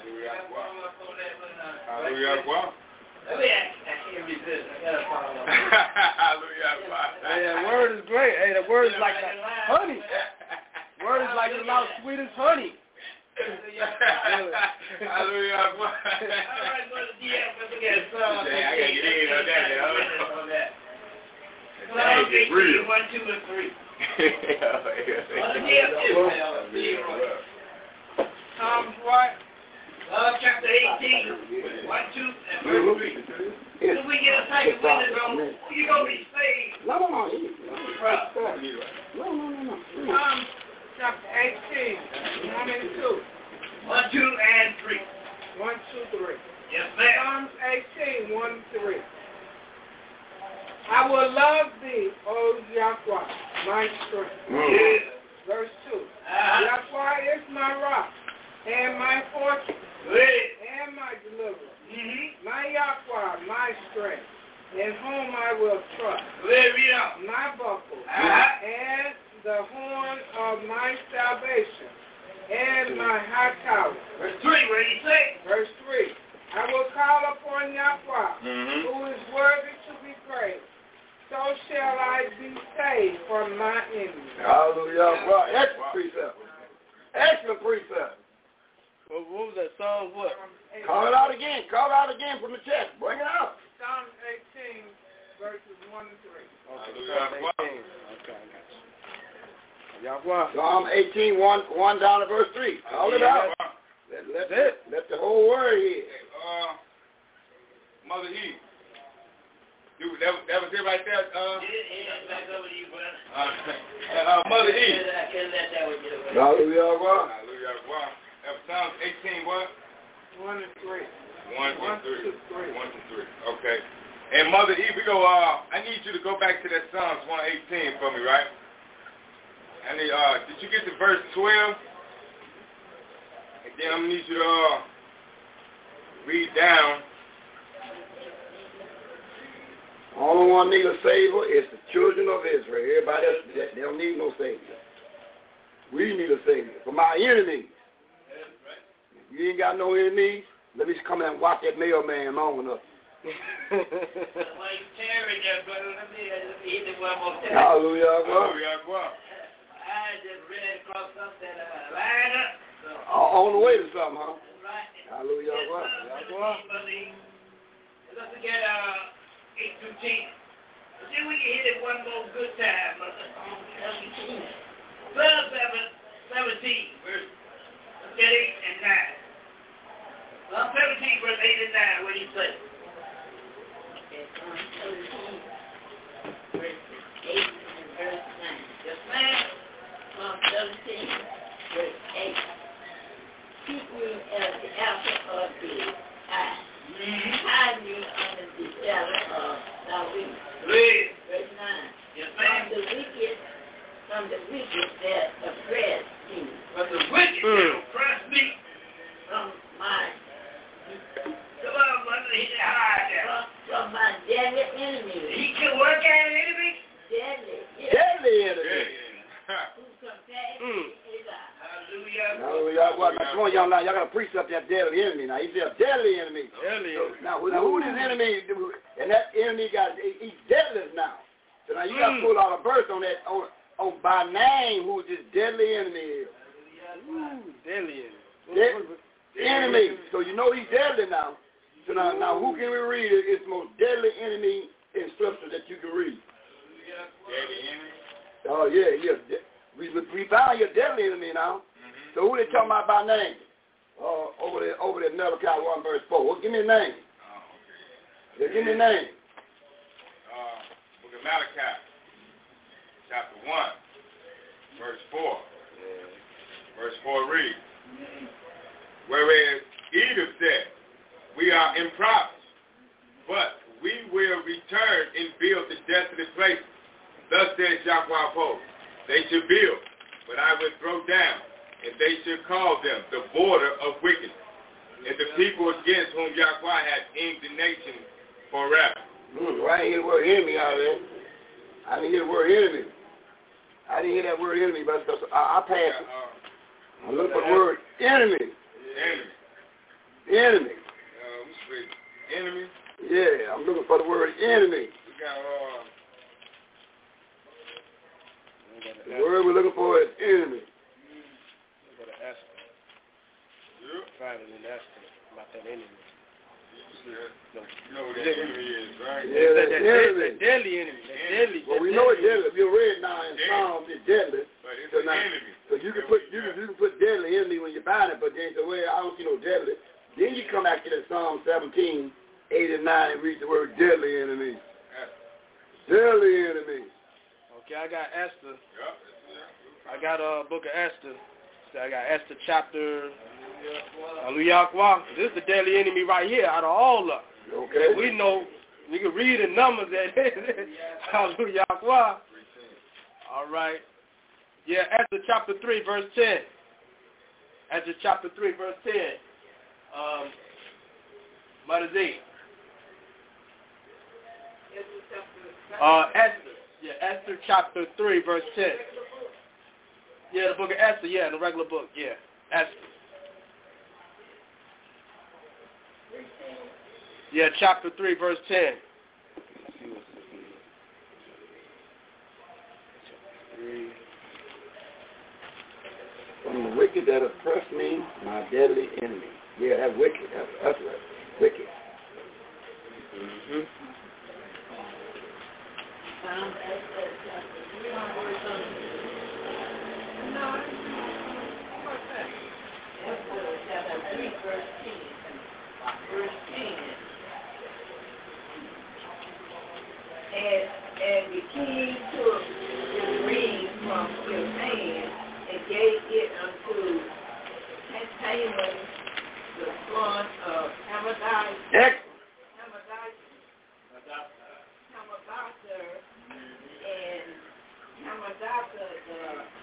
Speaker 5: Hallelujah.
Speaker 8: Hey, that word is great. Hey, that word is like honey. Word is like the mouth sweet as honey.
Speaker 5: Hallelujah. All right,
Speaker 2: Brother D F, let's look at Psalm
Speaker 5: I gotta get in on that.
Speaker 2: on that. Psalm eighteen, one, two, and three. Brother D F,
Speaker 4: Psalms what?
Speaker 2: Uh, chapter eighteen, one, two, and verse three. If we get a second witness on you gonna be saved.
Speaker 7: No, no, no.
Speaker 2: No,
Speaker 7: no, no, no.
Speaker 4: Psalms chapter eighteen, one and two.
Speaker 2: One, two, and three.
Speaker 4: One, two, three.
Speaker 2: Yes, ma'am.
Speaker 4: Psalms eighteen, one, three. I will love thee, O Yahweh, my strength.
Speaker 2: Yes.
Speaker 4: Verse two.
Speaker 2: Uh-huh.
Speaker 4: Yahweh is my rock and my fortress.
Speaker 2: Yes.
Speaker 4: And my deliverer,
Speaker 2: Mm-hmm.
Speaker 4: my Yahweh, my strength, in whom I will trust,
Speaker 2: Well, read on.
Speaker 4: my buckle,
Speaker 2: Uh-huh.
Speaker 4: and the horn of my salvation, and my high tower.
Speaker 2: Verse three, what did he say?
Speaker 4: Verse three, I will call upon Yahweh,
Speaker 5: Mm-hmm.
Speaker 4: who is worthy to be praised. So shall I be saved from my enemies.
Speaker 7: Hallelujah. Right. Excellent precept. Excellent precept.
Speaker 8: What, what was that song? What?
Speaker 7: Call it out again. Call it out again from the chest. Bring it out.
Speaker 4: Psalm eighteen, verses one and three.
Speaker 8: Okay, okay, okay, I got you. Yahweh.
Speaker 7: Psalm eighteen, one, one down to verse three. Call it out. Let, let,
Speaker 8: That's it.
Speaker 7: let the whole word hear.
Speaker 5: Uh, Mother E. Dude, that was, that was it right there. Uh,
Speaker 2: Yeah, yeah, back over to you, brother.
Speaker 5: uh, uh, Mother E.
Speaker 2: I can't let that one get away.
Speaker 7: Hallelujah.
Speaker 5: Hallelujah. Wow. That was Psalms eighteen, what?
Speaker 4: One and three.
Speaker 5: One,
Speaker 4: One,
Speaker 5: two, three.
Speaker 4: two, three.
Speaker 5: One, two, three. Okay. And Mother E, we go, uh, I need you to go back to that Psalms one eighteen for me, right? I need, uh, did you get to verse twelve? And then I'm going to need you to, uh, read down.
Speaker 7: Only one need a savior is the children of Israel. Everybody else, they, they don't need no savior. We need a savior from our enemies. If you ain't got no enemies, let me just come in and watch that mailman long enough.
Speaker 2: While you tearing there, brother, let me, let me hit it one more time.
Speaker 7: Hallelujah.
Speaker 5: Hallelujah.
Speaker 2: I just ready to cross up that uh, line up. So,
Speaker 7: on the way to something, huh?
Speaker 2: right.
Speaker 7: Hallelujah.
Speaker 2: Yes, brother, believe. Let's look at uh, eight through ten. See, we can hit it one more good time, brother. seventeen. Psalm seventeen, verse look at eight and nine. Psalm seventeen, verse eight and nine, what do you say?
Speaker 3: Okay, Psalm seventeen, verse eight and verse nine.
Speaker 2: Yes, ma'am.
Speaker 3: Psalm seventeen, verse eight. Keep me as the apple of the eye.
Speaker 2: Mm-hmm.
Speaker 3: Hide me under the shadow of thy wings.
Speaker 2: Read.
Speaker 3: Verse nine.
Speaker 2: Yes,
Speaker 3: From
Speaker 2: ma'am.
Speaker 3: the wicked, from the wicked that oppress me.
Speaker 2: From the wicked
Speaker 8: Mm.
Speaker 2: that oppress me.
Speaker 3: From my
Speaker 2: Come on, brother, hit it hard there.
Speaker 3: from, from my deadly enemy.
Speaker 2: He can work at an enemy.
Speaker 3: Deadly. Yes.
Speaker 7: Deadly enemy.
Speaker 3: Who compares
Speaker 8: Mm.
Speaker 3: his eye.
Speaker 2: Hallelujah.
Speaker 7: Hallelujah. Well, now, come on, y'all, now, y'all got to preach up that deadly enemy. Now, he said deadly enemy.
Speaker 8: Deadly
Speaker 7: So,
Speaker 8: enemy.
Speaker 7: now, now, who is enemy? And that enemy got, he- he's deadly now. So now you got to
Speaker 8: Mm.
Speaker 7: pull out a verse on that, on, on by name, who this deadly enemy is.
Speaker 8: Ooh, deadly enemy.
Speaker 7: Dead, enemy. So you know he's deadly now. So now, now who can we read? It's the most deadly enemy in scripture that you can read.
Speaker 5: Deadly enemy.
Speaker 7: Oh, yeah, yeah. De- We, we found your deadly enemy now.
Speaker 5: Mm-hmm.
Speaker 7: So who they talking about by name? Uh, over there, over there, Malachi one verse four. Well, give me a name.
Speaker 5: Oh, okay.
Speaker 7: Yeah, give me a name.
Speaker 5: Uh, Book of Malachi, chapter one, verse four. Verse four reads, whereas Edom said, we are in province, but we will return and build the desolate places. Thus says Yahweh of hosts, they should build, but I will throw down, and they should call them the border of wickedness, and the people against whom Yahweh has indignation forever.
Speaker 7: Mm, well, I didn't hear the word enemy out of there. I didn't hear the word enemy. I didn't hear that word enemy, but I, I passed it.
Speaker 5: Uh,
Speaker 7: I'm looking for the word enemy.
Speaker 5: enemy.
Speaker 7: Enemy.
Speaker 5: Uh, we speak enemy.
Speaker 7: Yeah, I'm looking for the word enemy.
Speaker 5: We got, uh,
Speaker 7: The word we're looking for is enemy.
Speaker 8: Go to Esther.
Speaker 5: yeah.
Speaker 8: Find it in Esther about that enemy. No.
Speaker 5: You know what that enemy is, right?
Speaker 7: Yeah,
Speaker 8: that,
Speaker 7: that's
Speaker 8: that,
Speaker 7: enemy.
Speaker 8: that deadly enemy. That deadly.
Speaker 7: Well,
Speaker 8: that
Speaker 7: we know it's
Speaker 8: deadly.
Speaker 7: deadly. If you read now in Psalms, it's deadly.
Speaker 5: But it's
Speaker 7: So
Speaker 5: an
Speaker 7: now,
Speaker 5: enemy.
Speaker 7: so you can put you can you can put deadly enemy when you find it, but then the way I don't see no deadly. Then you come back to that Psalm seventeen, eight and nine, and read the word deadly enemy. Deadly enemy.
Speaker 8: Okay, I got Esther.
Speaker 5: Yep. Yeah.
Speaker 8: I got a uh, book of Esther. So I got Esther chapter. Hallelujah. This is the deadly enemy right here out of all of them.
Speaker 7: Okay.
Speaker 8: We know, we can read the numbers that Hallelujah. All right. Yeah, Esther chapter three, verse ten. Esther chapter three, verse ten. Um, what is it? Uh, Esther. Yeah, Esther chapter three, verse ten. Yeah, the book of Esther. Yeah, the regular book. Yeah, Esther. Yeah, chapter three, verse ten.
Speaker 7: From the wicked that oppress me, my deadly enemy. Yeah, that wicked. That's, that's right. Wicked.
Speaker 8: Mm-hmm.
Speaker 3: Psalm Esther chapter three, verse Esther chapter three, verse ten. Verse ten. And, and the king took the ring from his hand and gave it unto Haman, the son of Hamadai.
Speaker 7: Excellent.
Speaker 3: Hamadai. Hamadatha and Hamadatha, the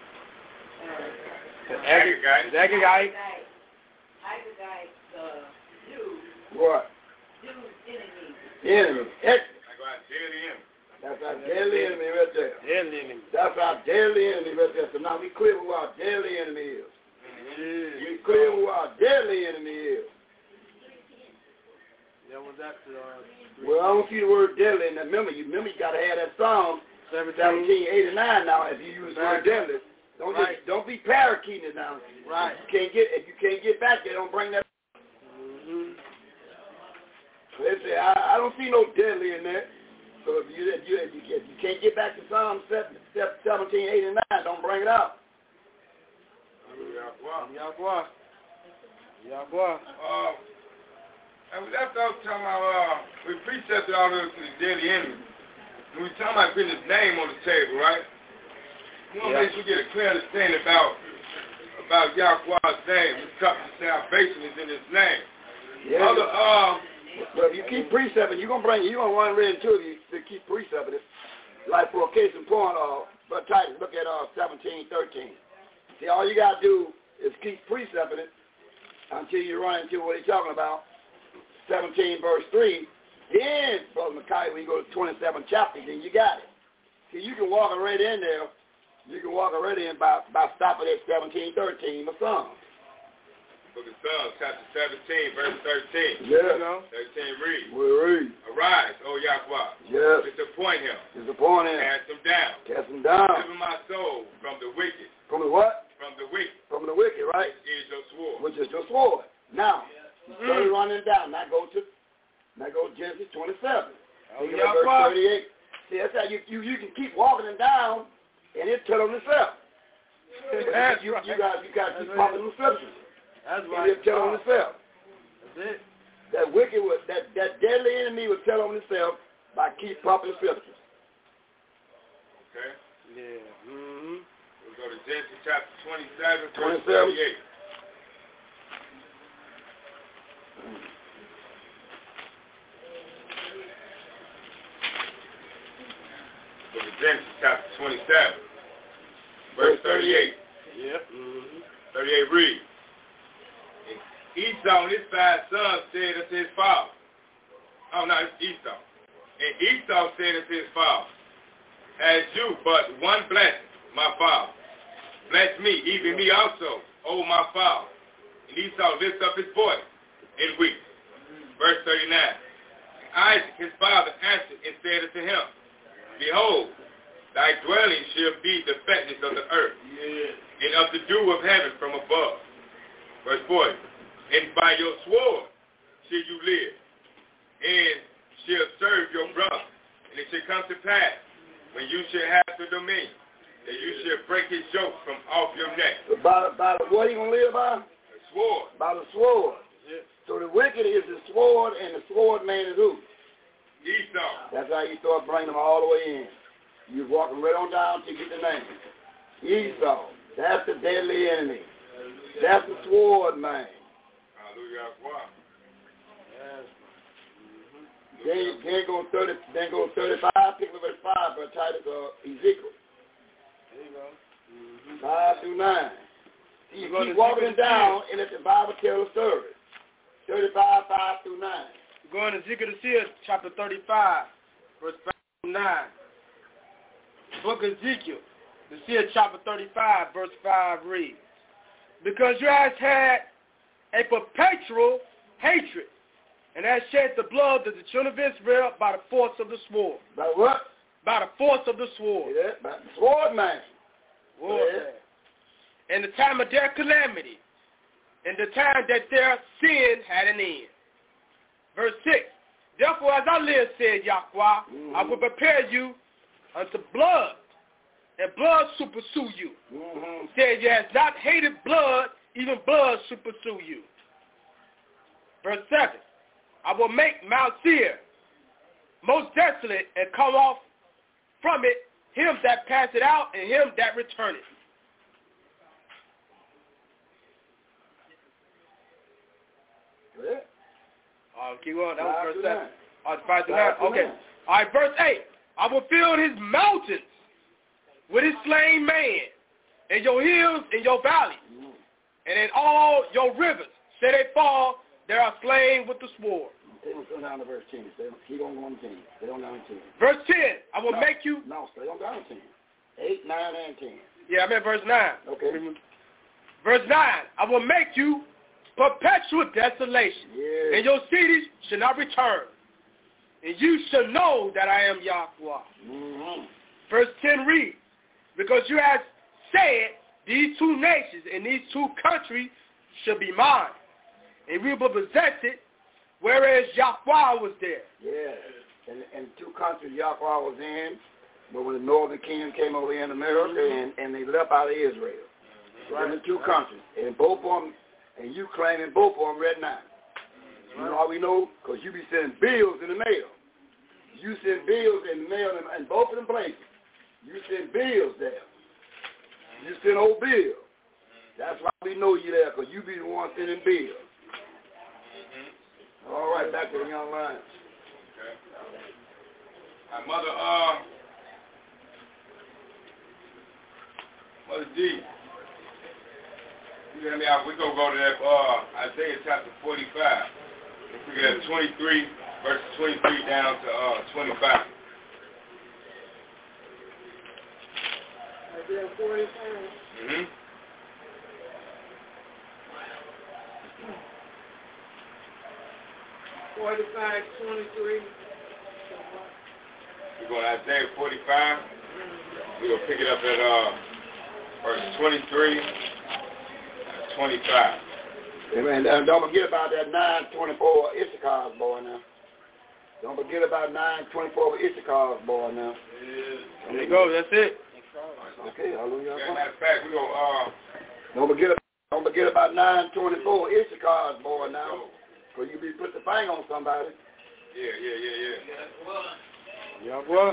Speaker 3: uh,
Speaker 8: The Agagite. The Agagite.
Speaker 3: Agagite, the Jew,
Speaker 7: What?
Speaker 3: Jew's enemy.
Speaker 7: Enemy. Excellent.
Speaker 5: I got deadly enemy.
Speaker 7: That's our deadly enemy right there.
Speaker 8: Deadly enemy.
Speaker 7: That's our deadly enemy right there. So now we clear who our deadly enemy is.
Speaker 8: Yeah.
Speaker 7: We clear who our deadly enemy is.
Speaker 8: That was was that? Uh,
Speaker 7: well, I don't see the word deadly in that. Remember, you remember you got to have that Psalm seventeen eighty-nine now. If you use the word deadly, don't
Speaker 8: right.
Speaker 7: just, don't be parakeeting it now.
Speaker 8: Right.
Speaker 7: If you can't get if you can't get back there, don't bring that.
Speaker 8: Mm-hmm.
Speaker 7: So they say I, I don't see no deadly in there. So if you if you if you, if you can't get back to Psalm seventeen eighty-nine, don't bring it up.
Speaker 8: Yahweh. Yahweh.
Speaker 5: Uh, and that's what I was talking about. Uh, we precepted all those to the deadly enemy. And we talking about putting his name on the table, right? We want to
Speaker 8: Yeah.
Speaker 5: make sure we get a clear understanding about about Yahweh's name. His covenant of salvation is in his name.
Speaker 7: Yeah.
Speaker 5: Other, uh,
Speaker 7: Well, if you keep precepting, you're gonna bring you're gonna run right into it. You keep precepting it. Like for a case in point, uh, but Titus, look at uh seventeen thirteen. See, all you gotta do is keep precepting it until you run into what he's talking about. seventeen verse three. Then, Brother Micaiah, when you go to twenty-seven chapter, then you got it. See, you can walk right in there. You can walk right in by by stopping at seventeen thirteen of Psalms.
Speaker 5: Book of Psalms, chapter seventeen, verse thirteen.
Speaker 7: Yeah.
Speaker 8: You know?
Speaker 5: thirteen read.
Speaker 7: We read.
Speaker 5: Arise, O Yahweh.
Speaker 7: Yes.
Speaker 5: Disappoint him.
Speaker 7: Disappoint him.
Speaker 5: Cast him down.
Speaker 7: Cast him down.
Speaker 5: Deliver my soul from the wicked.
Speaker 7: From the what?
Speaker 5: From the wicked.
Speaker 7: From the wicked, right?
Speaker 5: Which is your sword.
Speaker 7: Which is your sword. Now, you start
Speaker 8: Mm.
Speaker 7: running down. Now go to, now go to Genesis twenty-seven.
Speaker 8: Oh,
Speaker 7: Think about verse thirty-eight. See, that's how you, you you can keep walking it down, and it tell on itself.
Speaker 8: That's
Speaker 7: you,
Speaker 8: right.
Speaker 7: you got you got to keep
Speaker 8: That's
Speaker 7: popping
Speaker 8: right.
Speaker 7: the scriptures.
Speaker 8: That's
Speaker 7: And
Speaker 8: right.
Speaker 7: it tell on itself.
Speaker 8: That's it.
Speaker 7: That wicked would, that that deadly enemy would tell on itself by keep popping the scriptures.
Speaker 5: Okay?
Speaker 8: Yeah. Mm-hmm.
Speaker 5: We'll go to Genesis chapter twenty-seven, verse
Speaker 7: twenty-seven.
Speaker 5: thirty-eight. Book of Genesis chapter twenty-seven, verse thirty-eight.
Speaker 8: Yep. Mm-hmm.
Speaker 5: thirty-eight read. And Esau and his five sons said unto his father. Oh, no, it's Esau. And Esau said unto his father, As you but one blessing, my father. Bless me, even me also, O my father. And Esau lifted up his voice and wept. Verse thirty-nine. Isaac, his father, answered and said unto him, Behold, thy dwelling shall be the fatness of the earth, and of the dew of heaven from above. Verse forty. And by your sword shall you live, and shall serve your brother. And it shall come to pass, when you shall have the dominion, that you shall break his yoke from off your neck.
Speaker 7: By, by the, what he gonna live by?
Speaker 5: The sword.
Speaker 7: By the sword.
Speaker 8: Yeah.
Speaker 7: So the wicked is the sword, and the sword man is who?
Speaker 5: Esau.
Speaker 7: That's how you start bringing them all the way in. You walking right on down to get the name. Esau. That's the deadly enemy. That's the sword man.
Speaker 5: Hallelujah. Wow.
Speaker 8: Yes.
Speaker 7: Then, then go thirty. Then go thirty-five. Pick up verse five, but Titus or Ezekiel.
Speaker 8: There you go. Mm-hmm.
Speaker 7: Five through nine. See, you
Speaker 8: We're
Speaker 7: keep
Speaker 8: gonna
Speaker 7: walking
Speaker 8: Ezekiel
Speaker 7: down, and let the Bible tell the story. Thirty-five, five through nine.
Speaker 8: We're going to Ezekiel to see chapter thirty-five, verse five through nine. Book of Ezekiel, to see chapter thirty-five, verse five reads, Because you have had a perpetual hatred, and has shed the blood of the children of Israel by the force of the sword.
Speaker 7: By what?
Speaker 8: By the force of the sword.
Speaker 7: Yeah, by the sword man.
Speaker 8: Sword
Speaker 7: Yeah.
Speaker 8: man. In the time of their calamity, in the time that their sin had an end. Verse six, Therefore, as I live, said Yahweh,
Speaker 7: mm-hmm.
Speaker 8: I will prepare you unto blood, and blood shall pursue you.
Speaker 7: Mm-hmm.
Speaker 8: Said, you have not hated blood, even blood shall pursue you. Verse seven, I will make Mount Seir most desolate, and come off from it him that passeth out, and him that returneth.
Speaker 7: Yeah.
Speaker 8: Oh, keep going. That was
Speaker 7: Five
Speaker 8: verse
Speaker 7: through
Speaker 8: seven.
Speaker 7: nine.
Speaker 8: Oh, five through
Speaker 7: Five
Speaker 8: nine.
Speaker 7: through
Speaker 8: Okay.
Speaker 7: nine.
Speaker 8: All right, verse eight. I will fill his mountains with his slain man, and your hills and your valleys,
Speaker 7: Mm-hmm.
Speaker 8: and in all your rivers. Say they fall, they are slain with the sword.
Speaker 7: They don't go down to verse ten. Stay, keep on going to ten. Stay on down to ten.
Speaker 8: Verse ten. I will
Speaker 7: no,
Speaker 8: make you.
Speaker 7: No, stay on down to ten. Eight, nine, and ten.
Speaker 8: Yeah, I'm at verse nine.
Speaker 7: Okay.
Speaker 8: Verse nine. I will make you perpetual desolation.
Speaker 7: Yeah.
Speaker 8: And your cities shall not return. And you shall know that I am Yahweh.
Speaker 7: Mm-hmm.
Speaker 8: Verse ten reads, because you have said, these two nations and these two countries shall be mine, and we will possess it, whereas Yahweh was there.
Speaker 7: Yeah, and, and two countries Yahweh was in, but when the northern kingdom came over here in America, mm-hmm. and, and they left out of Israel. Mm-hmm. Right. In the two countries, and both of them, and you claiming both of them right now. Mm-hmm. You know how we know? Because you be sending bills in the mail. You send bills in the mail in, in both of them places. You send bills there. You send old bills. That's why we know you there, because you be the one sending bills. Mm-hmm. All right, back to the young man.
Speaker 5: Okay. Uh, Mother, uh, Mother D, you hear me out? We're going to go to that uh, Isaiah chapter forty-five. If we get at twenty-three, verses twenty-three down to uh, twenty-five.
Speaker 4: Isaiah forty-five.
Speaker 5: Mm-hmm.
Speaker 4: forty-five, twenty-three.
Speaker 5: We're going to Isaiah forty-five. We're going to pick it up at uh, verse twenty-three and twenty-five.
Speaker 7: Amen. And don't forget about that nine twenty-four Issachar's boy now. Don't forget about nine twenty-four Issachar's boy now.
Speaker 8: Yeah. There you go. That's it.
Speaker 7: Okay, hallelujah.
Speaker 5: Yeah, matter of fact, we're going to... Uh,
Speaker 7: don't forget about, don't forget about nine twenty-four Issachar's boy now. Because you be put the thing on somebody.
Speaker 5: Yeah, yeah, yeah, yeah.
Speaker 8: Yeah, boy.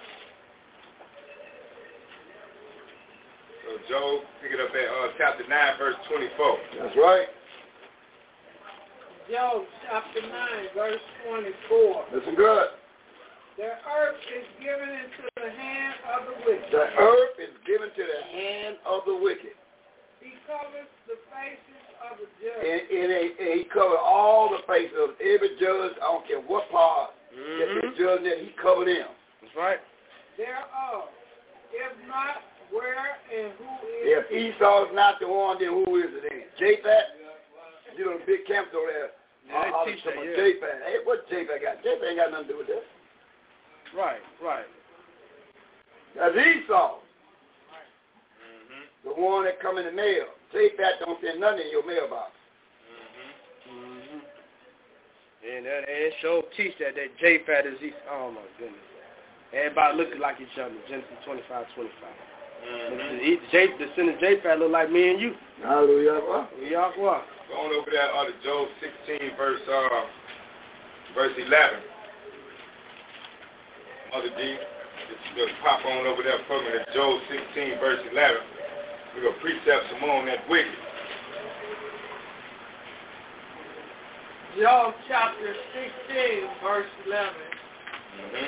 Speaker 5: So Job, pick it up at uh, chapter nine, verse twenty-four.
Speaker 7: That's right.
Speaker 4: Job chapter nine, verse twenty-four.
Speaker 7: Listen good.
Speaker 4: The earth is given into the hand of the wicked.
Speaker 7: The earth is given to the hand of the wicked.
Speaker 4: He covers the faces of the judge.
Speaker 7: And, and, and he covered all the faces of every judge. I don't care what part mm-hmm. that the judge that he covered them.
Speaker 8: That's right.
Speaker 4: Thereof, if not, where and who is
Speaker 7: If Esau is not the one, then who is it then? Japhet? You know the big camps over there.
Speaker 8: Yeah,
Speaker 7: I'll
Speaker 8: they teach that, yeah.
Speaker 7: Japhet. Hey, what Japhet got? Japhet ain't got nothing to do with that.
Speaker 8: Right, right.
Speaker 7: That's Esau.
Speaker 5: Mm-hmm.
Speaker 7: The one that come in the mail. Japhet don't send nothing in your mailbox.
Speaker 8: Mm-hmm. Mm-hmm. And that and show teach that that Japhet is Esau. Oh my goodness. Everybody looking like each other. Genesis twenty-five, twenty-five. Mm-hmm. J, the sin of Japhet look like me and you.
Speaker 7: Hallelujah.
Speaker 8: Yahweh.
Speaker 5: Going over there, uh, to Job sixteen, verse uh, verse eleven. Mother D, just, just pop on over there for me to Job sixteen, verse eleven. We're going to precept some more on that wicked.
Speaker 4: Job chapter sixteen, verse eleven.
Speaker 5: Mm-hmm.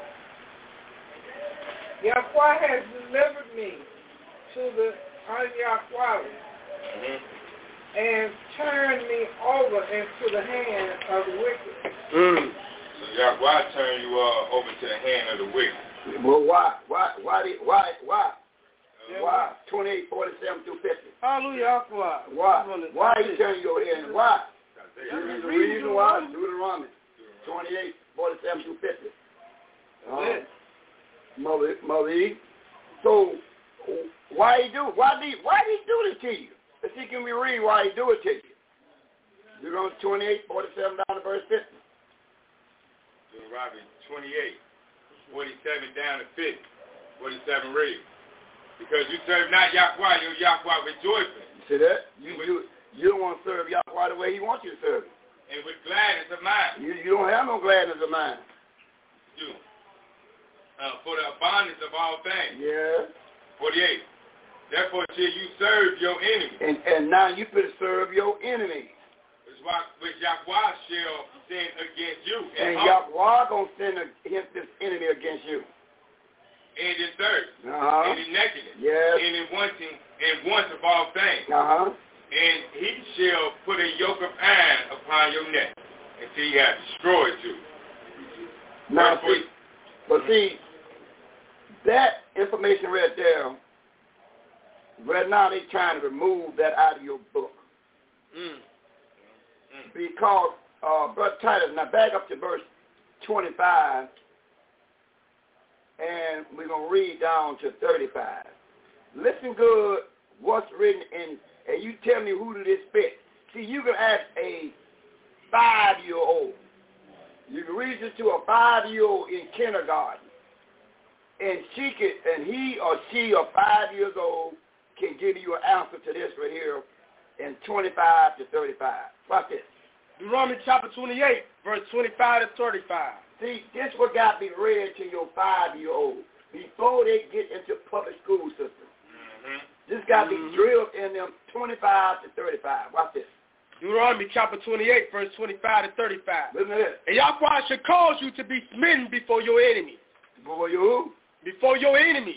Speaker 4: Yahweh has delivered me to the un-Yahweh
Speaker 5: mm-hmm.
Speaker 4: and turned me over into the hand of the wicked.
Speaker 8: Mm.
Speaker 5: So Yahweh turned you uh, over to the hand of the wicked.
Speaker 7: Well, why? Why? Why? Did, why? Why?
Speaker 5: Uh,
Speaker 7: why? twenty-eight, forty-seven through fifty.
Speaker 8: Hallelujah. Why?
Speaker 7: Why? Why he turn you over here and why?
Speaker 8: That's
Speaker 7: the reason why. Deuteronomy twenty-eight, forty-seven through fifty. Uh, Mother, Mother E. So, why he do? Why did? Why did he do this to you? Let's see, can we read why he do it to you? Deuteronomy twenty-eight, forty-seven down to verse fifty.
Speaker 5: Deuteronomy twenty-eight, forty-seven down to fifty. forty-seven read. Because you serve not Yahweh, you're Yahweh rejoicing.
Speaker 7: You see that? You you you don't want to serve Yahweh the way he wants you to serve him.
Speaker 5: And with gladness of mind.
Speaker 7: You you don't have no gladness of mind.
Speaker 5: You. Uh, for the abundance of all things.
Speaker 7: Yeah.
Speaker 5: forty-eight. Therefore shall you serve your enemy.
Speaker 7: And and now you could serve your enemy.
Speaker 5: Which, which Yahweh shall send against you.
Speaker 7: And, and Yahweh gonna send a, his, this enemy against you.
Speaker 5: And in thirst.
Speaker 7: Uh-huh.
Speaker 5: And in nakedness.
Speaker 7: Yes.
Speaker 5: And in wanting and want of all things.
Speaker 7: Uh-huh.
Speaker 5: And he shall put a yoke of iron upon your neck until he hath destroyed you.
Speaker 7: Now see, but see, that information right there, right now they trying to remove that out of your book.
Speaker 8: Mm.
Speaker 7: because, uh, Brother Titus, now back up to verse twenty-five, and we're going to read down to thirty-five. Listen good what's written in, and you tell me who did this fit. See, you can ask a five-year-old. You can read this to a five-year-old in kindergarten, and she can, and he or she or five years old can give you an answer to this right here in twenty-five to thirty-five. Watch this.
Speaker 8: Deuteronomy chapter twenty-eight, verse twenty-five to thirty-five.
Speaker 7: See, this what got to be read to your five-year-old before they get into public school system. Mm-hmm. This got to be mm-hmm. drilled in them twenty-five to thirty-five. Watch this.
Speaker 8: Deuteronomy chapter twenty-eight, verse twenty-five to thirty-five.
Speaker 7: Listen to this.
Speaker 8: And Yahweh should cause you to be smitten before your enemies.
Speaker 7: Before you?
Speaker 8: Before your enemies.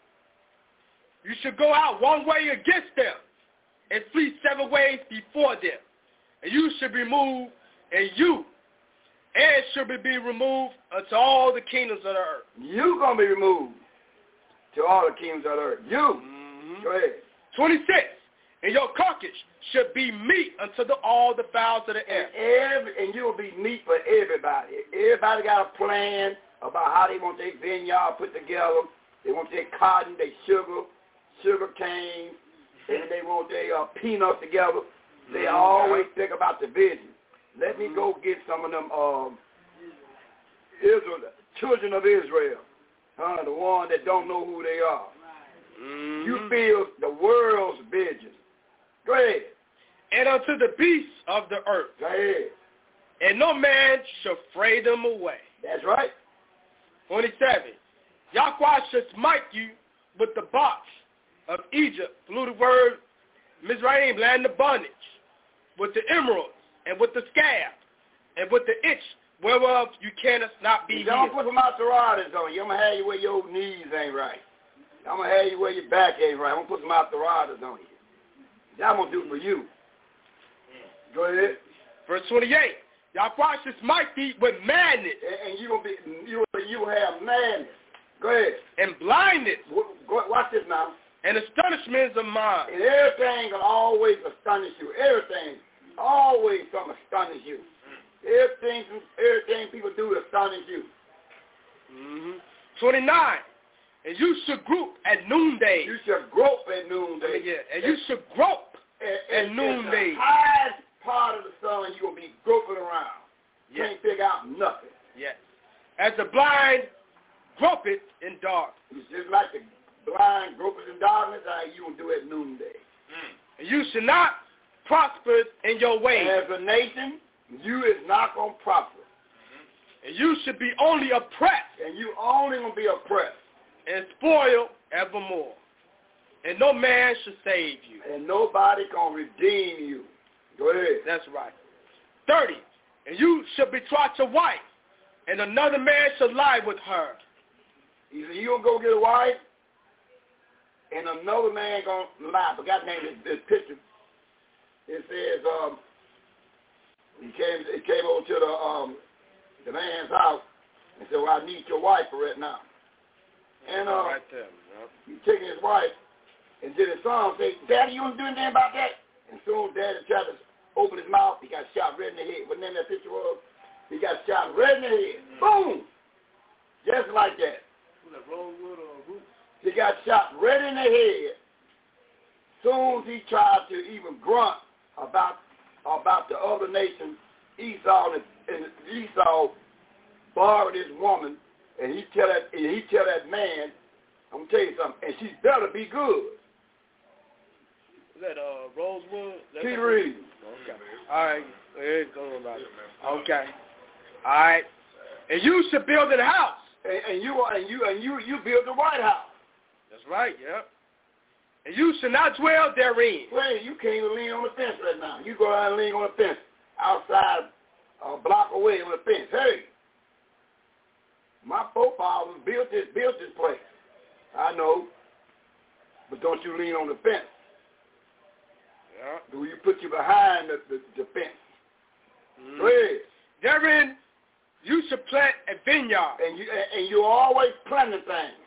Speaker 8: You should go out one way against them and flee seven ways before them. And you should be removed, and you, and should be removed unto all the kingdoms of the earth.
Speaker 7: You going to be removed to all the kingdoms of the earth. You. Mm-hmm. Go ahead.
Speaker 8: twenty-six. And your carcass should be meat unto the, all the fowls of the air.
Speaker 7: And, every, and you will be meat for everybody. Everybody got a plan about how they want their vineyard put together. They want their cotton, their sugar, sugar cane, and they want their uh, peanuts together. They mm-hmm. always think about the vision. Let mm-hmm. me go get some of them um, Israel, children of Israel, huh, the ones that don't know who they are. Mm-hmm. You feel the world's vision. Go ahead.
Speaker 8: And unto the beasts of the earth.
Speaker 7: Go ahead.
Speaker 8: And no man shall fray them away.
Speaker 7: That's right.
Speaker 8: twenty-seven. Yahweh shall smite you with the box of Egypt, through the word Mizraim, land of bondage, with the emeralds, and with the scab, and with the itch, whereof you cannot not be
Speaker 7: healed. Don't put some arthritis on you. I'm going to have you where your knees ain't right. I'm going to have you where your back ain't right. I'm going to put some arthritis on you. That I'm going to do for you. Go ahead.
Speaker 8: Verse twenty-eight. Yahweh shall smite thee with madness.
Speaker 7: And, and you will be, you you will have madness. Go ahead.
Speaker 8: And blindness.
Speaker 7: Go, watch this now.
Speaker 8: And astonishments of mind.
Speaker 7: And everything will always astonish you. Everything. Always something astonish you. Everything, everything people do to astonish you.
Speaker 8: Mm-hmm. twenty-nine. And you should group at noonday.
Speaker 7: You should grope at noonday.
Speaker 8: I mean, yeah. And you should grope at, at, at noonday.
Speaker 7: The highest part of the sun, you're going to be groping around. You yes. Can't figure out nothing.
Speaker 8: Yes. As the blind gropeth in dark.
Speaker 7: It's just like the blind gropeth in darkness, how you going to do at noonday.
Speaker 8: Mm. And you should not prosper in your ways.
Speaker 7: As a nation, you is not going to prosper.
Speaker 8: Mm-hmm. And you should be only oppressed.
Speaker 7: And you only going to be oppressed.
Speaker 8: And spoil evermore. And no man shall save you.
Speaker 7: And nobody can redeem you. Go ahead.
Speaker 8: That's right. thirty. And you shall betroth your wife, and another man shall lie with her.
Speaker 7: Either you going to go get a wife, and another man going to lie. I forgot the name of this picture. It says, um, he came, he came over to the, um, the man's house and said, well, I need your wife for it now. And uh,
Speaker 8: right there, yep.
Speaker 7: He taking his wife, and then his son say, Daddy, you want to do anything about that? And soon Daddy tried to open his mouth, he got shot right in the head. What name that picture was? He got shot right in the head. Boom! Just like that.
Speaker 8: Was that Rosewood or Roots?
Speaker 7: He got shot right in the head. Soon as he tried to even grunt about about the other nation, Esau, and, and Esau borrowed his woman. And he tell that and he tell that man, I'm gonna tell you something, and she better be good.
Speaker 8: Is that uh Rosewood?
Speaker 7: Peter Reed.
Speaker 8: Okay. All right. Hey, don't worry about it. Okay. All right. And you should build a house.
Speaker 7: And, and you and you and you you build the White House.
Speaker 8: That's right. Yeah. And you should not dwell therein.
Speaker 7: Well, you can't even lean on the fence right now. You go out and lean on the fence outside, a block away on the fence. Hey. My forefathers built this, built this place. I know. But don't you lean on the fence.
Speaker 8: Yeah.
Speaker 7: Do you put you behind the, the, the fence?
Speaker 8: Mm.
Speaker 7: Go ahead.
Speaker 8: Therein, you should plant a vineyard.
Speaker 7: And, you, and, and you're always planting things.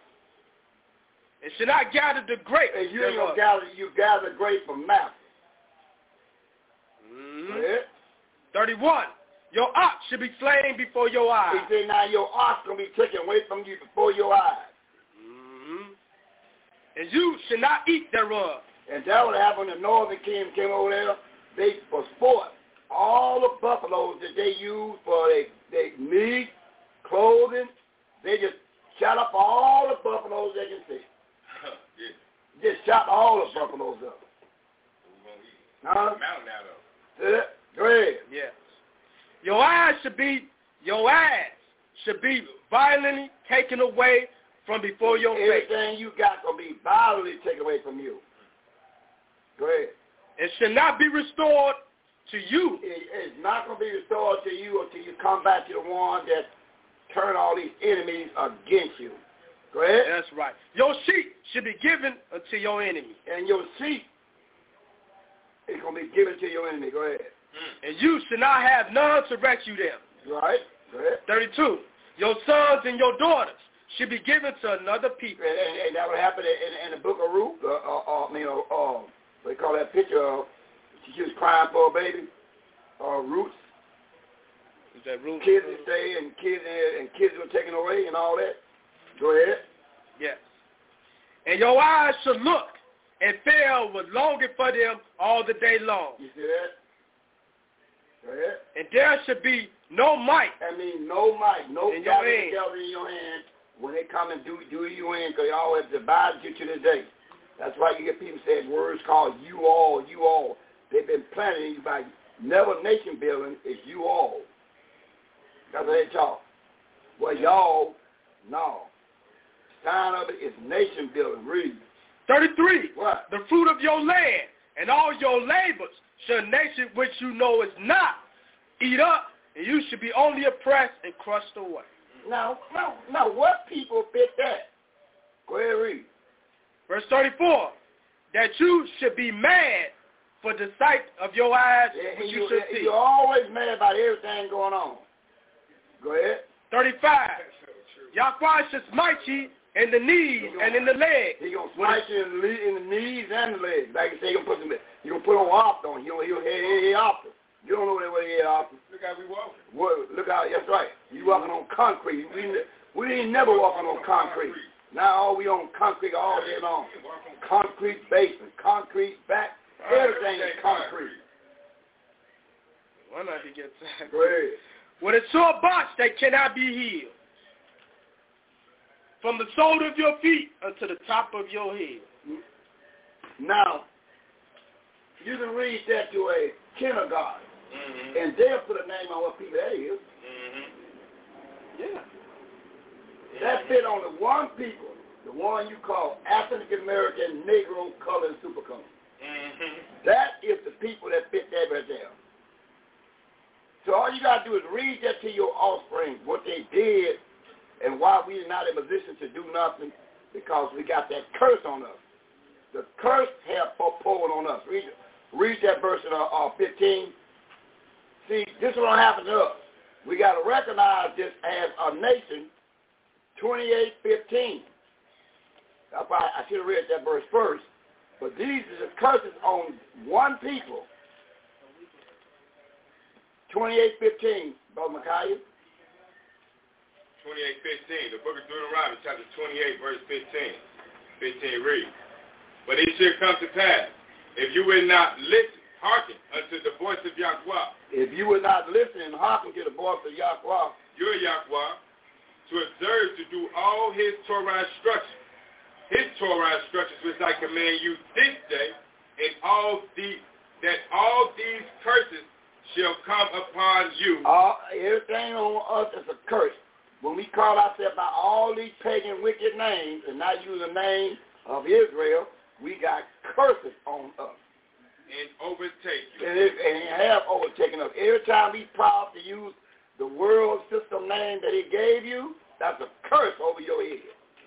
Speaker 8: And should not gather the grapes.
Speaker 7: And you ain't going to gather, you gather grapes from mouth.
Speaker 8: Mm.
Speaker 7: Go ahead.
Speaker 8: thirty-one. Your ox should be slain before your eyes.
Speaker 7: He said, now your ox going to be taken away from you before your eyes.
Speaker 8: Mm-hmm. And you should not eat thereof.
Speaker 7: And that would happen when the northern kingdom came over there. They, for sport, all the buffaloes that they use for their, their meat, clothing, they just shot up all the buffaloes they can see. yeah. Just shot all the buffaloes up. Huh? Yeah. Go ahead.
Speaker 8: Yes. Your eyes should be, your eyes should be violently taken away from before your face.
Speaker 7: Everything you got going to be violently taken away from you. Go ahead.
Speaker 8: It should not be restored to you.
Speaker 7: It, it's not going to be restored to you until you come back to the one that turn all these enemies against you. Go ahead.
Speaker 8: That's right. Your sheep should be given unto your enemy.
Speaker 7: And your sheep is going to be given to your enemy. Go ahead.
Speaker 8: And you should not have none to rescue them.
Speaker 7: Right. Go ahead.
Speaker 8: thirty-two. Your sons and your daughters should be given to another people.
Speaker 7: And, and, and that would happen in, in the book of Ruth. Uh, uh, uh, I mean, uh, uh, they call that picture of she was crying for a baby. Uh, Ruth.
Speaker 8: Is that Ruth?
Speaker 7: Kids would stay and kids and kids were taken away and all that. Go ahead.
Speaker 8: Yes. And your eyes should look and fail with longing for them all the day long.
Speaker 7: You see that? Go ahead.
Speaker 8: And there should be no might.
Speaker 7: I mean, no might, no
Speaker 8: in your hand.
Speaker 7: in your hand when they come and do do you in, because they always divide you to this day. That's why you get people saying words called you all, you all. They've been planting you by never nation building. It's you all. That's what they talk. Well, y'all, no. Sign of it is nation building. Read.
Speaker 8: thirty-three.
Speaker 7: What?
Speaker 8: The fruit of your land and all your labors shall nation which you know is not eat up, and you should be only oppressed and crushed away.
Speaker 7: Now, now, now, what people fit that? Go ahead, read.
Speaker 8: Verse thirty-four. That you should be mad for the sight of your eyes,
Speaker 7: Yeah,
Speaker 8: which you,
Speaker 7: you
Speaker 8: should see.
Speaker 7: You're always mad about everything going on. Go ahead.
Speaker 8: thirty-five. Yahweh should smite you in the knees
Speaker 7: gonna,
Speaker 8: and in the legs.
Speaker 7: He's going to smite you in the, in the knees and the legs. Like you say, he's going to put some, he's going to put on opt on. He'll, he'll head, head opt. You don't know where he head opt.
Speaker 6: Look how we walking.
Speaker 7: Well, look out, that's right. You walking on concrete. We, we ain't never walking on concrete. Now all we on concrete all day long. Concrete basement, concrete back, everything is concrete.
Speaker 8: Why not to get that?
Speaker 7: Go ahead.
Speaker 8: With a sore box that cannot be healed. From the sole of your feet unto the top of your head.
Speaker 7: Now, you can read that to a kindergarten,
Speaker 6: Mm-hmm.
Speaker 7: and they'll put a name on what people that is.
Speaker 6: Mm-hmm.
Speaker 8: Yeah.
Speaker 7: That fit on the one people, the one you call African American, Negro, Color, and Supercolor.
Speaker 6: Mm-hmm.
Speaker 7: That is the people that fit that right there. So all you got to do is read that to your offspring, what they did, and why we're not in a position to do nothing, because we got that curse on us. The curse have poured on us. Read, read that verse in uh, uh, fifteen. See, this is what happened to us. We got to recognize this as a nation, twenty-eight fifteen. That's why I should have read that verse first. But these are the curses on one people. twenty-eight fifteen, Brother Micaiah.
Speaker 5: twenty-eight fifteen, the book of Deuteronomy, chapter twenty-eight, verse fifteen. fifteen reads, but it shall come to pass, if you will not listen, hearken unto the voice of Yahweh.
Speaker 7: If you will not listen and hearken to the voice of Yahweh,
Speaker 5: your Yahweh, to observe to do all his Torah instructions, his Torah instructions which I command you this day, and all the that all these curses shall come upon you.
Speaker 7: All, everything on us is a curse. When we call ourselves by all these pagan wicked names and not use the name of Israel, we got curses on us.
Speaker 5: And overtake you.
Speaker 7: And, it, and it have overtaken us. Every time we proud to use the world system name that he gave you, that's a curse over your head.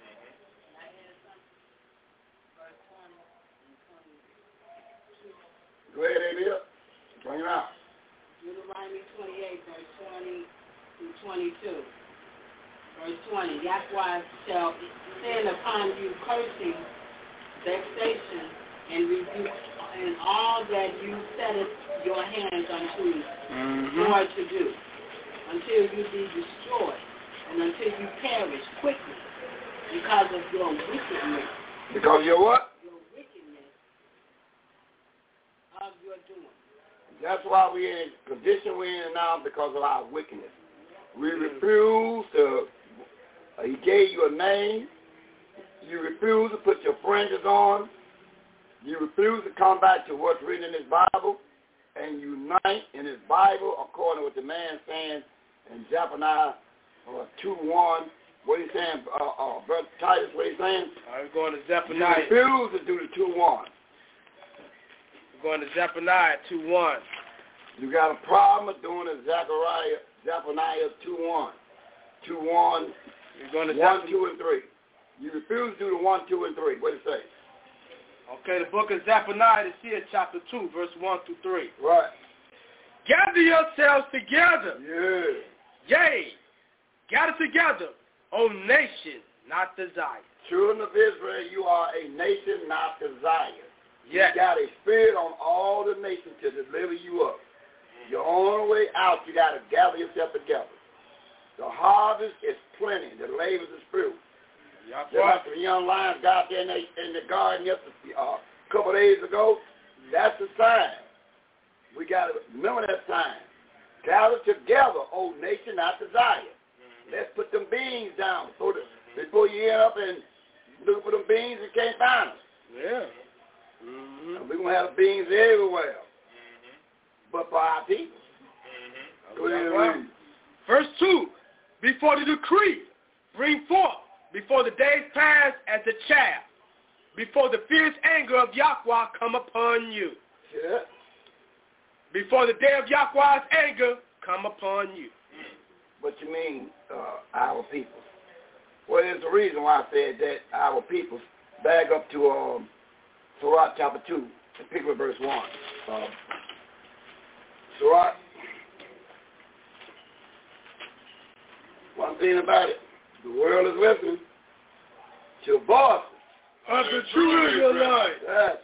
Speaker 7: Go ahead, Abel. Bring it out.
Speaker 9: Deuteronomy twenty-eight, verse twenty through twenty-two. Verse twenty, Yahweh shall send upon you cursing, vexation, and rebuke and all that you set your hands unto
Speaker 8: Mm-hmm.
Speaker 9: Lord to do, until you be destroyed, and until you perish quickly because of your wickedness.
Speaker 7: Because of your what?
Speaker 9: Your wickedness of your doing.
Speaker 7: That's why we're in the condition we're in now, because of our wickedness. We refuse to, uh, he gave you a name. You refuse to put your fringes on. You refuse to come back to what's written in this Bible and unite in his Bible according to what the man saying in Zephaniah uh, two one. What he's saying, uh, uh, Brother Titus, what he's saying?
Speaker 8: I'm going to Zephaniah.
Speaker 7: You refuse to do the two one.
Speaker 8: We're going to Zephaniah two one.
Speaker 7: You got a problem with doing the Zechariah, Zephaniah two one. two one,
Speaker 8: You're going to
Speaker 7: one,
Speaker 8: Zeph-
Speaker 7: two, and three. You refuse to do the one, two, and three. What does it say?
Speaker 8: Okay, the book of Zephaniah is here, chapter two, verse one through three.
Speaker 7: Right.
Speaker 8: Gather yourselves together.
Speaker 7: Yeah.
Speaker 8: Yea, gather together, O nation, not desire.
Speaker 7: Children of Israel, you are a nation not desired.
Speaker 8: Yes.
Speaker 7: You got a spirit on all the nations to deliver you up. Your only way out, you got to gather yourself together. The harvest is plenty. The labor is few.
Speaker 8: Yeah,
Speaker 7: Just like the young lions got out there in the, in the garden yesterday, uh, a couple of days ago. That's a sign. We got to remember that sign. Gather together, O nation not desired. Let's put them beans down before, the, before you end up and look for them beans and can't find them.
Speaker 8: Yeah. Mm-hmm.
Speaker 7: We're going to have beans everywhere. Mm-hmm. But for our people. Mm-hmm. Go ahead and read.
Speaker 8: Verse two, before the decree, bring forth, before the days pass as the chaff, before the fierce anger of Yahweh come upon you.
Speaker 7: Yeah.
Speaker 8: Before the day of Yahweh's anger come upon you.
Speaker 7: What you mean, uh, our people? Well, there's a reason why I said that our people. Back up to um, Sirach chapter two, and pick up verse one. Um, Sirach. One thing about it, the world is listening to a voice
Speaker 8: of the true Israelite.
Speaker 7: That's right.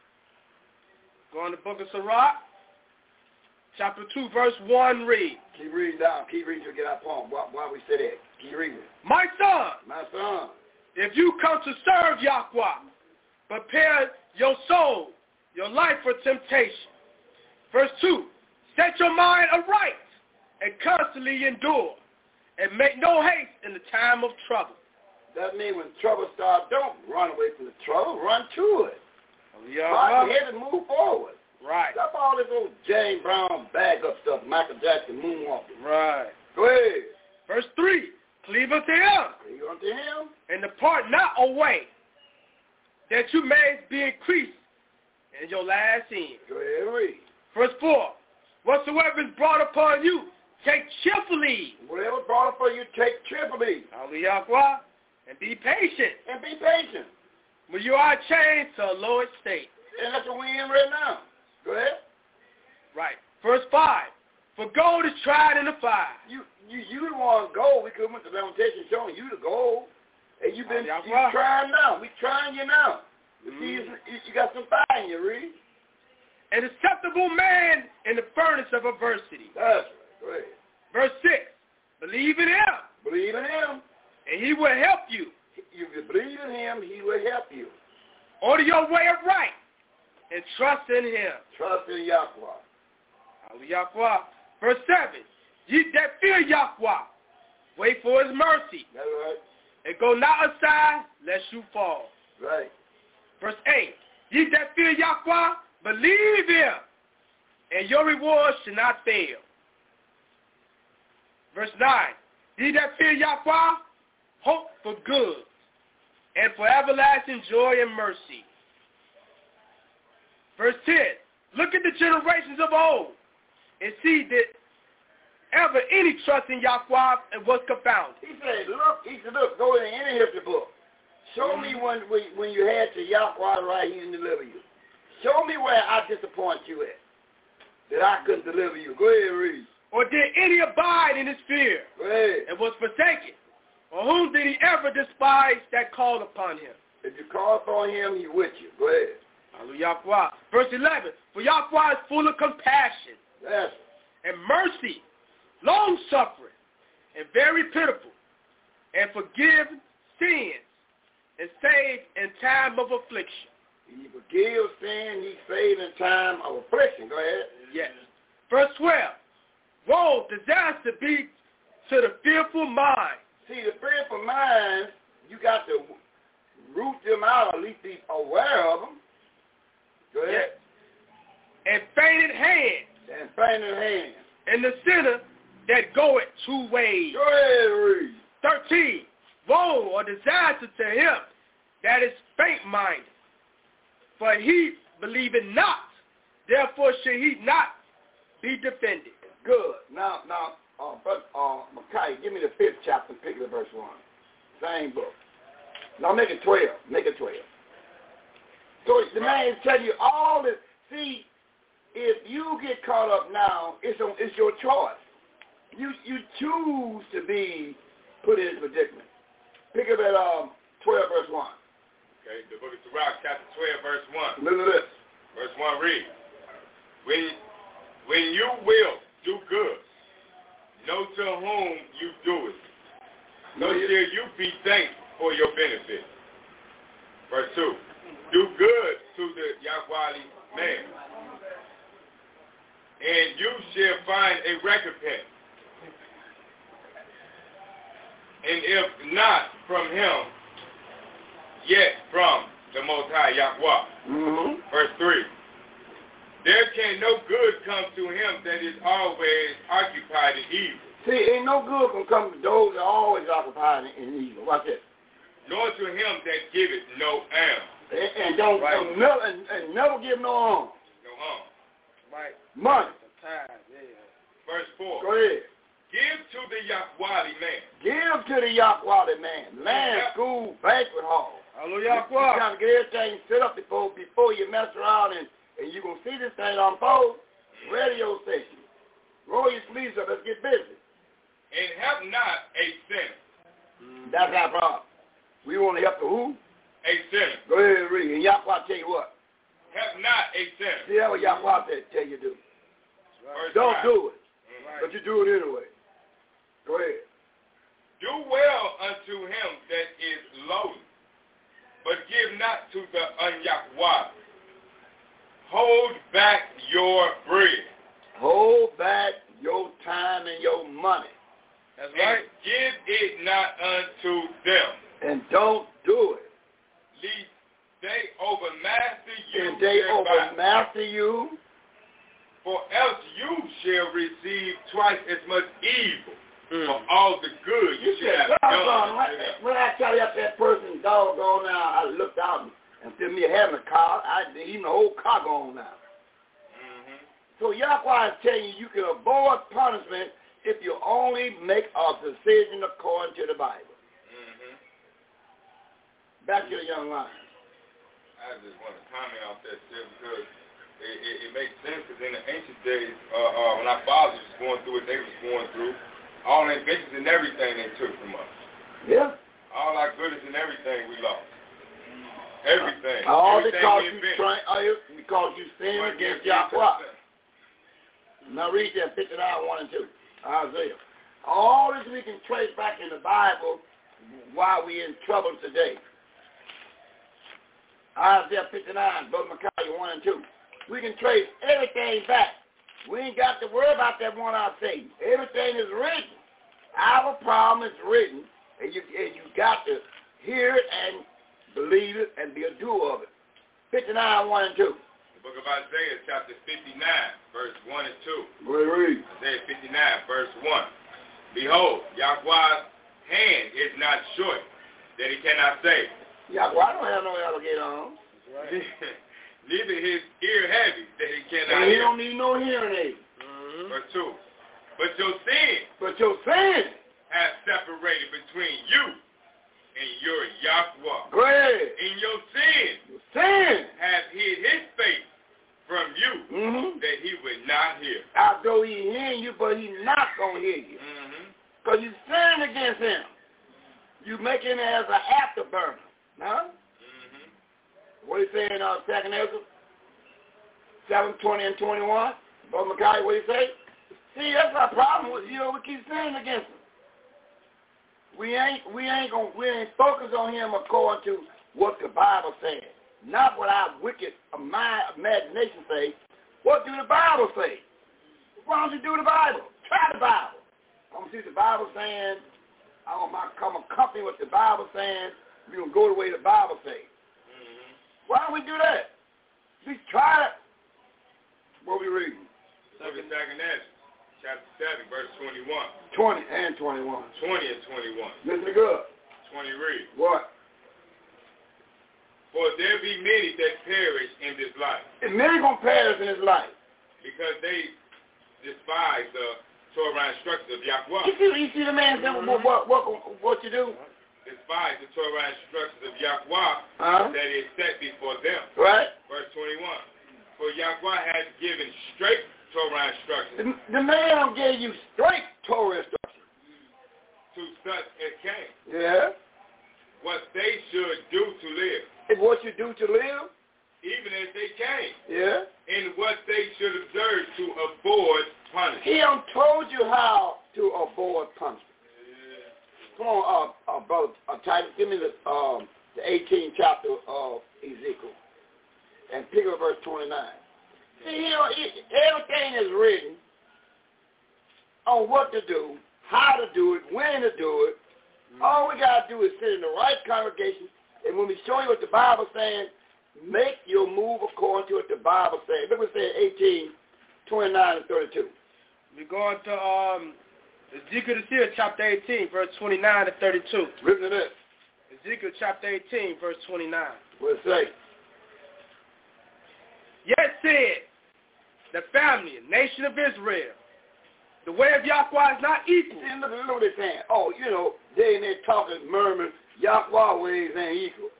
Speaker 8: Go in the book of Sirach, chapter two, verse one, read.
Speaker 7: Keep reading down. Keep reading till we get our poem. Why, why we say that? Keep reading.
Speaker 8: My son,
Speaker 7: My son,
Speaker 8: if you come to serve Yahweh, prepare your soul, your life for temptation. Verse two, set your mind aright and constantly endure, and make no haste in the time of trouble.
Speaker 7: That means when trouble starts, don't run away from the trouble. Run to it.
Speaker 8: Yeah,
Speaker 7: Run ahead and move forward.
Speaker 8: Right.
Speaker 7: Stop all this old James Brown bag up stuff, Michael Jackson moonwalking.
Speaker 8: Right.
Speaker 7: Go ahead.
Speaker 8: Verse three, cleave unto him.
Speaker 7: Cleave unto him.
Speaker 8: And depart not away, that you may be increased in your last end.
Speaker 7: Go ahead and read.
Speaker 8: Verse four, whatsoever is brought upon you, take cheerfully.
Speaker 7: Whatever brought upon you, take cheerfully.
Speaker 8: Hallelujah. And be patient.
Speaker 7: And be patient.
Speaker 8: When you are changed to a lower state.
Speaker 7: And that's what we're in right now. Go ahead.
Speaker 8: Right. Verse five, for gold is tried in the fire.
Speaker 7: You you you the one gold. We could went to Lamentation showing you the gold. And you've been
Speaker 8: oh,
Speaker 7: you trying now. We trying you now. You mm-hmm. see, you, you got some fire in you, read.
Speaker 8: An acceptable man in the furnace of adversity.
Speaker 7: That's right. Go ahead.
Speaker 8: Verse six, believe in him.
Speaker 7: Believe in him.
Speaker 8: And he will help you.
Speaker 7: If you believe in him, he will help you.
Speaker 8: Order your way of right and trust in him.
Speaker 7: Trust in Yahweh.
Speaker 8: Hallelujah. Verse seven, ye that fear Yahweh, wait for his mercy.
Speaker 7: That's right.
Speaker 8: And go not aside, lest you fall.
Speaker 7: Right.
Speaker 8: Verse eight, ye that fear Yahweh, believe him, and your reward shall not fail. Verse nine, ye that fear Yahweh, hope for good, and for everlasting joy and mercy. Verse ten, look at the generations of old, and see that ever any trust in Yahweh and was confounded.
Speaker 7: He said, look, he said, look, go in any history book. Show mm-hmm. me when, when when you had to Yahweh right, he didn't deliver you. Show me where I disappoint you at, that I couldn't deliver you. Go ahead and read.
Speaker 8: Or did any abide in his fear?
Speaker 7: Go ahead.
Speaker 8: And was forsaken? Or whom did he ever despise that called upon him?
Speaker 7: If you call upon him, he with you. Go ahead.
Speaker 8: Hallelujah. Verse eleven. For Yahweh is full of compassion.
Speaker 7: Yes.
Speaker 8: And mercy, long-suffering, and very pitiful, and forgive sins, and save in time of affliction.
Speaker 7: He forgives sin, he saves in time of affliction. Go ahead.
Speaker 8: Yes. Verse twelve. Woe, disaster be to the fearful mind.
Speaker 7: See, the fearful minds, you got to root them out, or at least be aware of them. Go ahead.
Speaker 8: Yes. And fainted hand.
Speaker 7: And fainted hand.
Speaker 8: And the sinner that goeth two ways.
Speaker 7: Go ahead, read.
Speaker 8: thirteen. Woe or disaster to him that is faint-minded, for he believeth not, therefore should he not be defended.
Speaker 7: Good. Now, now, uh, but, uh, Makai, give me the fifth chapter, pick it at verse one. Same book. Now make it twelve. Make it twelve. So the man is telling you all this. See, if you get caught up now, it's on, it's your choice. You you choose to be put in this predicament. Pick up at um, twelve, verse one.
Speaker 5: Okay, the book of Sirach, chapter twelve, verse one.
Speaker 7: Listen to this.
Speaker 5: Verse one reads, When, when you will do good, know to whom you do it. So shall you be thanked for your benefit. Verse two, do good to the Yahweh man, and you shall find a recompense. And if not from him, yet from the Most High Yahweh.
Speaker 7: Mm-hmm.
Speaker 5: Verse three, there can no good come to him that is always occupied in evil.
Speaker 7: See, ain't no good can come to those that are always occupied in evil. Watch this.
Speaker 5: Nor to him that giveth no alms.
Speaker 7: And, and don't
Speaker 8: Right.
Speaker 7: and never, and, and never give no harm.
Speaker 5: No harm.
Speaker 8: Right.
Speaker 7: Money.
Speaker 8: Time, yeah.
Speaker 5: Verse four,
Speaker 7: Go ahead.
Speaker 5: give to the Yahweh man.
Speaker 7: Give to the Yahweh man. Land,
Speaker 5: Yeah.
Speaker 7: school, banquet hall.
Speaker 8: Hallelujah.
Speaker 7: You got to get everything set up before before you mess around and, and you're going to see this thing unfold. Radio station. Roll your sleeves up. Let's get busy.
Speaker 5: And have not a sinner.
Speaker 7: That's our problem. We want to help the who?
Speaker 5: A sinner.
Speaker 7: Go ahead and read. And Yahweh tell you what?
Speaker 5: Have not a sinner.
Speaker 7: See how Yahweh said, tell you to do.
Speaker 5: Verse
Speaker 7: Don't
Speaker 5: five.
Speaker 7: do it.
Speaker 5: Mhm.
Speaker 7: But you do it anyway. Go ahead.
Speaker 5: Do well unto him that is lowly, but give not to the un-Yahweh. Hold back your bread.
Speaker 7: Hold back your time and your money.
Speaker 8: That's
Speaker 5: And
Speaker 8: right.
Speaker 5: give it not unto them.
Speaker 7: And don't do it.
Speaker 5: Lest they overmaster you
Speaker 7: And they
Speaker 5: thereby.
Speaker 7: overmaster you.
Speaker 5: For else you shall receive twice as much evil
Speaker 8: Mm.
Speaker 5: for all the good you
Speaker 7: You
Speaker 5: should
Speaker 7: said,
Speaker 5: have done.
Speaker 7: doggone, when,
Speaker 5: to them.
Speaker 7: when I tell you that person doggone now, I looked out and, and feel me having a car, I even the whole car gone now.
Speaker 5: Mhm.
Speaker 7: So Yahweh is telling you you can avoid punishment if you only make a decision according to the Bible.
Speaker 5: Mhm.
Speaker 7: Back to the young lion.
Speaker 5: I just want to comment off that shit because it, it, it makes sense because in the ancient days, uh, uh, when our fathers was going through what they was going through, all the inventions and everything they took from us.
Speaker 7: Yeah.
Speaker 5: All our goodness and everything we lost. Everything.
Speaker 7: All
Speaker 5: everything
Speaker 7: because
Speaker 5: we
Speaker 7: you
Speaker 5: invented.
Speaker 7: try, all because you sin
Speaker 5: But
Speaker 7: against
Speaker 5: yeah,
Speaker 7: Yahweh. Now read that fifty-nine, one and two. Isaiah. All this we can trace back in the Bible why we're in trouble today. Isaiah fifty-nine, Brother Micaiah one and two. We can trace everything back. We ain't got to worry about that one I say. Everything is written. Our problem is written, and you, and you got to hear it and believe it and be a doer of it. fifty-nine, one and two.
Speaker 5: The book of Isaiah, chapter fifty-nine, verse one and two.
Speaker 7: Go ahead, read.
Speaker 5: Isaiah fifty-nine, verse one. Behold, Yahweh's hand is not short, that he cannot save.
Speaker 7: Yahweh, I don't have no alligator arms.
Speaker 8: Right.
Speaker 5: Neither his ear heavy, that he cannot
Speaker 7: And he
Speaker 5: hear.
Speaker 7: don't need no hearing aid.
Speaker 8: Mm-hmm.
Speaker 5: Verse two. But your sin
Speaker 7: But your sin,
Speaker 5: has separated between you and your Yahweh.
Speaker 7: great,
Speaker 5: And your sin
Speaker 7: your sin,
Speaker 5: has hid his face from you,
Speaker 7: mm-hmm.
Speaker 5: that he would not hear.
Speaker 7: although he hearing you, but he's not going to hear you.
Speaker 5: Mm-hmm.
Speaker 7: Because you sin against him. You make him as an afterburner. Huh?
Speaker 5: Mm-hmm.
Speaker 7: What do you say in uh, Second Ezra? seven, twenty, and twenty-one. Brother Micaiah, what do you say? See, that's our problem with you know, we keep sinning against him. We ain't we ain't gonna we ain't focused on him according to what the Bible says. Not what our wicked mind imagination say. What do the Bible say? Why don't you do the Bible? Try the Bible. I'm gonna see the Bible saying, I'm gonna come accompany what the Bible saying, we're gonna go the way the Bible says. Mm-hmm. Why don't we do that? We try it. What we reading?
Speaker 5: Second Ezra, chapter seven, verse twenty-one.
Speaker 7: Twenty and twenty-one.
Speaker 5: Twenty and twenty-one.
Speaker 7: Listen good.
Speaker 5: Twenty read.
Speaker 7: What?
Speaker 5: For there be many that perish in this life.
Speaker 7: And many gonna perish in this life.
Speaker 5: Because they despise the Torah instructions of Yahweh.
Speaker 7: You see, you see the man saying, what, what, what, what you do?
Speaker 5: Despise the Torah instructions of Yahweh
Speaker 7: uh-huh.
Speaker 5: that is set before them.
Speaker 7: Right.
Speaker 5: Verse twenty-one. For Yahweh has given straight Torah instructions.
Speaker 7: The, the man gave you straight Torah instructions.
Speaker 5: To such as came.
Speaker 7: Yeah.
Speaker 5: What they should do to live.
Speaker 7: And what you do to live?
Speaker 5: Even as they came.
Speaker 7: Yeah.
Speaker 5: And what they should observe to avoid punishment.
Speaker 7: He done told you how to avoid punishment. Yeah. Come on, uh, uh, brother uh, Titus, give me the um, the eighteenth chapter of Ezekiel. And pick up verse twenty-nine. See, you know, it, everything is written on what to do, how to do it, when to do it. Mm-hmm. All we got to do is sit in the right congregation, and when we show you what the Bible is saying, make your move according to what the Bible says. Look what it says, eighteen, twenty-nine, and thirty-two.
Speaker 8: We're going to um, Ezekiel chapter eighteen, verse twenty-nine and thirty-two.
Speaker 7: Listen to this.
Speaker 8: Ezekiel chapter eighteen, verse twenty-nine.
Speaker 7: What it say?
Speaker 8: Yet said the family, nation of Israel, the way of Yahweh is not equal.
Speaker 7: See, look, look what they're saying. Oh, you know, they in there talking, murmuring, Yahweh ways ain't equal.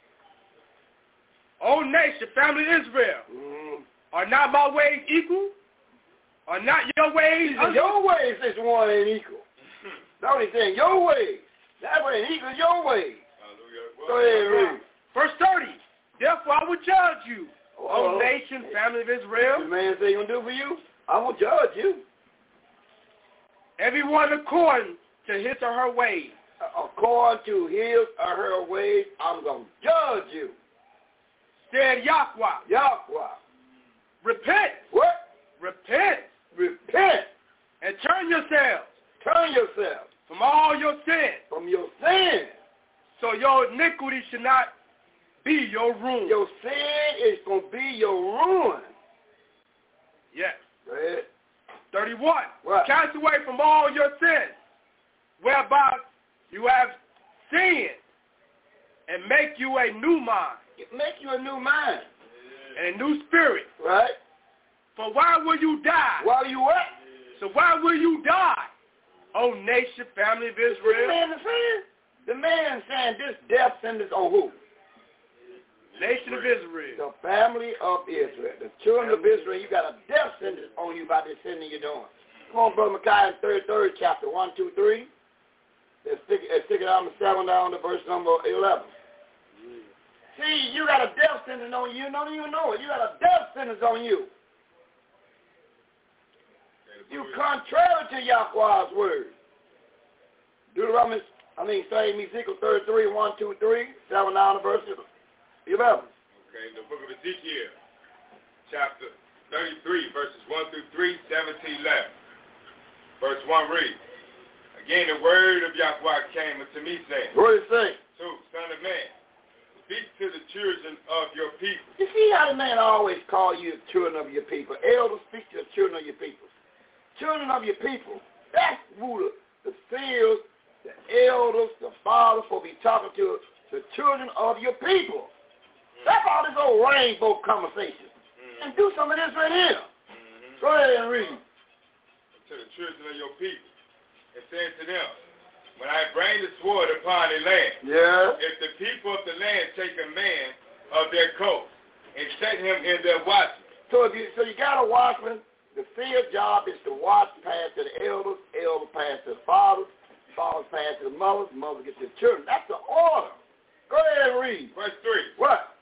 Speaker 8: O nation, family of Israel, mm. are not my ways equal? Are not your ways equal?
Speaker 7: Your ways is one ain't equal. That's what he's saying. Your ways. That way ain't equal your ways. Hallelujah. Go ahead and read.
Speaker 8: Verse thirty. Therefore I will judge you, O nation, family of Israel.
Speaker 7: What the man say he gonna do for you? I will judge you.
Speaker 8: Everyone according to his or her ways.
Speaker 7: According to his or her ways, I'm gonna judge you.
Speaker 8: Said Yahweh.
Speaker 7: Yahweh.
Speaker 8: Repent.
Speaker 7: What?
Speaker 8: Repent.
Speaker 7: Repent.
Speaker 8: And turn yourselves.
Speaker 7: Turn yourselves.
Speaker 8: From all your sins.
Speaker 7: From your sins.
Speaker 8: So your iniquity should not be your ruin.
Speaker 7: Your sin is going to be your ruin.
Speaker 8: Yes.
Speaker 7: Go ahead.
Speaker 8: thirty-one.
Speaker 7: What?
Speaker 8: Cast away from all your sins, whereby you have sinned, and make you a new mind.
Speaker 7: Make you a new mind.
Speaker 8: And a new spirit.
Speaker 7: Right.
Speaker 8: For why will you die?
Speaker 7: Why you what?
Speaker 8: So why will you die, O nation, family of Israel?
Speaker 7: The man is saying, the man is saying this death sentence on who?
Speaker 8: Nation of Israel.
Speaker 7: The family of Israel. The children of Israel, you got a death sentence on you by this sin you're doing. Come on, Brother Micaiah, thirty-third chapter, one, two, three. Let's stick, let's stick it on the seven down to verse number eleven. See, you got a death sentence on you. You don't even know it. You got a death sentence on you. You contrary to Yahweh's word. Deuteronomy, I mean, same Ezekiel thirty-three, one, two, three, seven down to verse eleven.
Speaker 5: Okay, the book of Ezekiel, chapter thirty-three, verses one through three, seven to eleven. Verse one reads, Again the word of Yahweh came unto me, saying,
Speaker 7: What does it say?
Speaker 5: So, son of man, speak to the children of your people.
Speaker 7: You see how the man always call you the children of your people. Elders, speak to the children of your people. Children of your people. That's who the, the seers, the elders, the fathers will be talking to the children of your people. Mm-hmm. That's all this old rainbow conversation. Mm-hmm. And do some of this right here. Mm-hmm. Go ahead and read.
Speaker 5: To the children of your people. It says to them, when I bring the sword upon the land,
Speaker 7: yeah.
Speaker 5: if the people of the land take a man of their coast and set him in their watchman.
Speaker 7: So if you so you got a watchman, the seer's job is to watch pass to the elders, elders pass to the fathers, fathers pass to the mothers, mothers get to the children. That's the order. Go ahead and read.
Speaker 5: Verse three.
Speaker 7: What?
Speaker 5: If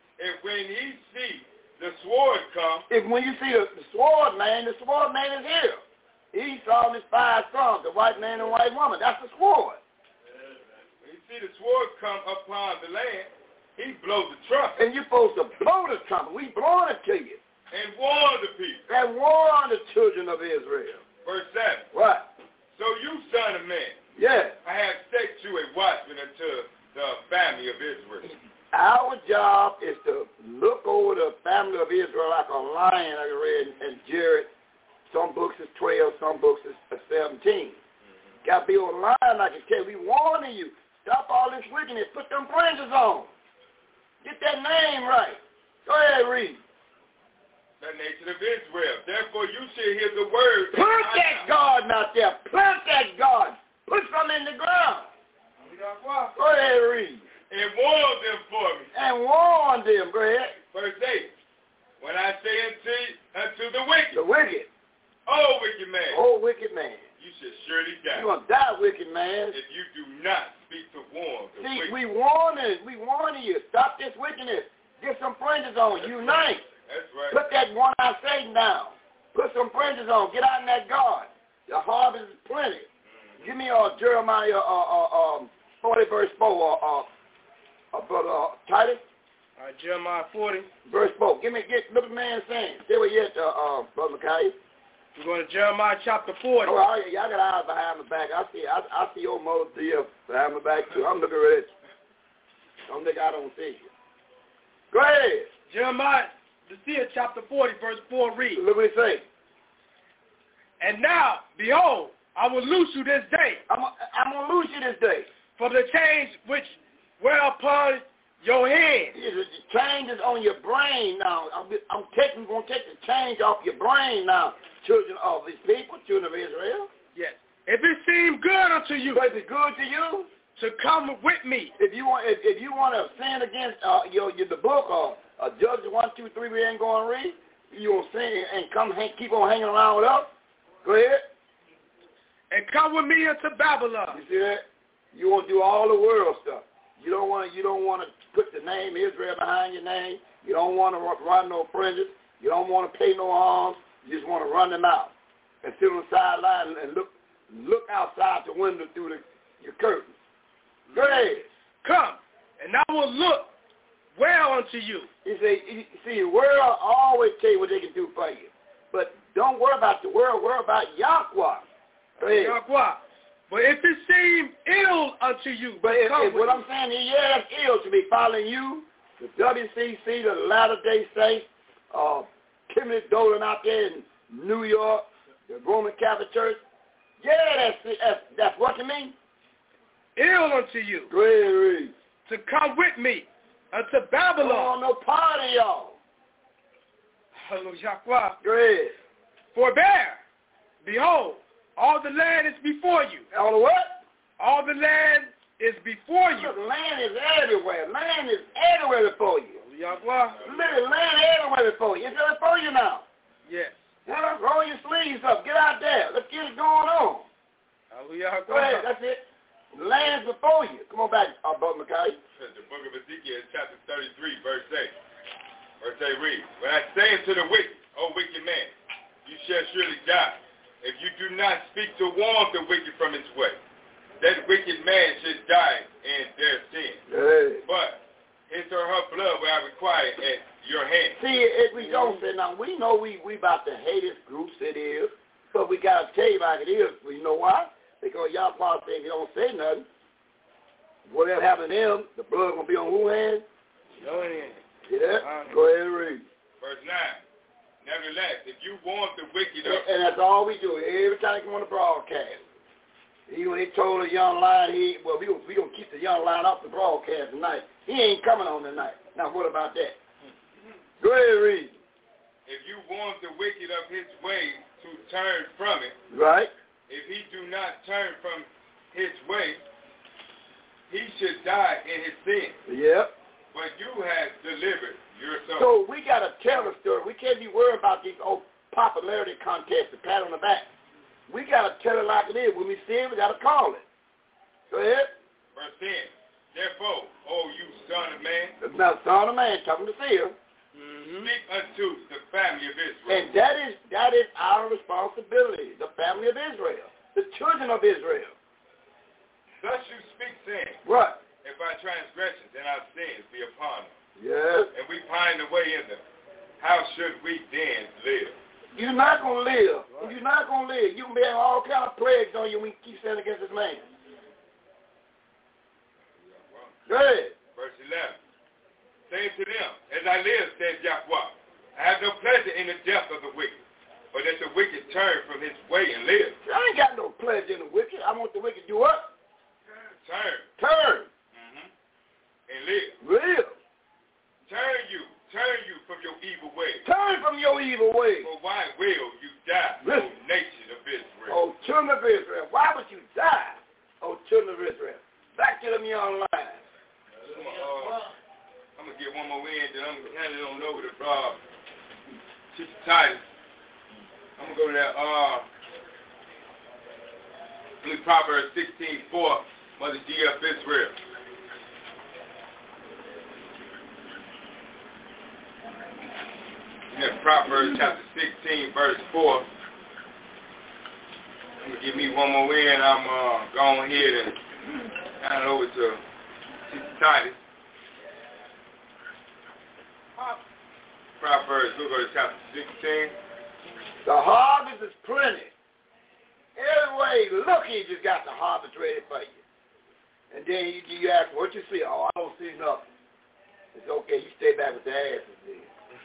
Speaker 5: when he see the sword come.
Speaker 7: If when you see the, the sword man, the sword man is here. Esau and his five sons, the white man and white woman. That's the sword.
Speaker 5: When you see the sword come upon the land, he blows the trumpet.
Speaker 7: And you're supposed to blow the trumpet. We blowing it to you.
Speaker 5: And warn the people.
Speaker 7: And warn the children of Israel.
Speaker 5: Verse seven.
Speaker 7: What?
Speaker 5: So you, son of man,
Speaker 7: yes,
Speaker 5: I have set you a watchman unto the family of Israel.
Speaker 7: Our job is to look over the family of Israel like a lion, like I read in Jared. Some books is twelve, some books is seventeen. Mm-hmm. Got to be on line like it said. We warning you. Stop all this wickedness. Put them branches on. Get that name right. Go ahead, read.
Speaker 5: The nation of Israel. Therefore you shall hear the word.
Speaker 7: Plant that garden out there. Plant that garden. Put some in the ground. Go ahead, read.
Speaker 5: And warn them for me.
Speaker 7: And warn them. Go ahead.
Speaker 5: Verse eight. When I say unto, unto the wicked.
Speaker 7: The wicked.
Speaker 5: Oh, wicked man.
Speaker 7: Oh, wicked man.
Speaker 5: You should surely die.
Speaker 7: You're going to die, wicked man.
Speaker 5: If you do not speak to warn the
Speaker 7: See,
Speaker 5: wicked.
Speaker 7: we warning. We warning you. Stop this wickedness. Get some fringes on.
Speaker 5: That's
Speaker 7: Unite.
Speaker 5: Right. That's right.
Speaker 7: Put that one-eyed Satan down. Put some fringes on. Get out in that garden. The harvest is plenty. Mm-hmm. Give me uh, Jeremiah uh, uh, um, forty, verse four, uh, uh, uh, Brother uh, Titus.
Speaker 8: All right, Jeremiah forty.
Speaker 7: Verse four. Give me, get, look at the man saying. Stay where you at, uh, uh, Brother Micaiah.
Speaker 8: We're going to Jeremiah chapter forty.
Speaker 7: Oh, all right, y'all got eyes behind my back. I see, I, I see old Moses deal behind my back, too. I'm looking at you. Don't think I don't see you. Go ahead.
Speaker 8: Jeremiah, the seer, chapter forty, verse four, read.
Speaker 7: Look what he say.
Speaker 8: And now, behold, I will loose you this day.
Speaker 7: I'm, I'm going to loose you this day.
Speaker 8: For the change which were upon your head.
Speaker 7: The change is on your brain now. I'm, I'm taking, going to take the change off your brain now, children of these people, children of Israel.
Speaker 8: Yes. If it seem good unto you.
Speaker 7: But if it's good to you.
Speaker 8: To come with me.
Speaker 7: If you want, if, if you want to sin against uh, your, your the book or uh, Judges one, two, three, we ain't going to read. You will sin and come hang, keep on hanging around with us. Go ahead.
Speaker 8: And come with me into Babylon.
Speaker 7: You see that? You want to do all the world stuff. You don't want to. You don't want to put the name Israel behind your name. You don't want to run no fringes. You don't want to pay no alms. You just want to run them out and sit on the sideline and look look outside the window through the, your curtains. Go ahead.
Speaker 8: Come, and I will look well unto you.
Speaker 7: You see, see, the world always tell you what they can do for you. But don't worry about the world. Worry about Yahweh. Go ahead.
Speaker 8: Yahweh. But if it seem ill unto you,
Speaker 7: but if, if what
Speaker 8: me.
Speaker 7: I'm saying is, yeah, it's ill to be following you, the W C C, the Latter-day Saints, uh, Timothy Dolan out there in New York, the Roman Catholic Church. Yeah, that's that's, that's what you mean.
Speaker 8: Ill unto you.
Speaker 7: Go ahead, read.
Speaker 8: To come with me unto Babylon.
Speaker 7: Oh, no party, y'all.
Speaker 8: Hallelujah.
Speaker 7: Go ahead.
Speaker 8: Forbear. Behold, all the land is before you.
Speaker 7: All the what?
Speaker 8: All the land is before you.
Speaker 7: Look, land is everywhere. Land is everywhere before you.
Speaker 8: Yahweh.
Speaker 7: Literally, land everywhere before you. It's before you now.
Speaker 8: Yes.
Speaker 7: Well, roll your sleeves up. Get out there. Let's get it going on.
Speaker 8: Hallelujah.
Speaker 7: Go ahead. That's it. The land is before you. Come on back, uh, Brother Micaiah.
Speaker 5: The book of Ezekiel, chapter thirty-three, verse eight. Verse eight reads, when I say unto the wicked, O wicked man, you shall surely die, if you do not speak to warn the wicked from his way. That wicked man should die in their sin.
Speaker 7: Hey.
Speaker 5: But his or her blood will I require at your hand.
Speaker 7: See, if we don't say now, we know we we about the hatest groups it is, but we got to tell you like it is. You know why? Because y'all probably think you don't say nothing. Whatever happened to them, the blood going to be on who hand?
Speaker 8: Your hand.
Speaker 7: Yeah?
Speaker 8: Uh-huh.
Speaker 7: Go ahead and read.
Speaker 5: Verse nine. Nevertheless, if you warn the wicked
Speaker 7: And,
Speaker 5: up...
Speaker 7: and that's all we do. Every time they come on the broadcast. He, when they told the young lion, he, well, we going we gonna keep the young lion off the broadcast tonight. He ain't coming on tonight. Now, what about that? Go ahead and read.
Speaker 5: If you warn the wicked of his way to turn from it...
Speaker 7: Right.
Speaker 5: If he do not turn from his way, he should die in his sin.
Speaker 7: Yep.
Speaker 5: But you have delivered your soul.
Speaker 7: So we got to tell the story. We can't be worried about these old popularity contests, the pat on the back. We got to tell it like it is. When we see it, we got to call it. Go ahead.
Speaker 5: Verse ten. Therefore, O you son of man.
Speaker 7: Now, son of man, talking to Seer.
Speaker 5: Mm-hmm. Speak unto the family of Israel.
Speaker 7: And that is that is our responsibility, the family of Israel, the children of Israel.
Speaker 5: Thus you speak, saying,
Speaker 7: what?
Speaker 5: If our transgressions and our sins be upon us,
Speaker 7: yes,
Speaker 5: and we pine away in them, how should we then live?
Speaker 7: You're not going to live. Right. You're not going to live. You can be having all kind of plagues on you when you keep sinning against this man. Go ahead.
Speaker 5: Verse eleven. Say to them, as I live, says Yahweh, I have no pleasure in the death of the wicked, but that the wicked turn from his way and live.
Speaker 7: I ain't got no pleasure in the wicked. I want the wicked to do what?
Speaker 5: Turn.
Speaker 7: Turn.
Speaker 5: Mm-hmm. And live.
Speaker 7: Live.
Speaker 5: Turn you. Turn you from your evil ways.
Speaker 7: Turn from your evil ways.
Speaker 5: For why will you die, O nation of Israel?
Speaker 7: O children of Israel. Why would you die, O children of Israel? Back to them young lions.
Speaker 5: Uh, I'm going to get one more in, then I'm going to hand it on over to uh, Sister Titus. I'm going to go to that, uh, Proverbs sixteen four, Mother D F Israel. And then Proverbs chapter sixteen, verse four. I'm going to give me one more in. I'm uh, going ahead and hand it over to Sister Titus. Proverbs, we'll go to chapter sixteen.
Speaker 7: The harvest is plenty. Every way you look, you just got the harvest ready for you. And then you, you ask, what you see? Oh, I don't see nothing. It's okay. You stay back with the asses then.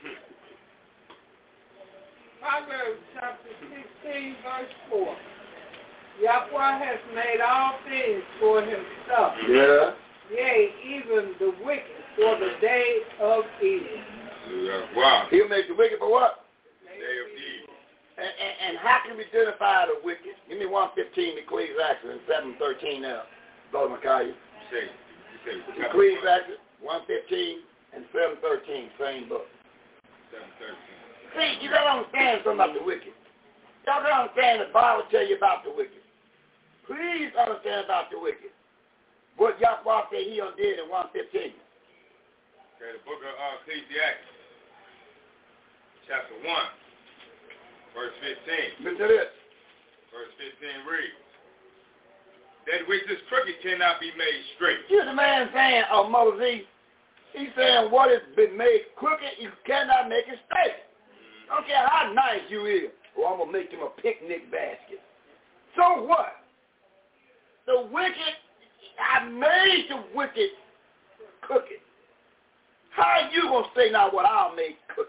Speaker 4: Proverbs chapter sixteen, verse four. Yahweh has made all things for himself.
Speaker 7: Yeah.
Speaker 4: Yea, even the wicked for the day of evil.
Speaker 5: Yeah. Wow.
Speaker 7: He'll make the wicked for what?
Speaker 5: Day of evil.
Speaker 7: And, and, and how can we identify the wicked? Give me one fifteen, Ecclesiastes, and seven thirteen now. Brother Micaiah.
Speaker 5: You say, you say.
Speaker 7: Ecclesiastes, one fifteen, and seven thirteen, same book.
Speaker 5: seven thirteen.
Speaker 7: See, you got to understand something about the wicked. Y'all got to understand the Bible tell you about the wicked. Please understand about the wicked. What Yahweh said he undid in one fifteen.
Speaker 5: Okay, the book of uh, Ecclesiastes, chapter one, verse fifteen.
Speaker 7: Listen to this.
Speaker 5: Verse fifteen reads, that which is crooked cannot be made straight.
Speaker 7: Here's the man saying, oh, Moses, he's saying what has been made crooked, you cannot make it straight. I don't care how nice you is. Well, I'm going to make him a picnic basket. So what? The wicked, I made the wicked crooked. How are you going to say now what I'll make crooked?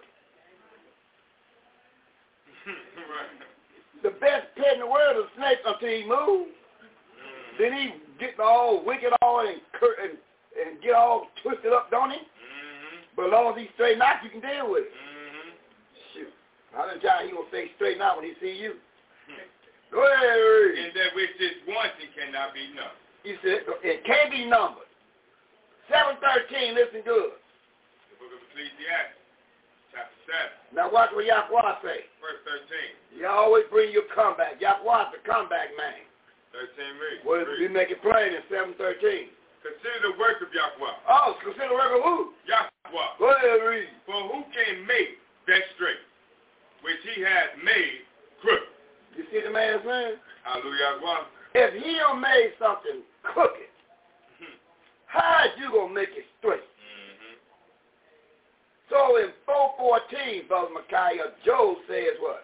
Speaker 5: Right.
Speaker 7: The best pet in the world is a snake until he moves. Mm-hmm. Then he get all wicked all and, and, and get all twisted up, don't he?
Speaker 5: Mm-hmm.
Speaker 7: But as long as he's straightened out, you can deal with it.
Speaker 5: Mm-hmm.
Speaker 7: Shoot. How many times he going to stay straightened out when he see you? Go ahead, read.
Speaker 5: And that which is wanting cannot be numbered.
Speaker 7: He said, it can't be numbered. seven thirteen, listen good.
Speaker 5: The book of Ecclesiastes, chapter seven.
Speaker 7: Now watch what Yahweh say.
Speaker 5: Verse thirteen.
Speaker 7: You always bring your comeback. Yahweh's the comeback man.
Speaker 5: thirteen reads.
Speaker 7: What we make it plain in seven thirteen.
Speaker 5: Consider the work of Yahweh.
Speaker 7: Oh, consider the work of who?
Speaker 5: Yahweh.
Speaker 7: Go ahead, read.
Speaker 5: For who can make that straight, which he has made crooked?
Speaker 7: You see the man's saying?
Speaker 5: Hallelujah.
Speaker 7: If he don't make something crooked, mm-hmm. how you going to make it straight?
Speaker 5: Mm-hmm.
Speaker 7: So in four fourteen, Brother Micaiah, Job says what?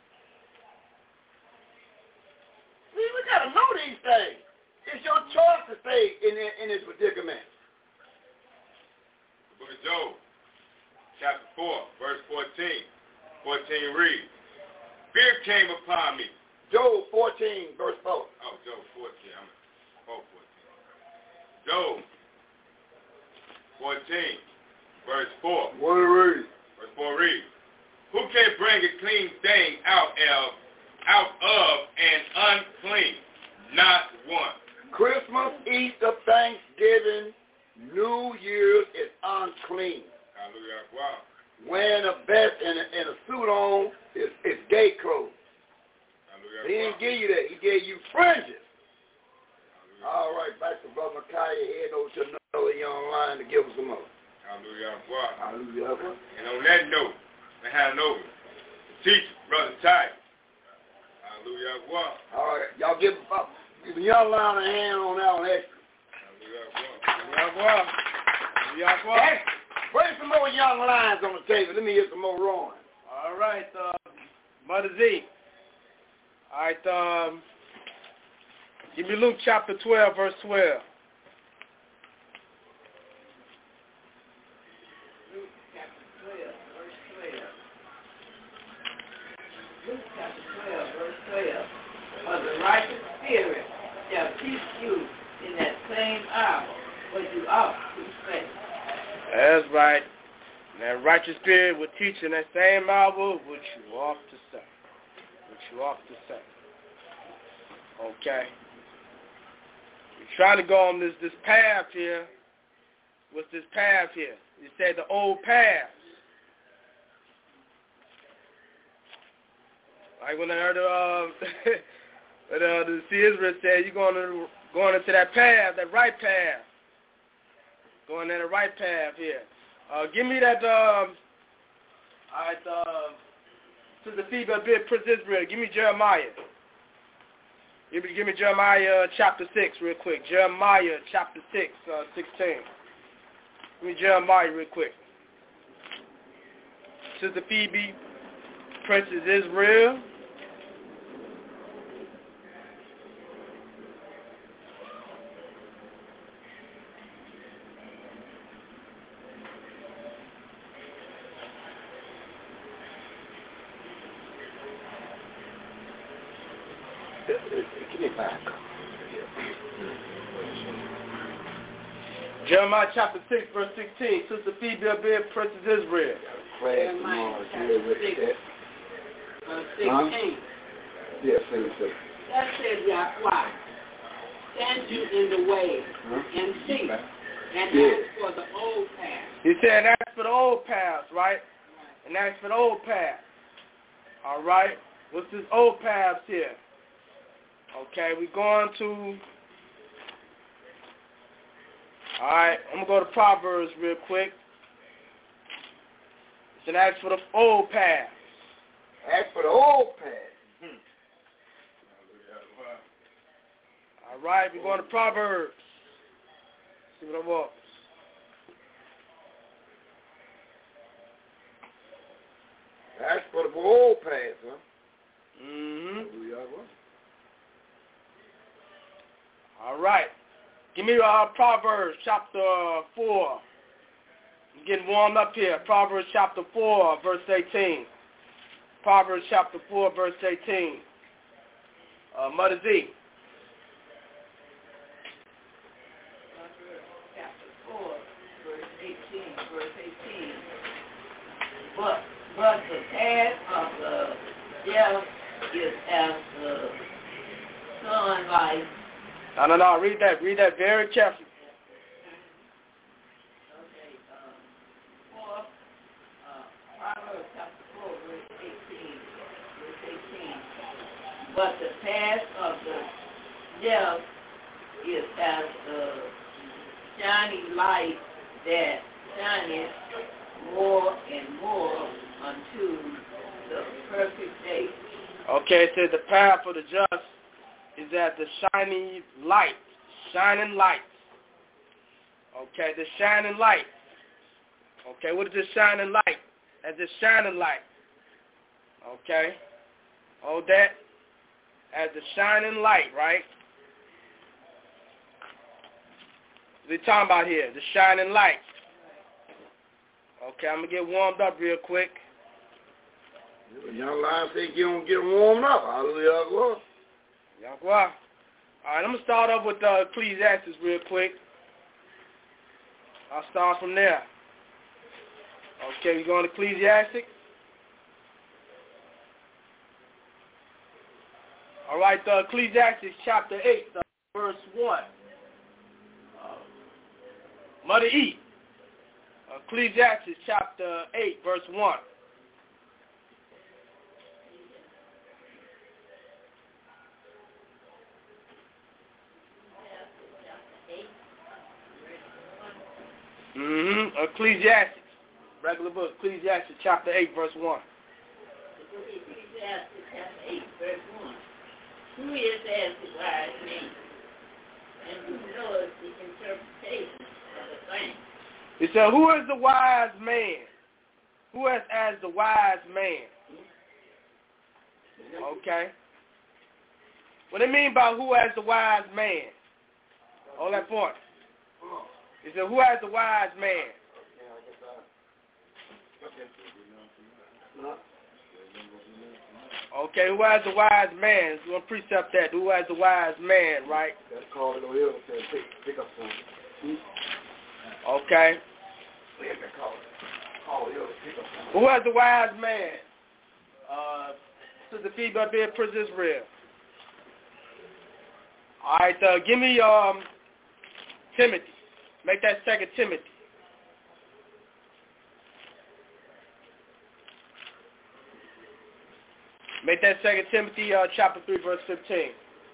Speaker 7: See, we got to know these things. It's your choice to stay in, in, in this predicament.
Speaker 5: The book of Job, chapter four, verse fourteen. fourteen reads, fear came upon me.
Speaker 7: Job fourteen, verse four.
Speaker 5: Oh, Job fourteen. I'm oh, fourteen. Job fourteen, verse four.
Speaker 7: What read?
Speaker 5: Verse four reads, who can bring a clean thing out of, out of an unclean? Not one.
Speaker 7: Christmas, Easter, Thanksgiving, New Year's is unclean.
Speaker 5: Hallelujah. Wow.
Speaker 7: Wearing a vest and a, and a suit on is, is gay clothes.
Speaker 5: Hallelujah.
Speaker 7: He didn't give you that. He gave you fringes. Hallelujah. All right, back to Brother Micaiah, head over to another young line to give us some more.
Speaker 5: Hallelujah. Well,
Speaker 7: Hallelujah.
Speaker 5: and on that note, I hand over the teacher, Brother Ty. Hallelujah. Well.
Speaker 7: All right. Y'all give, uh, give a young line a hand on that one extra.
Speaker 5: Hallelujah. Well.
Speaker 8: Hallelujah. Well.
Speaker 7: Bring some more young lines on the table. Let me hear some more roaring.
Speaker 8: All right, uh, Mother Z. All right, um, give me Luke chapter twelve, verse twelve.
Speaker 3: Luke chapter twelve, verse twelve. Luke chapter twelve, verse twelve. For the righteous spirit shall teach you in that same hour what you ought to say.
Speaker 8: That's right. That righteous spirit will teach in that same hour what you ought to say. What you ought to say. Okay. We're trying to go on this, this path here. What's this path here? You said the old path. Like when I heard uh, when, uh, the see Israel said, you're going, to, going into that path, that right path. Going in the right path here. Uh, give me that, um, all right, uh, to the fever bit, Prince Israel. Give me Jeremiah. Give me, give me Jeremiah uh, chapter six real quick. Jeremiah chapter six, uh, sixteen. Give me Jeremiah real quick. Sister Phoebe, Princess Israel. Jeremiah chapter six, verse sixteen. Sister Phoebe, Princess Israel.
Speaker 3: Jeremiah chapter six, verse sixteen.
Speaker 7: Yes, same thing.
Speaker 3: That says Yahweh, stand you in the way and see, and
Speaker 7: Yeah.
Speaker 3: ask for the old path.
Speaker 8: He said that's for the old paths, right? And that's for the old path. All right. What's this old paths here? Okay, we're going to. All right, I'm going to go to Proverbs real quick. So that's for the old path.
Speaker 7: Ask for the old path.
Speaker 5: Hmm.
Speaker 8: All right, we're going to Proverbs. See what I want.
Speaker 7: Ask for the old path, huh?
Speaker 8: Mm-hmm. All right. Give me uh, Proverbs chapter four. I'm getting warmed up here. Proverbs chapter four, verse eighteen. Proverbs chapter four, verse eighteen. Uh, Mother Z.
Speaker 3: Proverbs chapter four, verse eighteen, verse eighteen. But, but the path of the deaf is as the sunlight.
Speaker 8: No, no, no. Read that. Read that very carefully.
Speaker 3: Okay, um, four, uh, Proverbs chapter four, verse eighteen, verse eighteen. But the path of the deaf is as the shining light that shineth more and more unto the perfect day.
Speaker 8: Okay, it says the path of the just is at the shining light. Shining light. Okay, the shining light. Okay, what is this shining light? As the shining light. Okay. Hold that. As the shining light, right? What are we talking about here? The shining light. Okay, I'm going to get warmed up real quick.
Speaker 7: The young lion said you don't get warmed up. Hallelujah.
Speaker 8: Yahweh. All right, I'm going to start off with uh, Ecclesiastes real quick. I'll start from there. Okay, we going to Ecclesiastes. All right, uh, Ecclesiastes chapter eight, uh, verse one. Uh, Mother E. Ecclesiastes chapter eight, verse one. Mm-hmm. Ecclesiastes, regular book, Ecclesiastes chapter eight, verse one.
Speaker 3: Ecclesiastes chapter eight, verse one. Who is as the wise man, and who knows the interpretation of the thing?
Speaker 8: He said, who is the wise man? Who is as the wise man? Okay. What do you mean by who has the wise man? Hold that point. He said, who has the wise man? Okay, who has the wise man? We're going to precept that. Who has the wise man, right?
Speaker 7: That's called it over here and said, pick, pick up something.
Speaker 8: Okay. Who has the wise man? Uh, Sister Phoebe being Prince Israel. All right, uh, give me um, Timothy. Make that second Timothy. Make that second Timothy uh, chapter three, verse fifteen.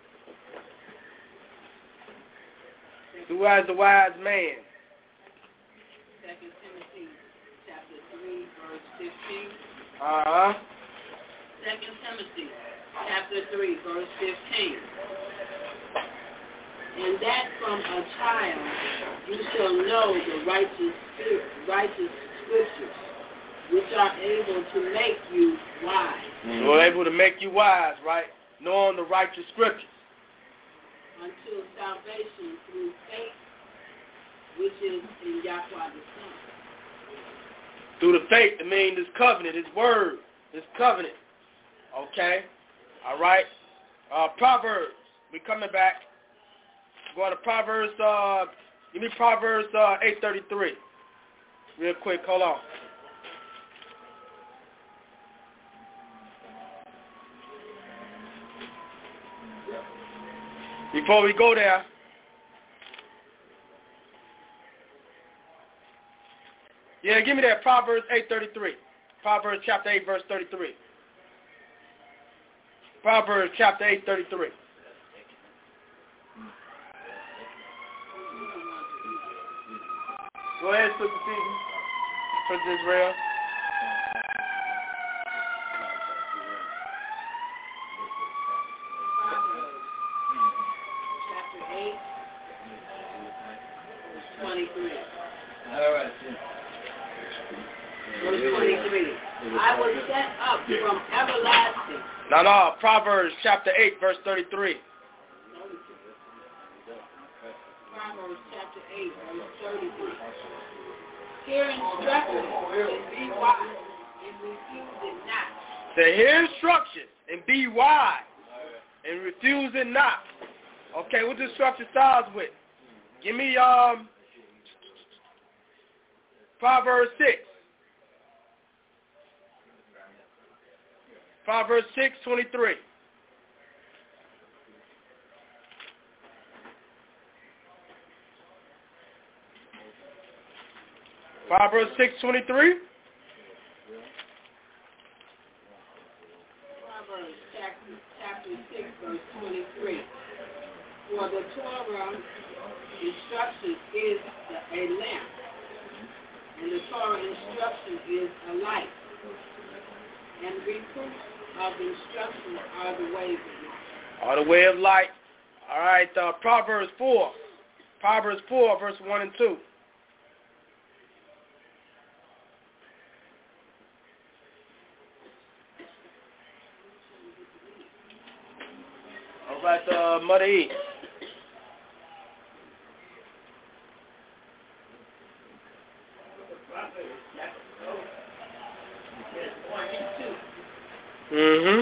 Speaker 8: Who has the wise man?
Speaker 9: Second Timothy chapter three, verse fifteen.
Speaker 8: Uh-huh.
Speaker 9: Second Timothy chapter three, verse fifteen. And that from a child you shall know the righteous righteous scriptures, which are able to make you wise.
Speaker 8: Mm-hmm. So able to make you wise, right? Knowing the righteous scriptures.
Speaker 9: Until salvation through faith, which is in Yahweh the Son.
Speaker 8: Through the faith, I mean this covenant, his word, his covenant. Okay? All right? Uh, Proverbs. We coming back. Going to Proverbs, uh, give me Proverbs uh, eight thirty-three. Real quick, hold on. Before we go there, yeah, give me that Proverbs eight thirty-three. Proverbs chapter eight, verse thirty-three. Proverbs chapter eight, thirty-three. Go ahead, Sister Phoebe. Prince Israel.
Speaker 9: Chapter eight, twenty-three.
Speaker 6: All right.
Speaker 9: Verse twenty-three. I was set up from everlasting.
Speaker 8: No, no, Proverbs chapter eight, verse thirty-three.
Speaker 9: Proverbs chapter eight, verse thirty-three. Hear instruction and be wise, and refuse it not.
Speaker 8: Say, hear instruction and be wise, and refuse it not. Okay, what the instruction starts with? Give me um Proverbs six. Proverbs six, twenty-three. Proverbs six, twenty-three.
Speaker 9: Proverbs chapter, chapter six, verse twenty-three. For the Torah instruction is a lamp, and the Torah instruction is a light, and reproof of instruction are the ways of life.
Speaker 8: Are the way of light. All right, uh, Proverbs four. Proverbs four, verse one and two. All right, uh, Mother E. Mm-hmm.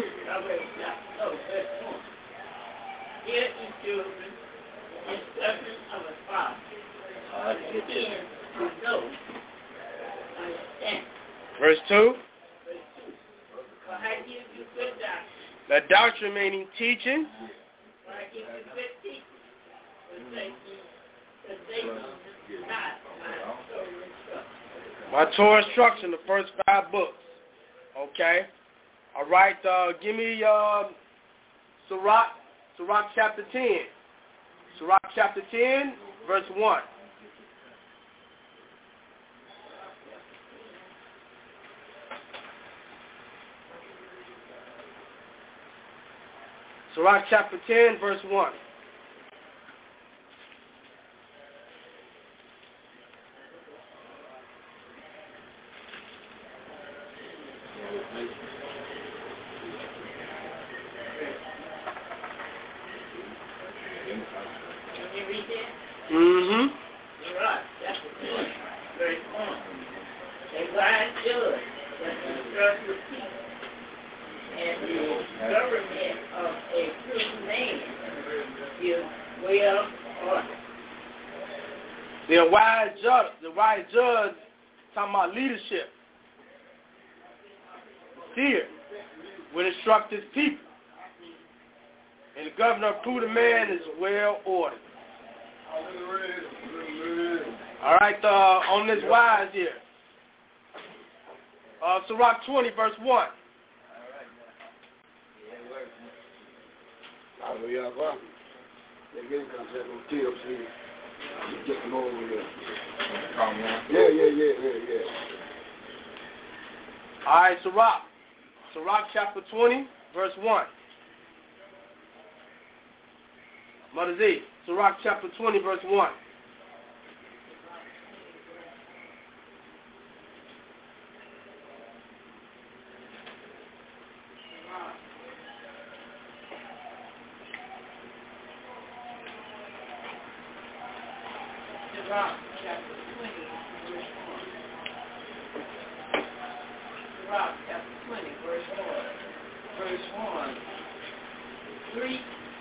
Speaker 3: Hear ye children, instruction of a father. Again, to know, understand.
Speaker 8: Verse two.
Speaker 3: For I give you good doctrine.
Speaker 8: The doctrine meaning teaching.
Speaker 3: For I give you good teaching. But they do not my Torah instruction.
Speaker 8: My Torah instruction, the first five books. Okay. All right. Uh, give me uh, Sirach, Sirach chapter ten. Sirach chapter ten, verse one. Sirach chapter ten, verse one.
Speaker 3: Can you read that?
Speaker 8: Mm-hmm.
Speaker 3: Sirach chapter ten, verse one. A wise judge that instructs the people, and the government of a true man is well ordered.
Speaker 8: The wise judge, the wise judge, talking about leadership. Seer will instruct his people. And the governor of prudent man is well ordered. All right, uh, on this wise here. Uh, Sirach twenty, verse one.
Speaker 7: Hallelujah. They get come to them T L C. Get them over here. Yeah, yeah, yeah, yeah, yeah.
Speaker 8: All right, Sirach. Sirach chapter twenty, verse one. Mother Z, Sirach chapter twenty, verse one.
Speaker 9: Sirach chapter twenty, verse one. Sirach chapter twenty, verse one. Verse one. Three.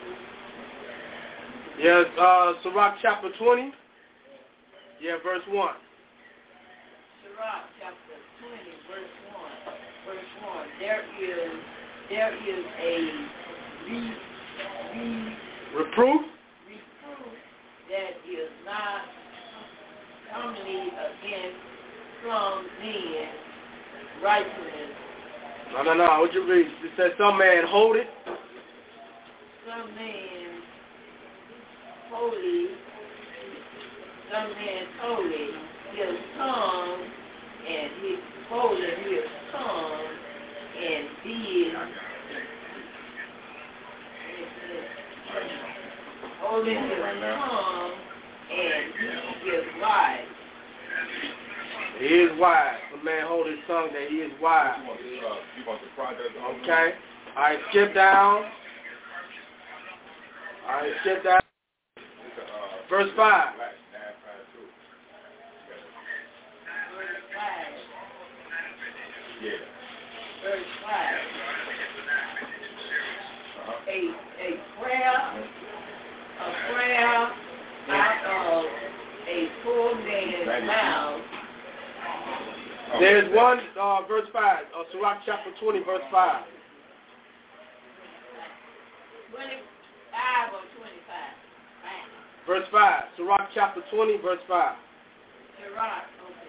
Speaker 8: Yes, uh, Sirach chapter twenty. Yeah, verse one.
Speaker 9: Sirach chapter twenty, verse one. Verse one. There is there is a re, re,
Speaker 8: Reproof.
Speaker 9: reproof that is not commonly against some men righteousness.
Speaker 8: No, no, no. What you read? It says some man hold it.
Speaker 9: Some man holy, some man holy, his tongue, and his holding his tongue, and did, holding his tongue, and he is wise.
Speaker 8: He is wise. The man hold his tongue that he is wise. Okay. All right, skip down. All right, skip down. Verse five.
Speaker 9: Verse five.
Speaker 6: Yeah.
Speaker 9: Verse five. A a prayer, a prayer out of a poor man's mouth.
Speaker 8: There's one, uh, verse five, uh, Sirach chapter twenty, verse five.
Speaker 9: twenty-five or twenty-five? Right.
Speaker 8: Verse five, Sirach chapter twenty, verse five.
Speaker 9: Sirach, okay.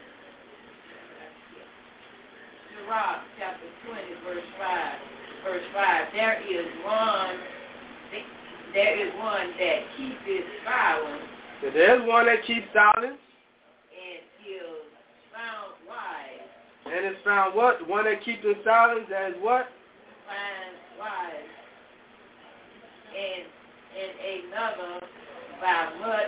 Speaker 9: Sirach chapter twenty, verse five. Verse five. There is one. There is one that keepeth silence.
Speaker 8: So there's one that keeps silence.
Speaker 9: And is found wise.
Speaker 8: And is found what? The one that keeps in silence, that is what?
Speaker 9: Finds wise. And and another by much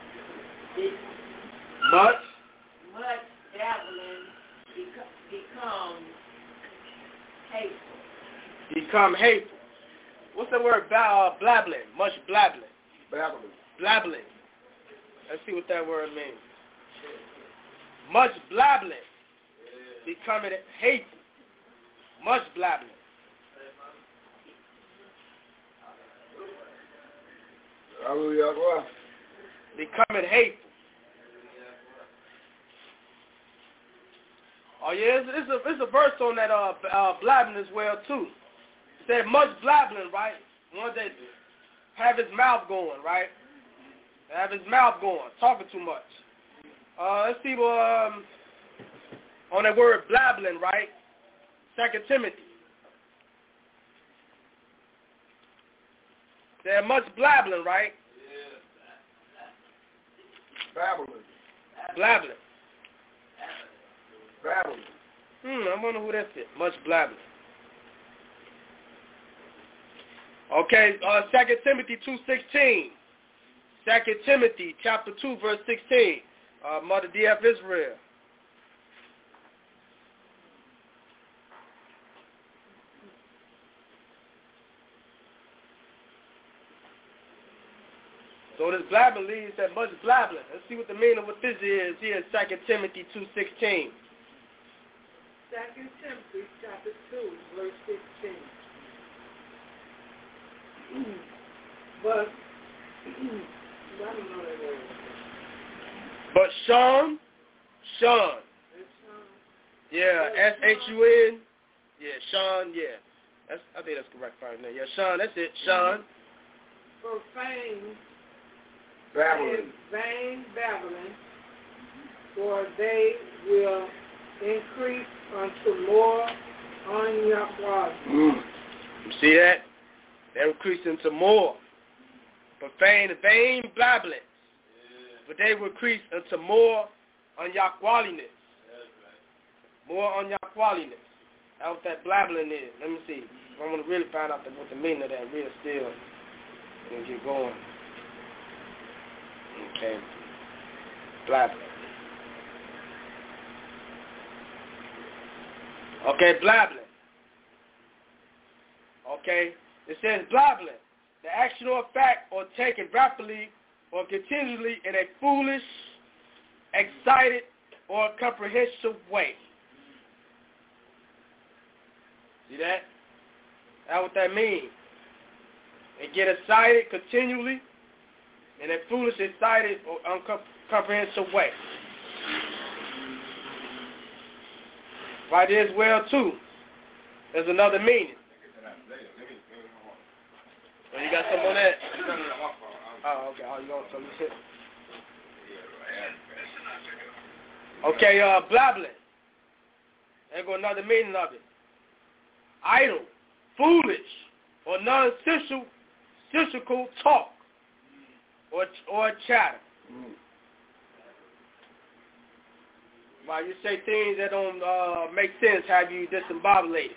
Speaker 8: much
Speaker 9: much dabbling beco- becomes hateful.
Speaker 8: Become hateful. What's the word? Uh, blabbling. Much blabbling.
Speaker 7: Babbling.
Speaker 8: Blabbling. Let's see what that word means. Much blabbling. Becoming hateful. Much blabbling.
Speaker 7: Hallelujah.
Speaker 8: Becoming hateful. Oh yeah, it's, it's a it's a verse on that uh, uh blabbling as well too. It said much blabbling, right? One that have his mouth going, right? Have his mouth going, talking too much. Uh, let's see um on that word blabbling, right? Second Timothy. They're much blabbling, right?
Speaker 7: Babbling.
Speaker 8: Blabbling.
Speaker 7: Babbling.
Speaker 8: Hmm, I wonder who that's it. Much blabbling. Okay, uh, Second Timothy two sixteen. Second Timothy chapter two, verse sixteen. Uh, Mother D F Israel. So this blabbing leads that much blabbing. Let's see what the meaning of what this is here in Second Timothy two sixteen.
Speaker 4: Second Timothy chapter two, verse sixteen. But, I don't know that word.
Speaker 8: But Sean, Sean. Yeah, S H U N. Yeah, Sean, yeah. That's, I think that's correct right now. Yeah, Sean, that's it. Sean.
Speaker 4: Profane,
Speaker 7: Babylon.
Speaker 4: vain Babylon, for they will increase unto more ungodly.
Speaker 7: Mm.
Speaker 8: You see that? They increase into more. Profane, vain blabbling. Yeah. But they will increase into more ungodliness. More ungodliness. That's what that blabbling is. Let me see. I want to really find out the, what the meaning of that real still. And get going. Okay. Blabbling. Okay, blabbling. Okay. It says blabbling. The action or fact or taken rapidly or continually in a foolish, excited, or comprehensive way. See that? That's what that means. They get excited continually in a foolish, excited, or uncomprehensive way. Right there as well, too. There's another meaning. Oh, you got something on that? Oh, okay. Oh, you want something? Okay, uh, blabbling. There go another meaning of it. Idle, foolish, or nonsensical sensical talk, or or chatter. Mm. While you say things that don't uh, make sense, have you discombobulated?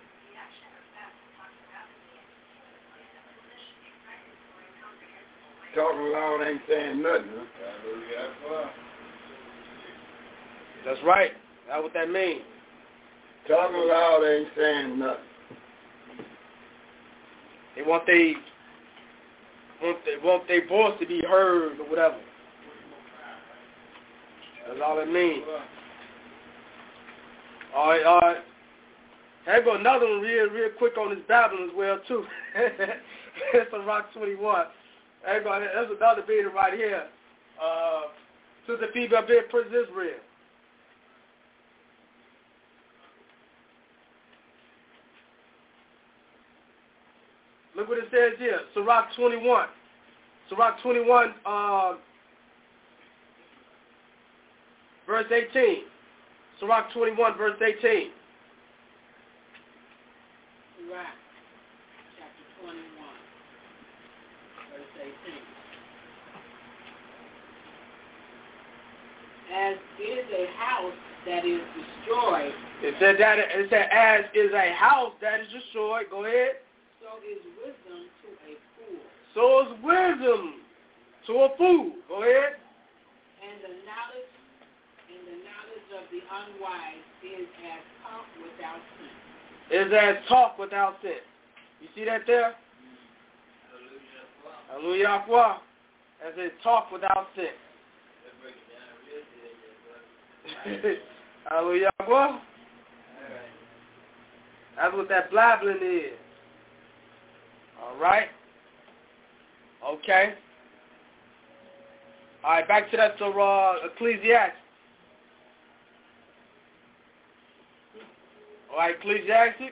Speaker 7: Talking loud ain't saying nothing, huh?
Speaker 8: That's right. That's what that means.
Speaker 7: Talking loud ain't saying nothing.
Speaker 8: They want they want they want their voice to be heard or whatever. That's all it means. All right, all right. Here go another one real, real quick on this Babylon as well too. It's on Rock twenty-one. There go, that's another video right here. Uh, to the people up here in Prince Israel. Look what it says here. Sirach twenty-one. Sirach twenty-one, uh, verse eighteen. Sirach twenty-one, verse eighteen.
Speaker 9: Sirach, chapter twenty-one, verse eighteen. As is a house that is destroyed.
Speaker 8: It said that it said as is a house that is destroyed. Go ahead.
Speaker 9: So is wisdom to a fool.
Speaker 8: So is wisdom to a fool. Go ahead.
Speaker 9: And the knowledge and the knowledge of the unwise is as talk without sense.
Speaker 8: Is as talk without sense. You see that there? Hallelujah. Hallelujah. As a talk without sense. Hallelujah. That's what that blabbling is. All right. Okay. All right, back to that uh, Ecclesiastes. All right, Ecclesiastes.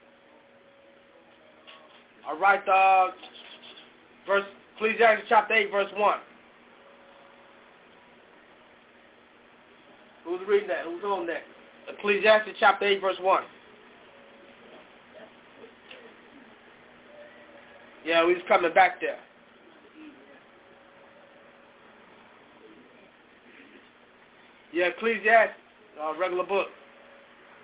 Speaker 8: All right, uh, verse Ecclesiastes chapter eight, verse one. Who's reading that? Who's on that? Ecclesiastes chapter eight, verse one. Yeah, we was coming back there. Yeah, Ecclesiastes, uh, regular book.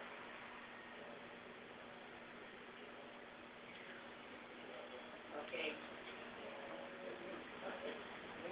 Speaker 3: Okay.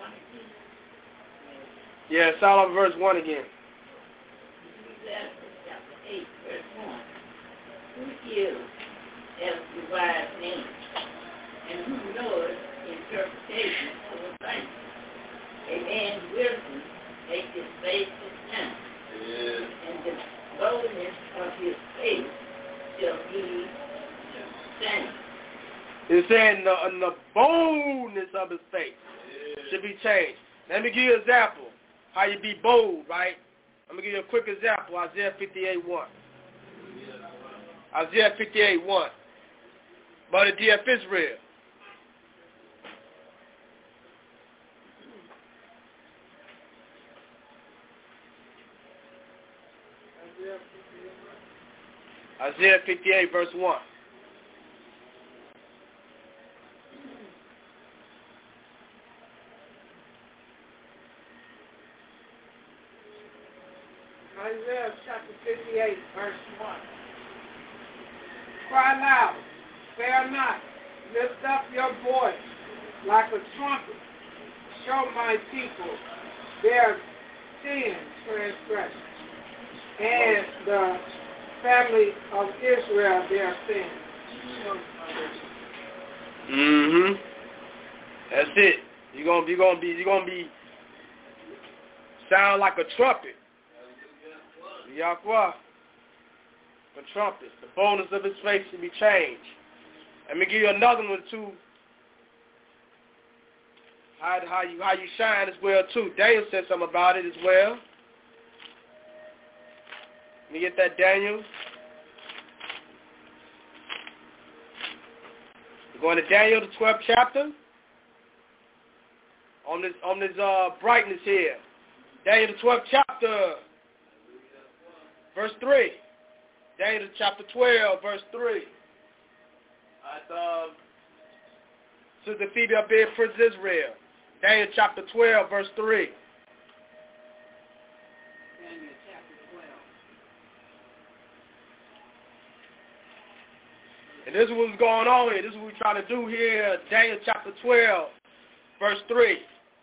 Speaker 8: Yeah, start on verse one again.
Speaker 3: Ecclesiastes chapter eight, verse one. Who gives as the wise man, and who knows interpretation of a thing? A man's wisdom makes his face to shine, and the boldness of his face shall be changed.
Speaker 8: It's saying the, the boldness of his face should be changed. Let me give you an example. How you be bold, right? I'm going to give you a quick example. Isaiah fifty-eight one. Isaiah fifty-eight one. But the dear of Israel. Isaiah fifty-eight verse one.
Speaker 4: Isaiah chapter fifty-eight, verse one. Cry loud, spare not, lift up your voice like a trumpet. Show my people their sin transgression, and the family of Israel their sin.
Speaker 8: Mm-hmm. That's it. You're gonna be gonna be you're gonna be sound like a trumpet. Yahweh, the trumpet, the boldness of his face should be changed. Let me give you another one too. How, how you how you shine as well too. Daniel said something about it as well. Let me get that, Daniel. We're going to Daniel, the twelfth chapter. On this on this uh, brightness here. Daniel, the twelfth chapter. Verse three. Daniel chapter twelve, verse three. At, um, to the female bear Prince Israel. Daniel chapter twelve, verse three.
Speaker 9: Daniel chapter twelve.
Speaker 8: And this is what's going on here. This is what we're trying to do here. Daniel chapter twelve, verse three.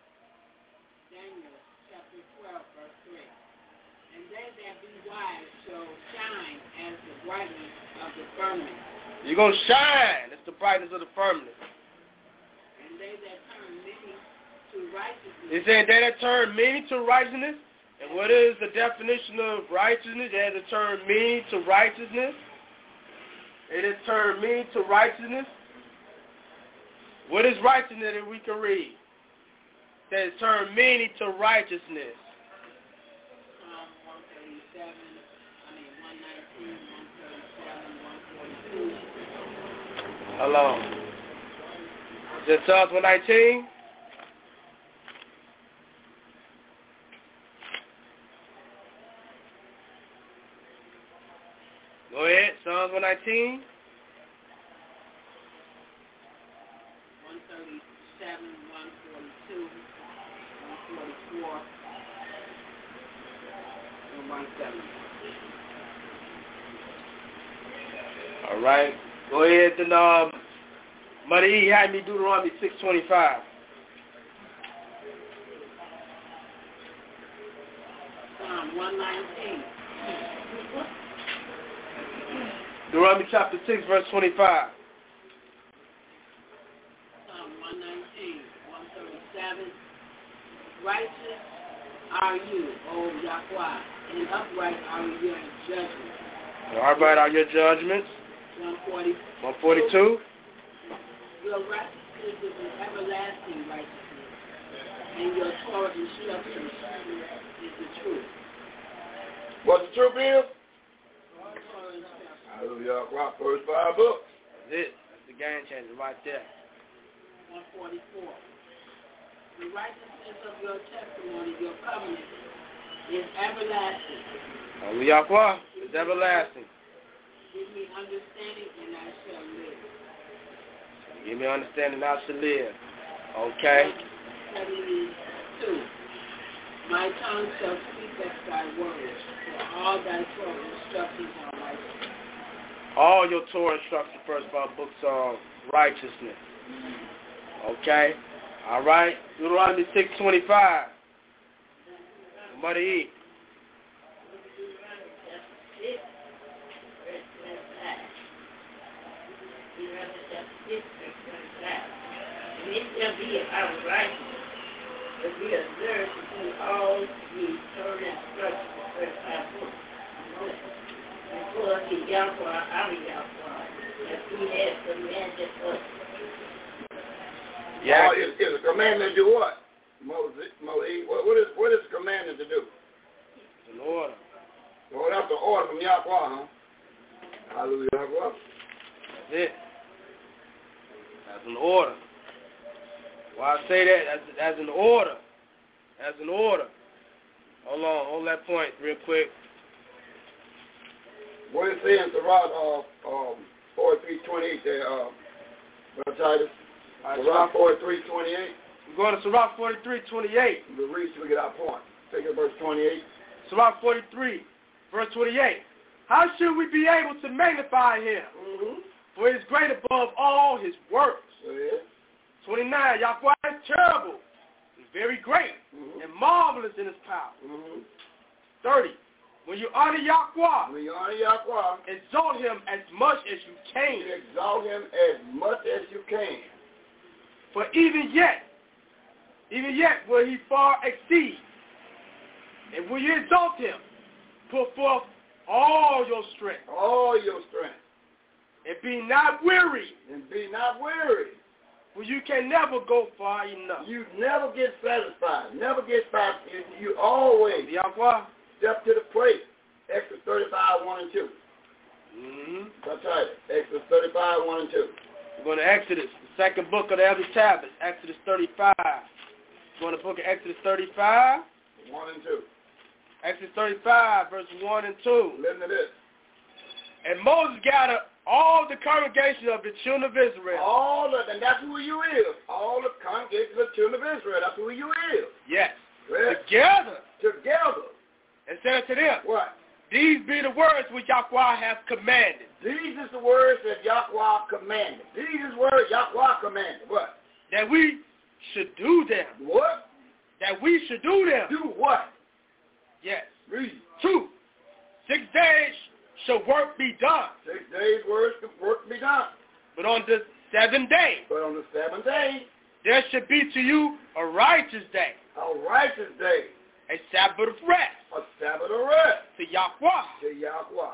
Speaker 9: Shine as the brightness of the firmament.
Speaker 8: You're going to shine. It's the brightness of the firmament.
Speaker 9: And they that turn many to righteousness.
Speaker 8: It said they that turn many to righteousness. And what is the definition of righteousness? They that turn many to righteousness. They that turn many to righteousness. What is righteousness that we can read? That turn many to righteousness.
Speaker 9: Psalm one thirty-seven.
Speaker 8: How long? Is it Psalms one nineteen? Go ahead, Psalms one nineteen.
Speaker 9: one thirty-seven, one forty-two, one forty-four, and one seventy.
Speaker 8: All right. Go ahead and um, Mother E had me Deuteronomy six twenty-five.
Speaker 9: Psalm one nineteen.
Speaker 8: Deuteronomy chapter six, verse twenty-five.
Speaker 9: Psalm one nineteen, one thirty-seven. Righteous are you, O Yahweh, and upright are your judgments.
Speaker 8: Upright are your judgments.
Speaker 9: one forty.
Speaker 8: one forty-two.
Speaker 9: Your righteousness is an everlasting righteousness, and your Torah instruction is the truth.
Speaker 7: What the truth is? Hallelujah. What first five books?
Speaker 8: That's it. That's the game changer right there.
Speaker 9: one forty-four. The righteousness of your testimony, your covenant, is everlasting.
Speaker 8: Hallelujah. It's everlasting.
Speaker 9: Give me understanding, and I shall live.
Speaker 8: Give me understanding, I shall live. Okay.
Speaker 9: seventy-two. My tongue shall speak at thy words, for all thy Torah instructions are righteous.
Speaker 8: All your Torah instructions, first five books are righteousness. Okay. All right. Deuteronomy six twenty-five. Mother E.
Speaker 3: And it shall be our righteousness that we observe to do all the Torah instructions of thirty-five books. And for us the Yahweh, our Yahweh, as he has commanded us.
Speaker 7: Yeah, uh, is, is a commandment to do what? Moses, Moses, what, what is what is the commandment to do?
Speaker 8: It's an order.
Speaker 7: Well, that's the order from Yahweh, huh? Hallelujah, Yahweh.
Speaker 8: That's it. That's an order. Why I say that? As, as an order. As an order. Hold on, hold that point real quick.
Speaker 7: What is saying to Rod uh, um, forty-three twenty-eight there, uh, Brother Titus?
Speaker 8: Right,
Speaker 7: Sirach forty-three twenty-eight.
Speaker 8: We're going to Sirach forty-three twenty-eight.
Speaker 7: We'll read till we get our point. Take it verse twenty-eight.
Speaker 8: Sirach forty-three, verse twenty-eight. How should we be able to magnify him?
Speaker 7: Mm-hmm.
Speaker 8: For he is great above all his works.
Speaker 7: Yeah.
Speaker 8: twenty-nine. Yahweh is terrible and very great
Speaker 7: Mm-hmm.
Speaker 8: and marvelous in his power.
Speaker 7: Mm-hmm.
Speaker 8: thirty. When you honor Yahweh,
Speaker 7: when you honor Yahweh,
Speaker 8: exalt him as much as you can.
Speaker 7: Exalt him as much as you can.
Speaker 8: For even yet, even yet will he far exceed. And when you exalt him, put forth all your strength.
Speaker 7: All your strength.
Speaker 8: And be not weary.
Speaker 7: And be not weary.
Speaker 8: For you can never go far enough.
Speaker 7: You never get satisfied. Never get satisfied. You, you always
Speaker 8: Yahweh.
Speaker 7: Step to the plate. Exodus thirty-five, one and two.
Speaker 8: Mm-hmm.
Speaker 7: That's right. Exodus thirty-five, one and two.
Speaker 8: We're going to Exodus, the second book of the Elder Tablets, Exodus thirty-five. We're going to book of Exodus thirty-five.
Speaker 7: one and two.
Speaker 8: Exodus thirty-five, verse one and two.
Speaker 7: Listen to this.
Speaker 8: And Moses gathered all the congregation of the children of Israel.
Speaker 7: All of, and that's who you is. All the congregation of the children of Israel. That's who you is.
Speaker 8: Yes.
Speaker 7: Well,
Speaker 8: Together.
Speaker 7: Together.
Speaker 8: And said to them,
Speaker 7: what?
Speaker 8: These be the words which Yahweh hath commanded.
Speaker 7: These is the words that Yahweh commanded. These is words Yahweh commanded. What?
Speaker 8: That we should do them.
Speaker 7: What?
Speaker 8: That we should do them.
Speaker 7: Do what?
Speaker 8: Yes.
Speaker 7: Read.
Speaker 8: Two. Six days shall work be done.
Speaker 7: Six days work work be done.
Speaker 8: But on the seventh day.
Speaker 7: But on the seventh day.
Speaker 8: There should be to you a righteous day.
Speaker 7: A righteous day.
Speaker 8: A Sabbath of rest.
Speaker 7: A Sabbath of rest.
Speaker 8: To Yahweh.
Speaker 7: To Yahweh.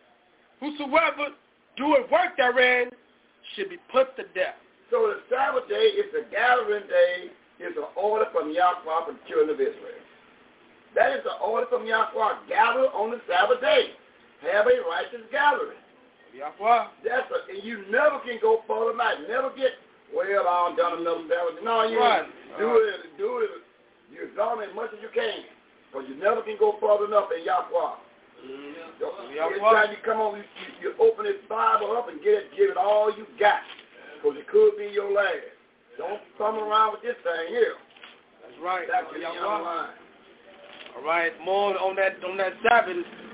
Speaker 8: Whosoever doeth work therein should be put to death.
Speaker 7: So the Sabbath day is the gathering day, is an order from Yahweh for the children of Israel. That is the order from Yahweh. Gather on the Sabbath day. Have a righteous gathering.
Speaker 8: Yahweh.
Speaker 7: That's a, and you never can go further than that. Never get, well, I've done another Sabbath. No, you
Speaker 8: right.
Speaker 7: do
Speaker 8: right.
Speaker 7: it, do it. You exalt as much as you can, because you never can go further enough in Yahweh.
Speaker 8: Mm-hmm.
Speaker 7: So every time you come on, you, you, you open this Bible up and get it, give it all you got, because it could be your last. Don't come around with this thing here.
Speaker 8: That's right.
Speaker 7: That's
Speaker 8: uh,
Speaker 7: the line.
Speaker 8: All right, more on that on that Sabbath.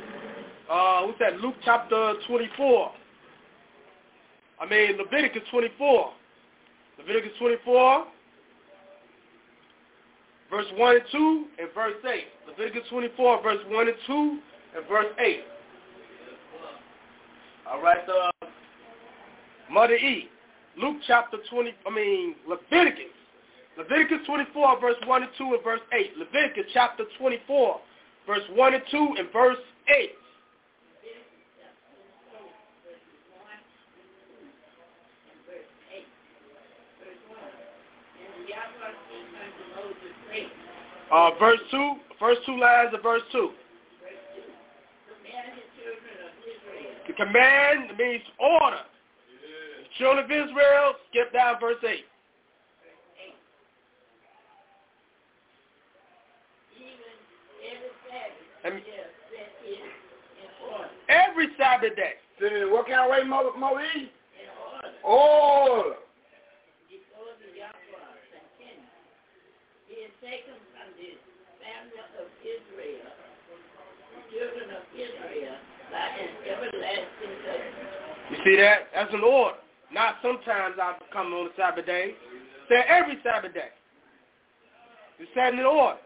Speaker 8: Uh, what's that? Luke chapter twenty-four. I mean Leviticus twenty-four. Leviticus twenty-four. Verse one and two and verse eight. Leviticus twenty-four, verse one and two and verse eight. All right, uh, Mother E. Luke chapter twenty, I mean, Leviticus. Leviticus twenty-four, verse one and two and verse eight. Leviticus chapter twenty-four, verse one and two and verse eight. Uh, verse two, first two lines of verse two. The command means order. The children of Israel, skip down verse eight. And every Sabbath day.
Speaker 7: What kind of way, Moses? Order.
Speaker 3: Taken from the family of Israel, the children of Israel, by an everlasting covenant.
Speaker 8: You see that? That's an order. Not sometimes I come on a Sabbath day. Say every Sabbath day. You're setting in order.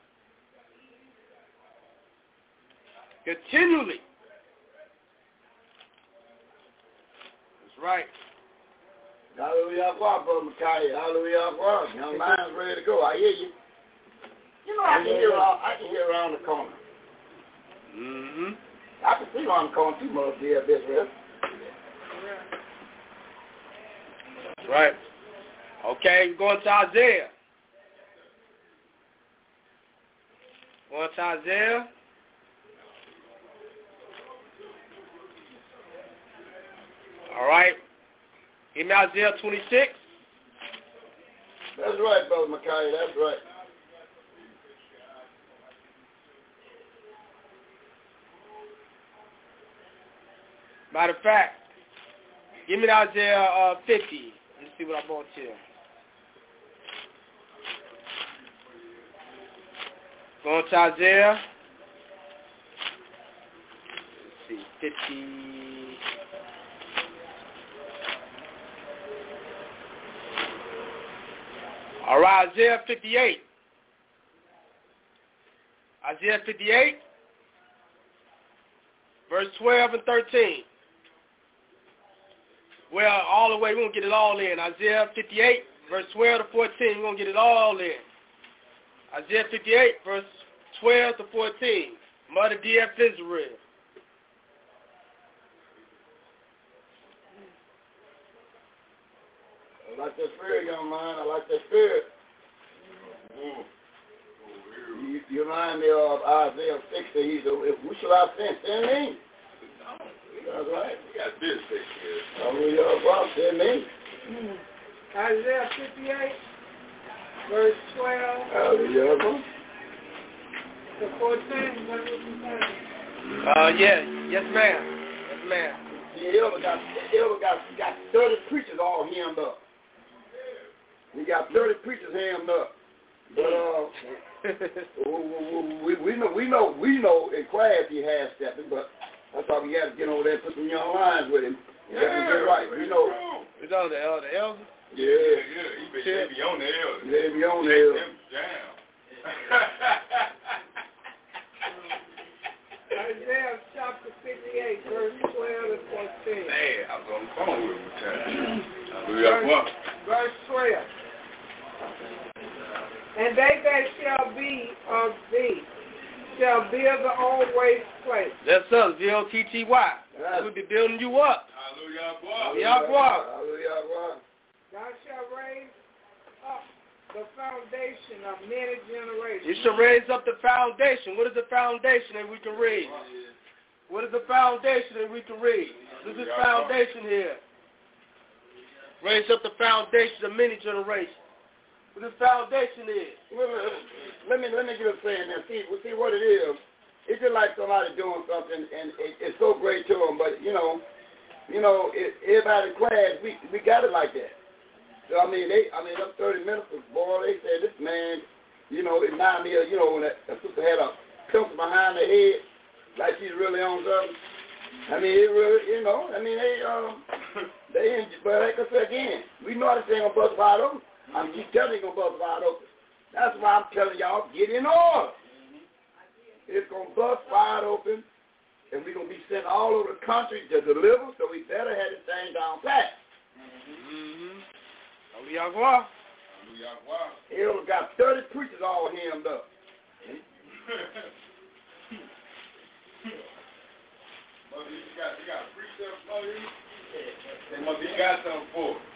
Speaker 8: Continually. That's right.
Speaker 7: Hallelujah, Brother Micaiah. Hallelujah, young man's ready to go. I hear you. You know, I can hear around, I can hear around the corner.
Speaker 8: Mm-hmm.
Speaker 7: I can see around the corner too, Mother dear Israel.
Speaker 8: That's right. Okay, we're going to Isaiah. Going to Isaiah. All right. Give me Isaiah twenty-six.
Speaker 7: That's right, Brother Micaiah. That's right.
Speaker 8: Matter of fact, give me Isaiah uh, fifty. Let's see what I brought here. Going to Isaiah. Let's see, fifty. All right, Isaiah fifty-eight. Isaiah fifty-eight, verse twelve and thirteen. Well, all the way, we're going to get it all in. Isaiah fifty-eight, verse twelve to fourteen, we're going to get it all in. Isaiah fifty-eight, verse twelve to fourteen. Mother D F Israel.
Speaker 7: I like that spirit, young man. I like that spirit. Mm. You, you remind me of Isaiah sixty. He's a, who shall I send? Send me. That's right.
Speaker 6: We got this thing here.
Speaker 7: Hallelujah, well, send me.
Speaker 4: Mm. Isaiah fifty-eight, verse twelve.
Speaker 7: Hallelujah.
Speaker 4: To fourteen, is that what you're saying?
Speaker 8: Uh, yeah. Yes, ma'am. Yes, ma'am.
Speaker 7: The elder got, the elder got, got thirty preachers all hemmed up. We got thirty preachers hemmed up. But uh, we, we know, we know, we know in class he has stepping, but that's why we got to get over there and put some young lines with him. Yeah, that's right. We know.
Speaker 8: We know the elder. The elder.
Speaker 7: Yeah,
Speaker 6: yeah. He be, they be on the elder.
Speaker 7: They be on the elder.
Speaker 6: Down.
Speaker 4: Isaiah chapter fifty-eight, verse twelve and fourteen.
Speaker 6: Man, I was on the phone with him. Verse,
Speaker 4: verse twelve. And they that shall be of thee shall build the old waste place.
Speaker 8: That's us, V O T T Y. We'll be building you up.
Speaker 6: Hallelujah.
Speaker 7: Hallelujah.
Speaker 4: Thou shalt raise up the foundation of many generations.
Speaker 8: You shall raise up the foundation. What is the foundation that we can read? What is the foundation that we can read? This is foundation here. Raise up the foundation of many generations. What this foundation is.
Speaker 7: Well, let me let me get a saying now. See, see what it is. It's just like somebody doing something, and it, it's so great to them. But you know, you know, it, everybody in class, we we got it like that. So I mean, they, I mean, them thirty ministers, boy, they said this man, you know, it reminded me of, you know, when that, that sister had a pencil behind her head, like she's really on something. I mean, it really, you know, I mean, they, um, they, but like I said again, we know this ain't gonna bust wide open. I'm keep telling you, gonna bust wide open. That's why I'm telling y'all, get in order. It's gonna bust wide open, and we're gonna be sent all over the country to deliver. So we better have this thing down pat.
Speaker 8: Mm-hmm. Hallelujah.
Speaker 7: Hell, got thirty preachers all hemmed up.
Speaker 6: Mother, you got, you got a precept for you? And mother, you got something for it.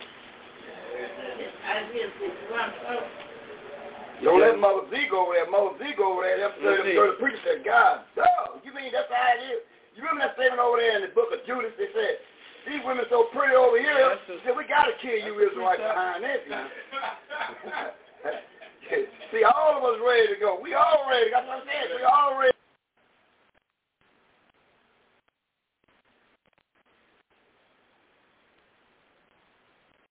Speaker 7: Don't let Mother Z go over there. Mother Z go over there. Them thirty preachers said, God, dog, you mean that's how it is? You remember that statement over there in the book of Judas? They said, these women so pretty over here. They said, we got to kill you Israelites behind this. See, all of us ready to go. We all ready. That's what I said. We all ready.